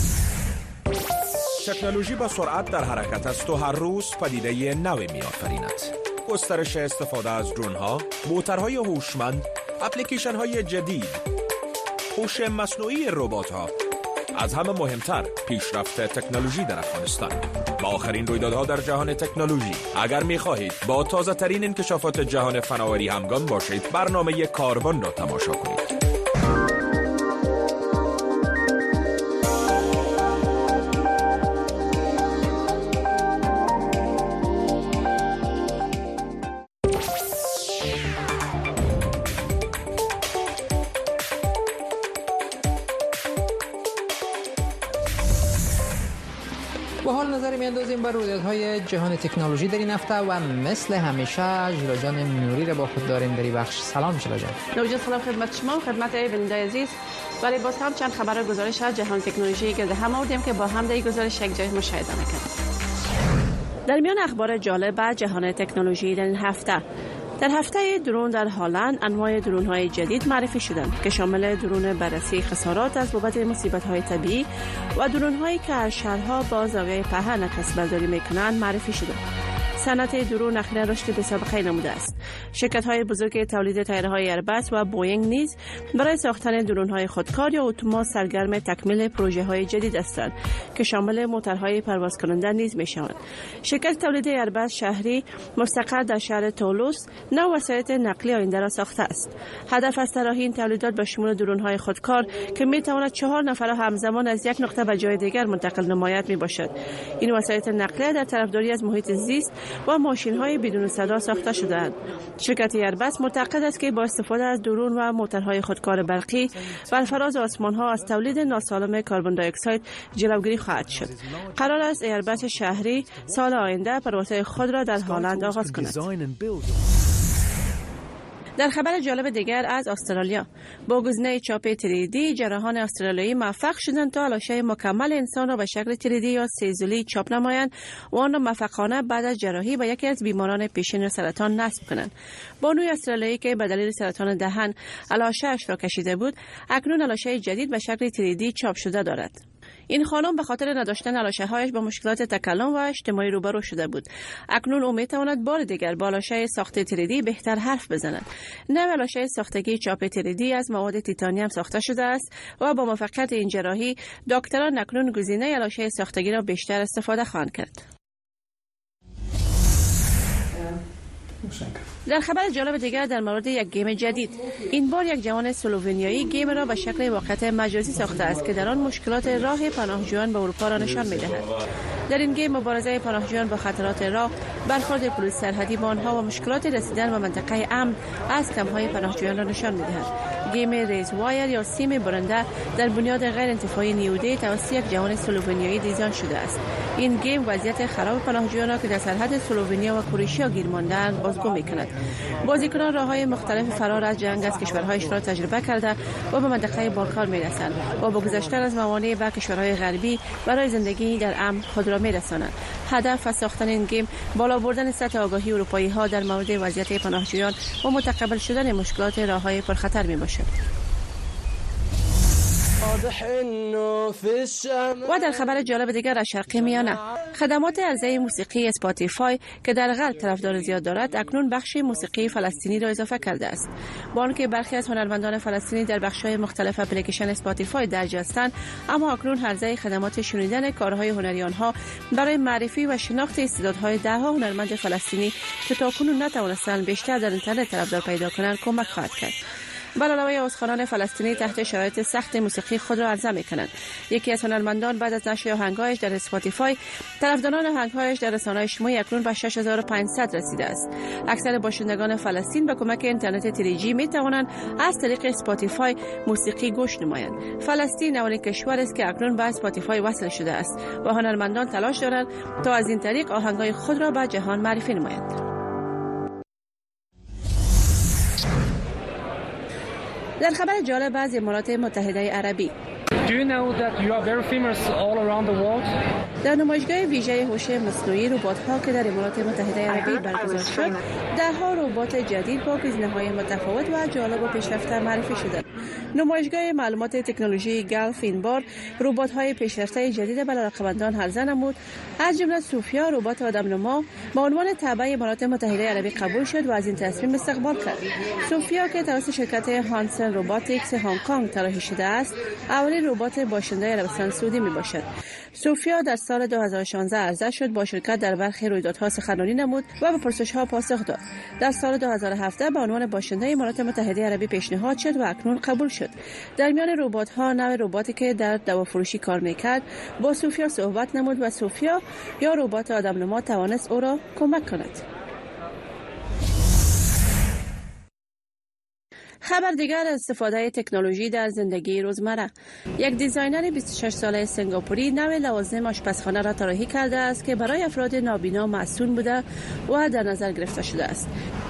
تکنولوژی با سرعت در حرکت است و هر روز پدیده نوی می‌آفریند. گسترش استفاده از درون‌ها، موتورهای هوشمند، اپلیکیشن‌های جدید، هوش مصنوعی ربات‌ها، از همه مهمتر پیشرفت تکنولوژی در افغانستان. با آخرین رویدادها در جهان تکنولوژی اگر می‌خواهید با تازه‌ترین انکشافات جهان فناوری همگام باشید، برنامه کاربن را تماشا کنید. با حال نظر میاندازیم بر رویدادهای جهان تکنولوژی در این هفته و مثل همیشه ژیلا جان نوری را با خود داریم در این بخش. سلام ژیلا جان. نوجان سلام خدمت شما و خدمت بینندگان عزیز. ولی باز هم چند خبر گزارش از جهان تکنولوژی که هم آوردیم که با هم در این گزارش یک جای مشاهده می‌کنیم. در میان اخبار جالب جهان تکنولوژی در این هفته، در هفته درون در هلند انواع درون‌های جدید معرفی شدند که شامل درون بررسی خسارات از بابت مصیبت‌های طبیعی و درون‌هایی که از شهرها با زاویه پهن کسب‌برداری می‌کنند معرفی شدند. صنعت درون اخیراً رشد بی‌سابقه نموده است. شرکت‌های بزرگ تولید طیاره‌های ایرباس و بوئینگ نیز برای ساختن درون‌های خودکار یا اتومات سرگرم تکمیل پروژه‌های جدید هستند که شامل موتورهای پرواز کننده نیز می‌شوند. شرکت تولید ایرباس شهری مستقر در شهر تولوس نو وسایط نقلیه آینده را ساخته است. هدف از طراحی این تولیدات به شمول درون‌های خودکار که می‌تواند چهار نفر را همزمان از یک نقطه به جای دیگر منتقل نماید می‌باشد. این وسایط نقلیه در طرفداری از محیط زیست و ماشین‌های بدون صدا ساخته شده‌اند. شرکت ایرباس معتقد است که با استفاده از درون و موتورهای خودکار برقی بر فراز آسمان‌ها از تولید ناسالم کربن دی اکساید جلوگیری خواهد شد. قرار است ایرباس شهری سال آینده پروازهای خود را در هلند آغاز کند. در خبر جالب دیگر از استرالیا، با گزینه چاپ تری دی جراحان استرالیایی موفق شدند تا لاشه مکمل انسان را به شکل تری دی یا سه‌ضلعی چاپ نمایند و آن را موفقانه بعد از جراحی به یکی از بیماران پیشین سرطان نصب کنند. بانوی استرالیایی که به دلیل سرطان دهن لاشه‌اش را کشیده بود، اکنون لاشه جدید به شکل تری دی چاپ شده دارد. این خانم به خاطر نداشتن لاشه‌هایش با مشکلات تکلم و اجتماعی روبرو شده بود. اکنون او می‌تواند بار دیگر با لاشه ساخت تری دی بهتر حرف بزند. نوع لاشه ساختگی چاپ تری دی از مواد تیتانیوم ساخته شده است و با موفقیت این جراحی دکتران اکنون گزینه لاشه ساختگی را بیشتر استفاده خواهند کرد. در خبر جالب دیگر در مورد یک گیم جدید، این بار یک جوان سلوونیایی گیم را به شکل واقعیت مجازی ساخته است که در آن مشکلات راه پناهجویان به اروپا را نشان می‌دهد. در این گیم مبارزه پناهجویان با خطرات راه، برخورد پلیس سرحدی با آنها و مشکلات رسیدن به منطقه امن از کمپ‌های پناهجویان را نشان می‌دهد. گیم ریز وایر یا سیم برنده در بنیاد غیر انتفاعی نیودی توسط یک جوان سلوونیایی دیزاین شده است. این گیم وضعیت خراب پناهجویان را که در سرحد سلوونیا و کرواتیا گیر مانده‌اند بازگو می‌کند. بازیکنان راه‌های مختلف فرار از جنگ از کشورهایشان را تجربه کرده و به منطقه بالکان می‌رسند و با گذشتن از موانع به کشورهای غربی برای زندگی در امن خود را می‌رسانند. هدف از ساختن این گیم بالا بردن سطح آگاهی اروپایی‌ها در مورد وضعیت پناهجویان و متقبل شدن مشکلات راه‌های پرخطر میباشد. و در خبر جالب دیگر از شرق میانه، خدمات عرضه موسیقی اسپاتیفای که در غرب طرفدار زیاد دارد اکنون بخش موسیقی فلسطینی را اضافه کرده است. با آنکه برخی از هنرمندان فلسطینی در بخش‌های مختلف اپلیکیشن اسپاتیفای درج هستند، اما اکنون عرضه خدمات شنیدن کارهای هنری آنها برای معرفی و شناخت استعدادهای ده‌ها هنرمند فلسطینی که تاکنون نتوانستند بیشتر در اینترنت طرفدار پیدا کنند کمک خواهد کرد. به علاوه آوازخوانان فلسطینی تحت شرایط سخت موسیقی خود را عرضه می‌کنند. یکی از هنرمندان بعد از نشر آهنگ‌هایش در اسپاتیفای، طرفداران آهنگ‌هایش در رسانه‌های اجتماعی اکنون به شش هزار و پانصد رسیده است. اکثر باشندگان فلسطین به کمک اینترنت تری جی می‌توانند از طریق اسپاتیفای موسیقی گوش نمایند. فلسطین اولین کشور است که اکنون به اسپاتیفای وصل شده است و هنرمندان تلاش دارند تا از این طریق آهنگ‌های خود را به جهان معرفی نمایند. در خبر جالب از امارات متحده عربی، Do you know that you are very famous all around the world? در نمایشگاه ویژه هوش مصنوعی ربات‌ها که در امارات متحده عربی برگزار شد، ده ها ربات جدید با گزینه‌های متفاوت و جالب و پیشرفته معرفی شدند. نمایشگاه معلومات تکنولوژی گلف این بار ربات‌های پیشرفته جدید به علاقه‌مندان عرضه نمود. از جمله سوفیا ربات آدم‌نما با عنوان تابع امارات متحده عربی قبول شد و از این تصمیم استقبال کرد. سوفیا که توسط شرکت هانسن روباتیکس هنگ کنگ طراحی شده است، اولین ربات باشنده عربستان سعودی می باشد. سوفیا در سال دو هزار و شانزده عرضه شد، با شرکت در برخی رویدادها سخنرانی نمود و به پرسش‌ها پاسخ داد. در سال دو هزار و هفده به عنوان باشنده امارات متحده عربی پیشنهاد شد و اکنون قبول شد. در میان ربات‌ها نوع رباتی که در دوافروشی کار می‌کرد با سوفیا صحبت نمود و سوفیا یا ربات آدم‌نما توانست او را کمک کند. خبر دیگر از استفاده تکنولوژی در زندگی روزمره. یک دیزاینر بیست و شش ساله سنگاپوری نوع لوازم آشپزخانه را طراحی کرده است که برای افراد نابینا مصون بوده و در نظر گرفته شده است.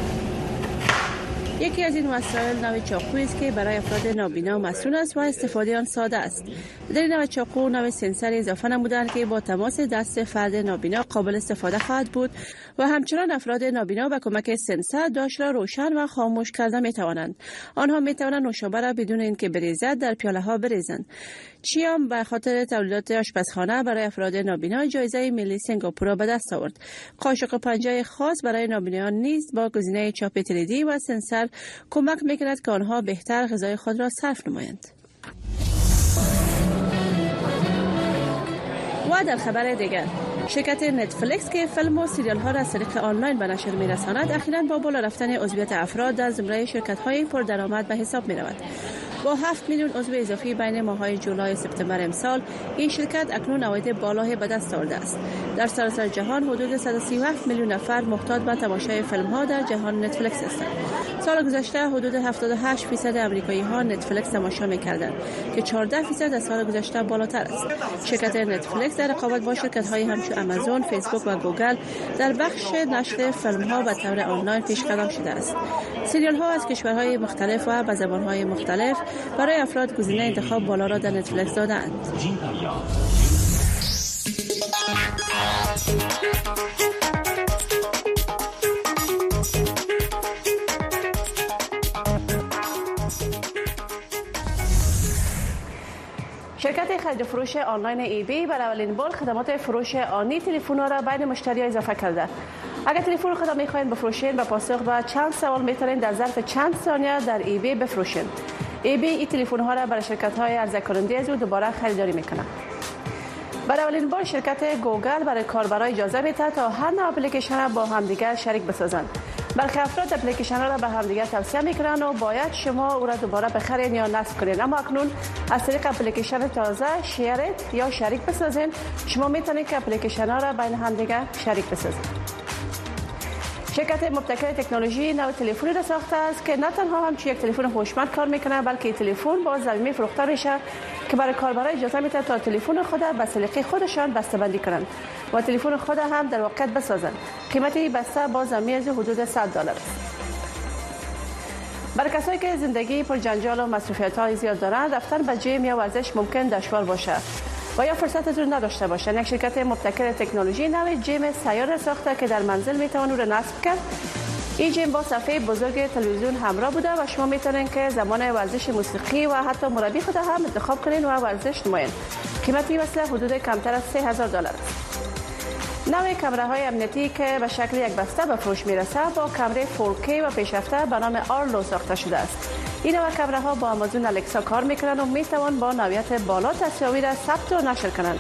یکی از این وسایل نوع چاقویی است که برای افراد نابینا مسئول است و استفاده آن ساده است. در این نوع چاقو نوع سنسر اضافه نمودند که با تماس دست فرد نابینا قابل استفاده خواهد بود و همچنان افراد نابینا با کمک سنسر داش را روشن و خاموش کرده می توانند. آنها می توانند نوشابه را بدون اینکه بریزد در پیاله ها بریزند. چیام به خاطر تولیدات آشپزخانه برای افراد نابینا جایزه ملی سنگاپور را به دست آورد. قاشق پنجه خاص برای نابینایان نیز با گزینه چاپ تریدی و سنسر کمک میکند که آنها بهتر غذای خود را صرف نمایند. و در خبر دیگر، شرکت نتفلیکس که فیلم و سریال ها را از طریق آنلاین به نشر می‌رساند، اخیراً با بالا رفتن عضویت افراد در زمره شرکت های پردرآمد به حساب می‌رود. با هفت میلیون عضو اضافی بین ماه‌های جولای و سپتامبر امسال، این شرکت اکنون عواید بالایی به دست آورده است. در سراسر جهان حدود صد و سی و هفت میلیون نفر محتاج به تماشای فیلم‌ها در جهان نتفلیکس هستند. سال گذشته حدود هفتاد و هشت درصد آمریکایی‌ها نتفلیکس تماشا می‌کردند که چهارده درصد از سال گذشته بالاتر است. شرکت نتفلیکس در رقابت با شرکت‌های همچون آمازون، فیسبوک و گوگل در بخش نشر فیلم‌ها به طور آنلاین پیشقدم شده است. سریال‌ها از کشورهای مختلف و به زبان‌های مختلف برای افراد گزینه انتخاب بالا را در نتفلیکس دادند. شرکت خرید فروش آنلاین ای بی برای اولین بار خدمات فروش آنی تلفن‌ها را بین مشتریان اضافه کرده. اگر تلفن خود را می‌خواهید بفروشید، به پاسخ به چند سوال می‌توانید در ظرف چند ثانیه در ای بی بفروشید. ای بی این تلفن‌ها را برای شرکت‌های عرضه کننده از او دوباره خریداری می‌کند. برای اولین بار شرکت گوگل برای کاربران اجازه می‌دهد تا هر نوع اپلیکیشن را با همدیگر شریک بسازند. برخی افراد اپلیکیشن را به همدیگر توصیه می‌کنند و باید شما او را دوباره بخرید یا نصب کنید، اما اکنون از طریق اپلیکیشن تازه شیرت یا شریک بسازید. شما می‌توانید که اپلیکیشن ها را بین همدیگر شریک بسازید. شرکت مبتکر تکنولوژی نوع تلفنی را ساخته است که نه تنها همچون یک تلفن هوشمند کار میکنه، بلکه تلفن با ضمیمی فروخته میشه که برای کاربران اجازه میده تا تلفن خود به سلیقه خودشان بسته‌بندی کنند و تلفن خود هم در واقع بسازند. قیمت این بسته با ضمیمی از حدود صد دلار است. برای کسایی که زندگی پر جنجال و مصروفیت‌های زیاد دارند، رفتن به جیم یا ورزش ممکن دشوار باشه و یا فرصت از اون نداشته باشند. یک شرکت مبتکر تکنولوژی نوع جیم سیار ساخته که در منزل میتوان رو نصب کرد. این جیم با صفحه بزرگ تلویزیون همراه بوده و شما میتونید که زمان ورزش موسیقی و حتی مربی خود هم انتخاب کنید و ورزش نمایید. قیمت این وسیله حدود کمتر از سه هزار دلار است. نوع کامراهای امنیتی که به شکل یک بسته به فروش میرسه با کامره فور کی و پیشرفته به نام آرلو ساخته شده است. این نوع کامراها با آمازون الکسا کار میکنند و میتوان با نوعیت بالا تصاویر را ثبت و نشر کنند.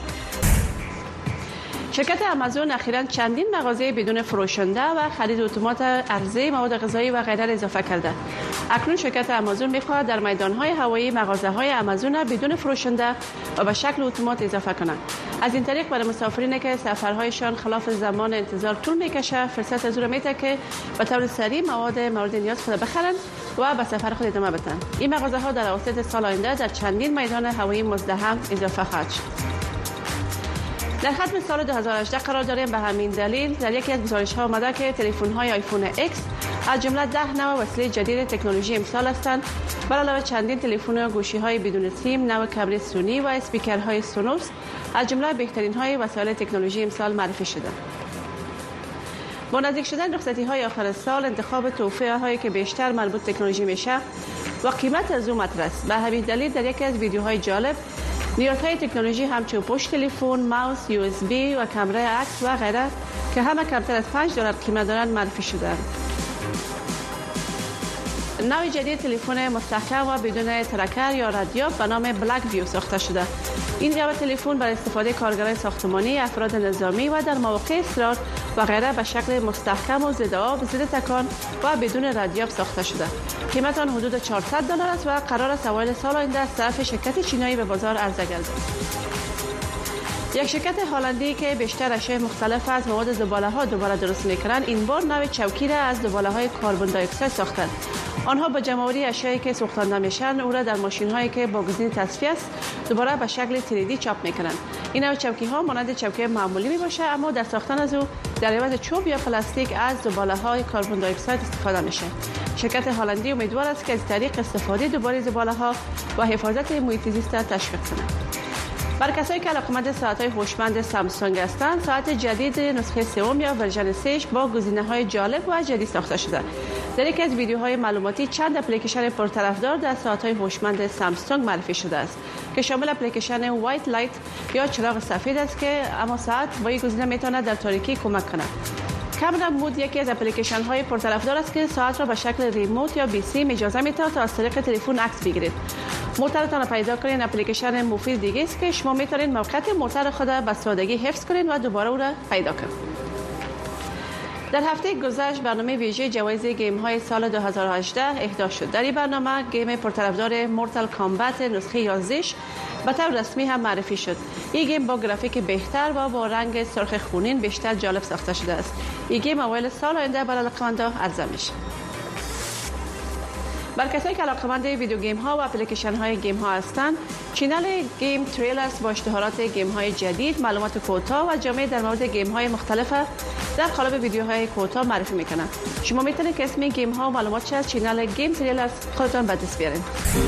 شرکت آمازون اخیراً چندین مغازه بدون فروشنده و خرید اتومات عرضه مواد غذایی و غیره اضافه کرده. اکنون شرکت آمازون می‌خواهد در میدان‌های هوایی مغازه‌های آمازون را بدون فروشنده و به شکل اتومات اضافه کند. از این طریق برای مسافرینی که سفرهایشان خلاف زمان انتظار طول می‌کشه فرصت از او میده که به طور سریع مواد مورد نیاز خود بخرند و به سفر خود ادامه بدن. این مغازه‌ها در اواسط سال آینده در چندین میدان هوایی مزدحم اضافه خواهد شد. در ختم سال دو هزار و هجده قرار داریم. به همین دلیل در یکی از گزارش‌ها آمده که تلفن‌های آیفون ایکس از جمله ده نوع وسیله جدید تکنولوژی امسال هستند. بر علاوه چندین تلفن و گوشی‌های بدون سیم، نوع کامری سونی و اسپیکرهای سونوس از جمله بهترین‌های وسایل تکنولوژی امسال معرفی شدند. با نزدیک شدن رخصتی‌های آخر سال، انتخاب تحفه‌هایی که بیشتر مربوط تکنولوژی میشه و قیمت از اون مطرح است. به همین دلیل در یکی از ویدیوهای جالب نیازهای تکنولوژی همچون پشت تلفن، ماوس، یو اس بی و کامرای عکس و غیره که همه کمتر از پنج دلار قیمت دارند معرفی شدند. نوع جدید تلفن مستحکم و بدون ترکر یا رادیو به نام بلک ویو ساخته شده. این نوع تلفن برای استفاده کارگران ساختمانی، افراد نظامی و در مواقع اضطرار و غیره به شکل مستحکم و ضد آب، ضد تکان و بدون رادیو ساخته شده. قیمت آن حدود چهارصد دلار است و قرار است اوایل سال آینده از طرف شرکت چینایی به بازار عرضه گردد. یک شرکت هلندی که بیشتر اشیاء مختلف از مواد زباله ها دوباره درست میکنند، این بار نوع چوکی را از زباله های کربن دی اکساید ساختند. آنها با جمع‌آوری اشیایی که سوختانده میشن او را در ماشین هایی که با گزینه تصفیه است دوباره به شکل تری دی چاپ میکنند. این نوع چوکی ها مانند چوکی معمولی میباشه، اما در ساختن از او در عوض چوب یا پلاستیک از زباله های کربن دی اکساید استفاده میشه. شرکت هلندی امیدوار است که از طریق استفاده دوباره زباله ها و حفاظت محیط زیست را تشویق کند. برای کسایی که علاقه‌مند ساعت‌های هوشمند سامسونگ هستند، ساعت جدید نسخه سوم یا ورژن سه با گزینه‌های جالب و جدید ساخته شده. در یکی از ویدیوهای معلوماتی چند اپلیکیشن پرطرفدار در ساعت‌های هوشمند سامسونگ معرفی شده است که شامل اپلیکیشن وایت لایت یا چراغ سفید است که اما ساعت با این گزینه میتواند در تاریکی کمک کند. کامرا مود یکی از اپلیکیشن های پرطرفدار است که ساعت را به شکل ریموت یا بی سی اجازه میده تا از طریق تلفن عکس بگیرید. موترتان پیدا کنین اپلیکیشن مفید دیگه است که شما میتونید موقعیت موتر خود به سادگی حفظ کنین و دوباره او را پیدا کنید. در هفته گذشته برنامه ویژه جوایز گیم های سال دو هزار و هجده اهدا شد. در این برنامه گیم پرطرفدار مورتال کامبت نسخه یازده به طور رسمی هم معرفی شد. این گیم با گرافیک بهتر و با رنگ سرخ خونین بیشتر جالب ساخته شده است. این گیم اوایل سال آینده برای علاقه‌مندان عرضه میشه. برای کسایی که علاقه‌مند ویدیو گیم ها و اپلیکیشن های گیم ها هستند، چینل گیم تریلرز با اشتهارات گیم های جدید، معلومات کوتاه و جامع در مورد گیم های مختلف در قالب ویدیوهای کوتاه معرفی میکنند. شما میتونید که اسم گیم ها و معلوماتش از چینل گیم تریلرز خودتون به دست بیارید.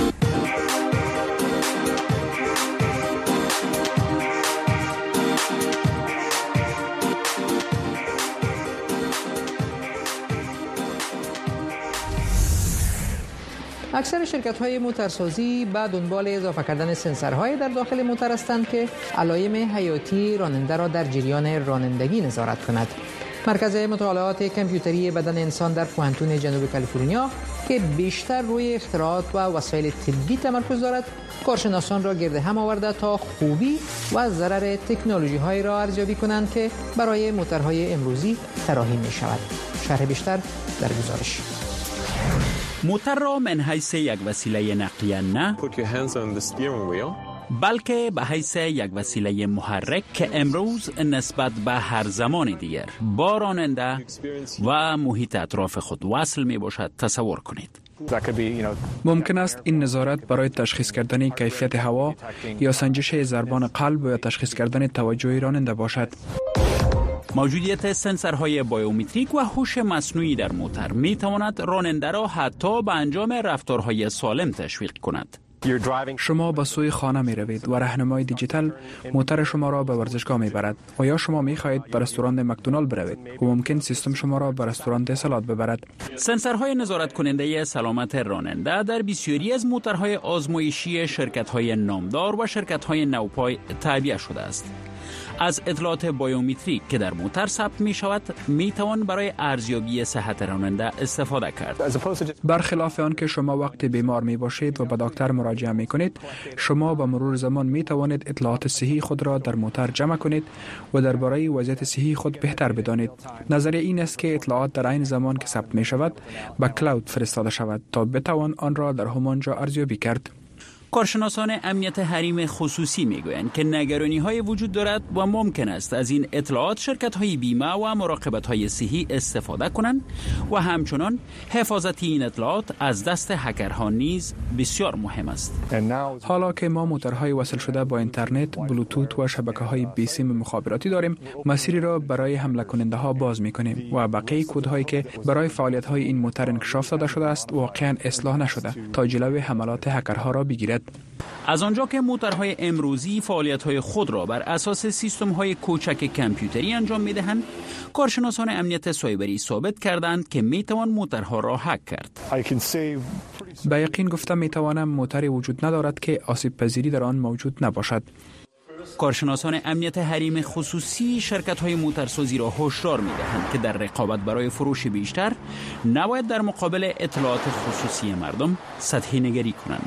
اکثر شرکت‌های موتورسازی به دنبال اضافه کردن سنسورهای در داخل موتور هستند که علائم حیاتی راننده را در جریان رانندگی نظارت کند. مرکز مطالعات کامپیوتری بدن انسان در پوهنتون جنوب کالیفرنیا که بیشتر روی اختراعات و وسایل طبی تمرکز دارد، کارشناسان را گرد هم آورده تا خوبی و ضرر تکنولوژی‌هایی را ارزیابی کنند که برای موتورهای امروزی طراحی می‌شود. شرح بیشتر در گزارش. موتر را من حیث یک وسیله نقلیه نه، بلکه به حیث یک وسیله محرک که امروز نسبت به هر زمان دیگر با راننده و محیط اطراف خود وصل می باشد تصور کنید. ممکن است این نظارت برای تشخیص کردن کیفیت هوا یا سنجش ضربان قلب یا تشخیص کردن توجه راننده باشد. موجودیت سنسورهای بایومتریک و هوش مصنوعی در موتر می تواند راننده را حتی به انجام رفتارهای سالم تشویق کند. شما به سوی خانه می روید و راهنمای دیجیتال موتر شما را به ورزشگاه می برد و یا شما می خواهید به رستوران مکدونالد بروید و ممکن سیستم شما را به رستوران سالاد ببرد. سنسورهای نظارت کننده سلامت راننده در بسیاری از موترهای آزمایشی شرکت‌های نامدار و شرکت‌های نوپای تعبیه شده است. از اطلاعات بایومتریک که در موتر ثبت می شود می توان برای ارزیابی صحت راننده استفاده کرد. برخلاف آن که شما وقتی بیمار می باشید و به دکتر مراجعه می کنید، شما به مرور زمان می توانید اطلاعات صحی خود را در موتر جمع کنید و درباره وضعیت صحی خود بهتر بدانید. نظریه این است که اطلاعات در عین زمان که ثبت می شود به کلاود فرستاده شود تا بتوان آن را در همانجا ارزیابی کرد. کارشناسان امنیت حریم خصوصی میگویند که نگرانی‌های وجود دارد و ممکن است از این اطلاعات شرکت‌های بیمه و مراقبت‌های صحی استفاده کنند و همچنان حفاظت این اطلاعات از دست هکرها نیز بسیار مهم است. حالا که ما موتورهای وصل شده با اینترنت، بلوتوت و شبکه‌های بیسیم مخابراتی داریم، مسیری را برای حمله کننده‌ها باز می‌کنیم و بقیه کدهایی که برای فعالیت‌های این موتور انکشاف داده شده است واقعاً اصلاح نشده تا جلوی حملات هکرها را بگیرد. از آنجا که موتورهای امروزی فعالیت‌های خود را بر اساس سیستم‌های کوچک کامپیوتری انجام می‌دهند، کارشناسان امنیت سایبری ثابت کردند که می‌توان موتورها را هک کرد. به یقین گفتم می‌توانم موتوری وجود ندارد که آسیب پذیری در آن موجود نباشد. کارشناسان امنیت حریم خصوصی شرکت‌های موتورسازی را هشدار می‌دهند که در رقابت برای فروش بیشتر نباید در مقابل اطلاعات خصوصی مردم سطحی نگری کنند.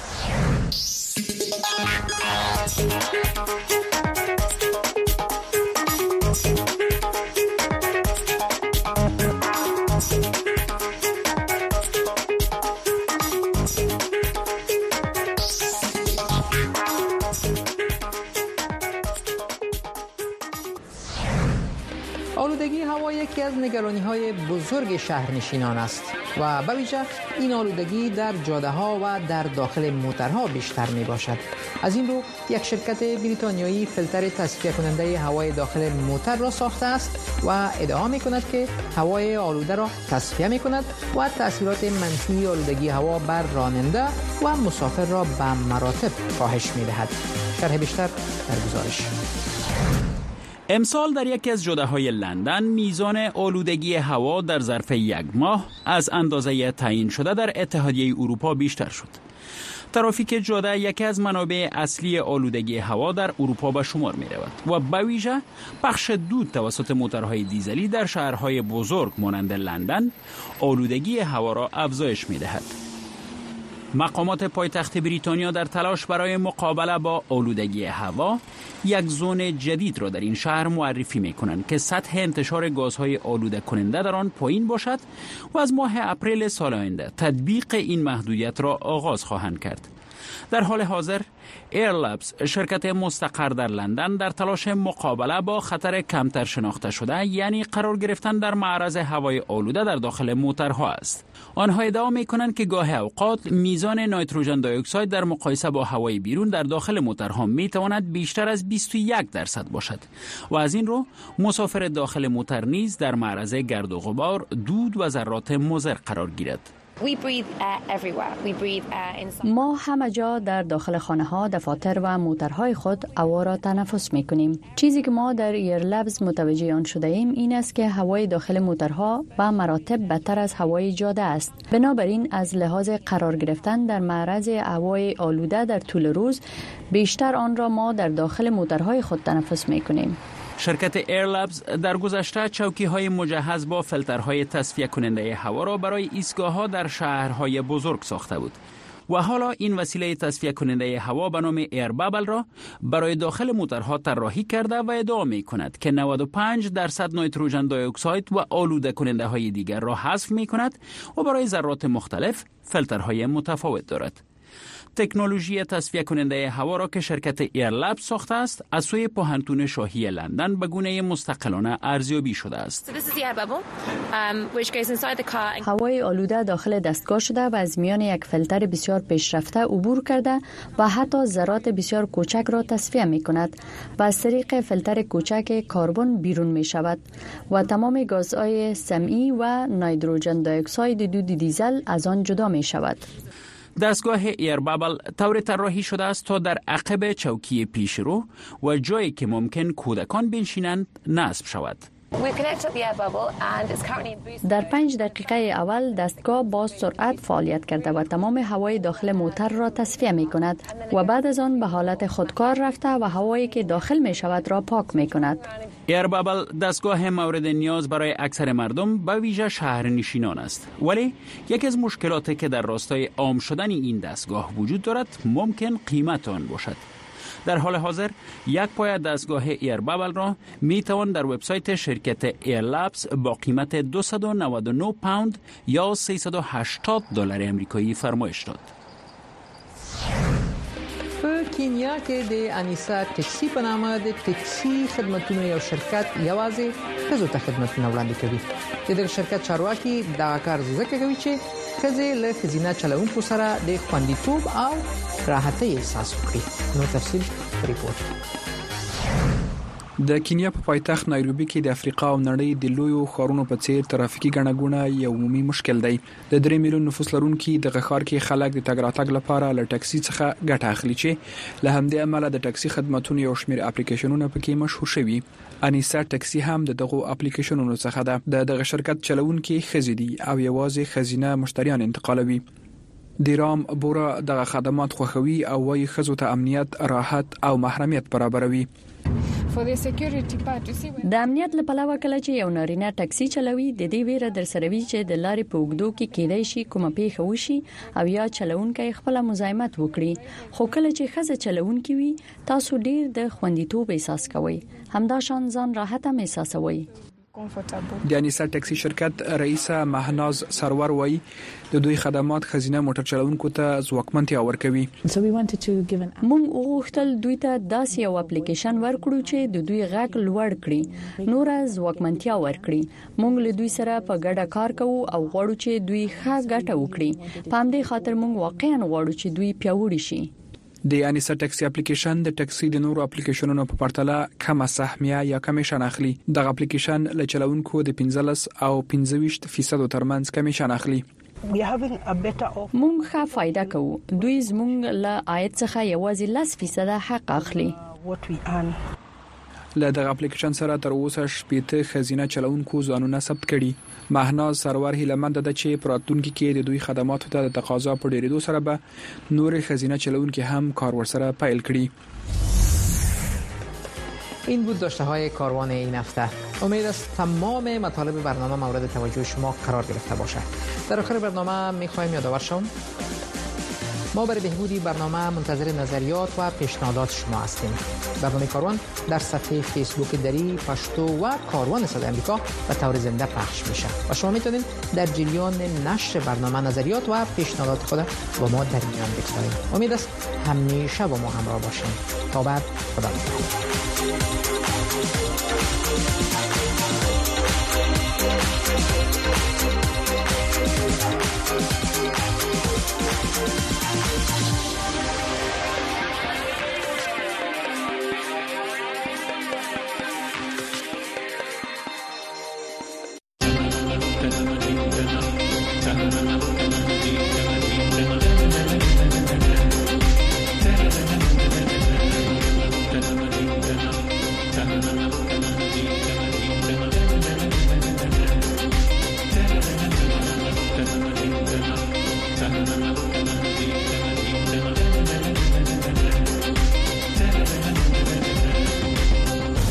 آلودگی هوا یکی از نگرانی‌های بزرگ شهرنشینان است و به ویژه این آلودگی در جاده‌ها و در داخل موترها بیشتر می‌باشد. از این رو یک شرکت بریتانیایی فیلتر تصفیه کننده هوای داخل موتر را ساخته است و ادعا می‌کند که هوای آلوده را تصفیه می‌کند و تأثیرات منفی آلودگی هوا بر راننده و مسافر را به مراتب کاهش می‌دهد. شرح بیشتر در گزارش. امسال در یکی از جاده‌های لندن میزان آلودگی هوا در ظرف یک ماه از اندازه تعیین شده در اتحادیه اروپا بیشتر شد. ترافیک جاده یکی از منابع اصلی آلودگی هوا در اروپا به شمار می رود و به ویژه پخش دود توسط موتورهای دیزلی در شهرهای بزرگ مانند لندن آلودگی هوا را افزایش می دهد. مقامات پایتخت بریتانیا در تلاش برای مقابله با آلودگی هوا یک زون جدید را در این شهر معرفی می کنند که سطح انتشار گازهای آلوده کننده در آن پایین باشد و از ماه اپریل سال آینده تطبیق این محدودیت را آغاز خواهند کرد. در حال حاضر ایرلابز شرکت مستقر در لندن در تلاش مقابله با خطر کمتر شناخته شده یعنی قرار گرفتن در معرض هوای آلوده در داخل موترها است. آنها ادعا می‌کنند که گاه اوقات میزان نیتروژن دی اکساید در مقایسه با هوای بیرون در داخل موترها می‌تواند بیشتر از بیست و یک درصد باشد و از این رو مسافر داخل موتر نیز در معرض گرد و غبار، دود و ذرات مضر قرار گیرد. ما همه جا در داخل خانه ها، دفاتر و موترهای خود هوا را تنفس می کنیم. چیزی که ما در ایرلابز متوجه آن شده ایم این است که هوای داخل موترها به مراتب بدتر از هوای جاده است. بنابراین از لحاظ قرار گرفتن در معرض هوای آلوده در طول روز بیشتر آن را ما در داخل موترهای خود تنفس می کنیم. شرکت ایرلابز در گذشته چوکی‌های مجهز با فیلترهای تصفیه کننده هوا را برای ایستگاه‌ها در شهرهای بزرگ ساخته بود و حالا این وسیله تصفیه کننده هوا به نام ایربابل را برای داخل موترها طراحی کرده و ادعا می‌کند که نود و پنج درصد نیتروژن دی اکساید و آلوده کننده‌های دیگر را حذف می‌کند و برای ذرات مختلف فیلترهای متفاوت دارد. تکنولوژی تصفیه کننده هوا را که شرکت ایرلابز ساخته است از سوی پوهنتون شاهی لندن به گونه مستقلانه ارزیابی شده است. هوای آلوده داخل دستگاه شده و از میان یک فیلتر بسیار پیشرفته عبور کرده و حتی ذرات بسیار کوچک را تصفیه می کند و از طریق فیلتر کوچک کربن بیرون می شود و تمام گازهای سمی و نیتروژن دی اکساید دود دیزل از آن جدا می شود. دستگاه ایربابل طور طراحی شده است تا در عقب چوکی پیشرو و جایی که ممکن کودکان بنشینند نصب شود. در پنج دقیقه اول دستگاه با سرعت فعالیت کرده و تمام هوای داخل موتور را تصفیه می کند و بعد از آن به حالت خودکار رفته و هوایی که داخل می شود را پاک می کند. ایر بابل دستگاه مورد نیاز برای اکثر مردم به ویژه شهرنشینان است، ولی یکی از مشکلاتی که در راستای عام شدن این دستگاه وجود دارد ممکن قیمت آن باشد. در حال حاضر یک پایه دستگاه ایر بابل را می توان در وبسایت شرکت ایرلابس با قیمت دویست و نود و نه پوند یا سیصد و هشتاد دلار امریکایی فرمایش داد. په کینیا کې د انیسا ټکسی په نامه د ټکسی خدماتونو یو شرکت یوازې ښځو ته خدمتونه وړاندې کوي. د دغه شرکت چارواکي دا کار ځکه کوي چې ښځې له ښځینه چلوونکو سره د خوندیتوب او راحتۍ احساس وکړي. نو تفصیل ریپورت. د کینیا په پایتخت نایروبي کې د افریقا او نړۍ د لویو ښارونو په څیر ترافیکي ګڼهګوڼه یو عمومي مشکل دی. د درې میلیون نفوس لرونکي دغه ښار کې خلک د تګ راتګ لپاره له ټکسي څخه ګټه اخلي چې له همدې امله د ټکسي خدماتو یو شمېر اپلیکیشنونه پکې مشهور شوي. انیسا ټکسي هم د دغه اپلیکیشنونو څخه ده. د دغه شرکت چلوونکي ښځې دي او یوازې ښځینه مشتریان انتقالوي. دیرام بورا دغه خدمات خوښوي او وايي ښځو ته امنیت، راحت او محرمیت برابروي. د امنیت لپاره کله چې یو نارینه ټکسي چلوي د دې ویره در سره وی چې د لارې په اوږدو کې کېدای شي کومه پیښه وشي او یا چلوونکی خپل مزاحمت وکړي. خو کله چې ښځه چلوونکی وي تاسو ډیر د خوندیتوب احساس کوئ، همدا شان ځان راحت هم احساسوئ. د انیسا ټکسي شرکت رئیسه مهناز سرور وایي د دوی خدمات ښځینه موټر چلوونکو ته ځواکمنتیا ورکوي. موږ وغوښتل دوی ته داسې یو اپلیکیشن ورکړو چې د دوی غږ لوړ کړي، نور ځواکمنتیا ورکړي. موږ له دوی سره په ګډه کار کوو او غواړو چې دوی ښه ګټه وکړي. په همدې خاطر موږ واقعا غواړو چې دوی پیاوړي شي. د انیسا ټکسي اپلیکیشن د ټکسي د نورو اپلیکیشنونو په پرتله کم سهمیه یا کمیشن اخلي. دغه اپلیکیشن له چلوونکو د پنځلس او پنځه ویشت فیصد ترمنځ کمیشن اخلي. موږ ښه فائدہ کوو. دوی زموږ له عاید څخه یوازې لس فیصد حق اخلي. له دغه اپلیکیشن سره تر اوسه شپږ ښځینه چلوونکو ځانونه ثبت کړي. مهناز سرور هیلمند ده چې پراتونکو کې د دوی خدماتو ته د تقاضا په ډیرېدو سره به نور ښځینه چلوونکو هم کار ورسره پیل کړي. این بود داشته های کاروان این هفته. امید است تمام مطالب برنامه مورد توجه شما قرار گرفته باشد. در آخر برنامه می‌خوایم یادآور شوم ما برای بهبودی برنامه منتظر نظریات و پیشنهادات شما هستیم. برنامه کاروان در صفحه فیسبوک دری، پشتو و کاروان صدای آمریکا به طور زنده پخش میشه و شما میتونید در جریان نشر برنامه نظریات و پیشنهادات خود با ما در میان بگذارید. امید است همیشه با ما همراه باشید. تا بعد، خدا نگهدار.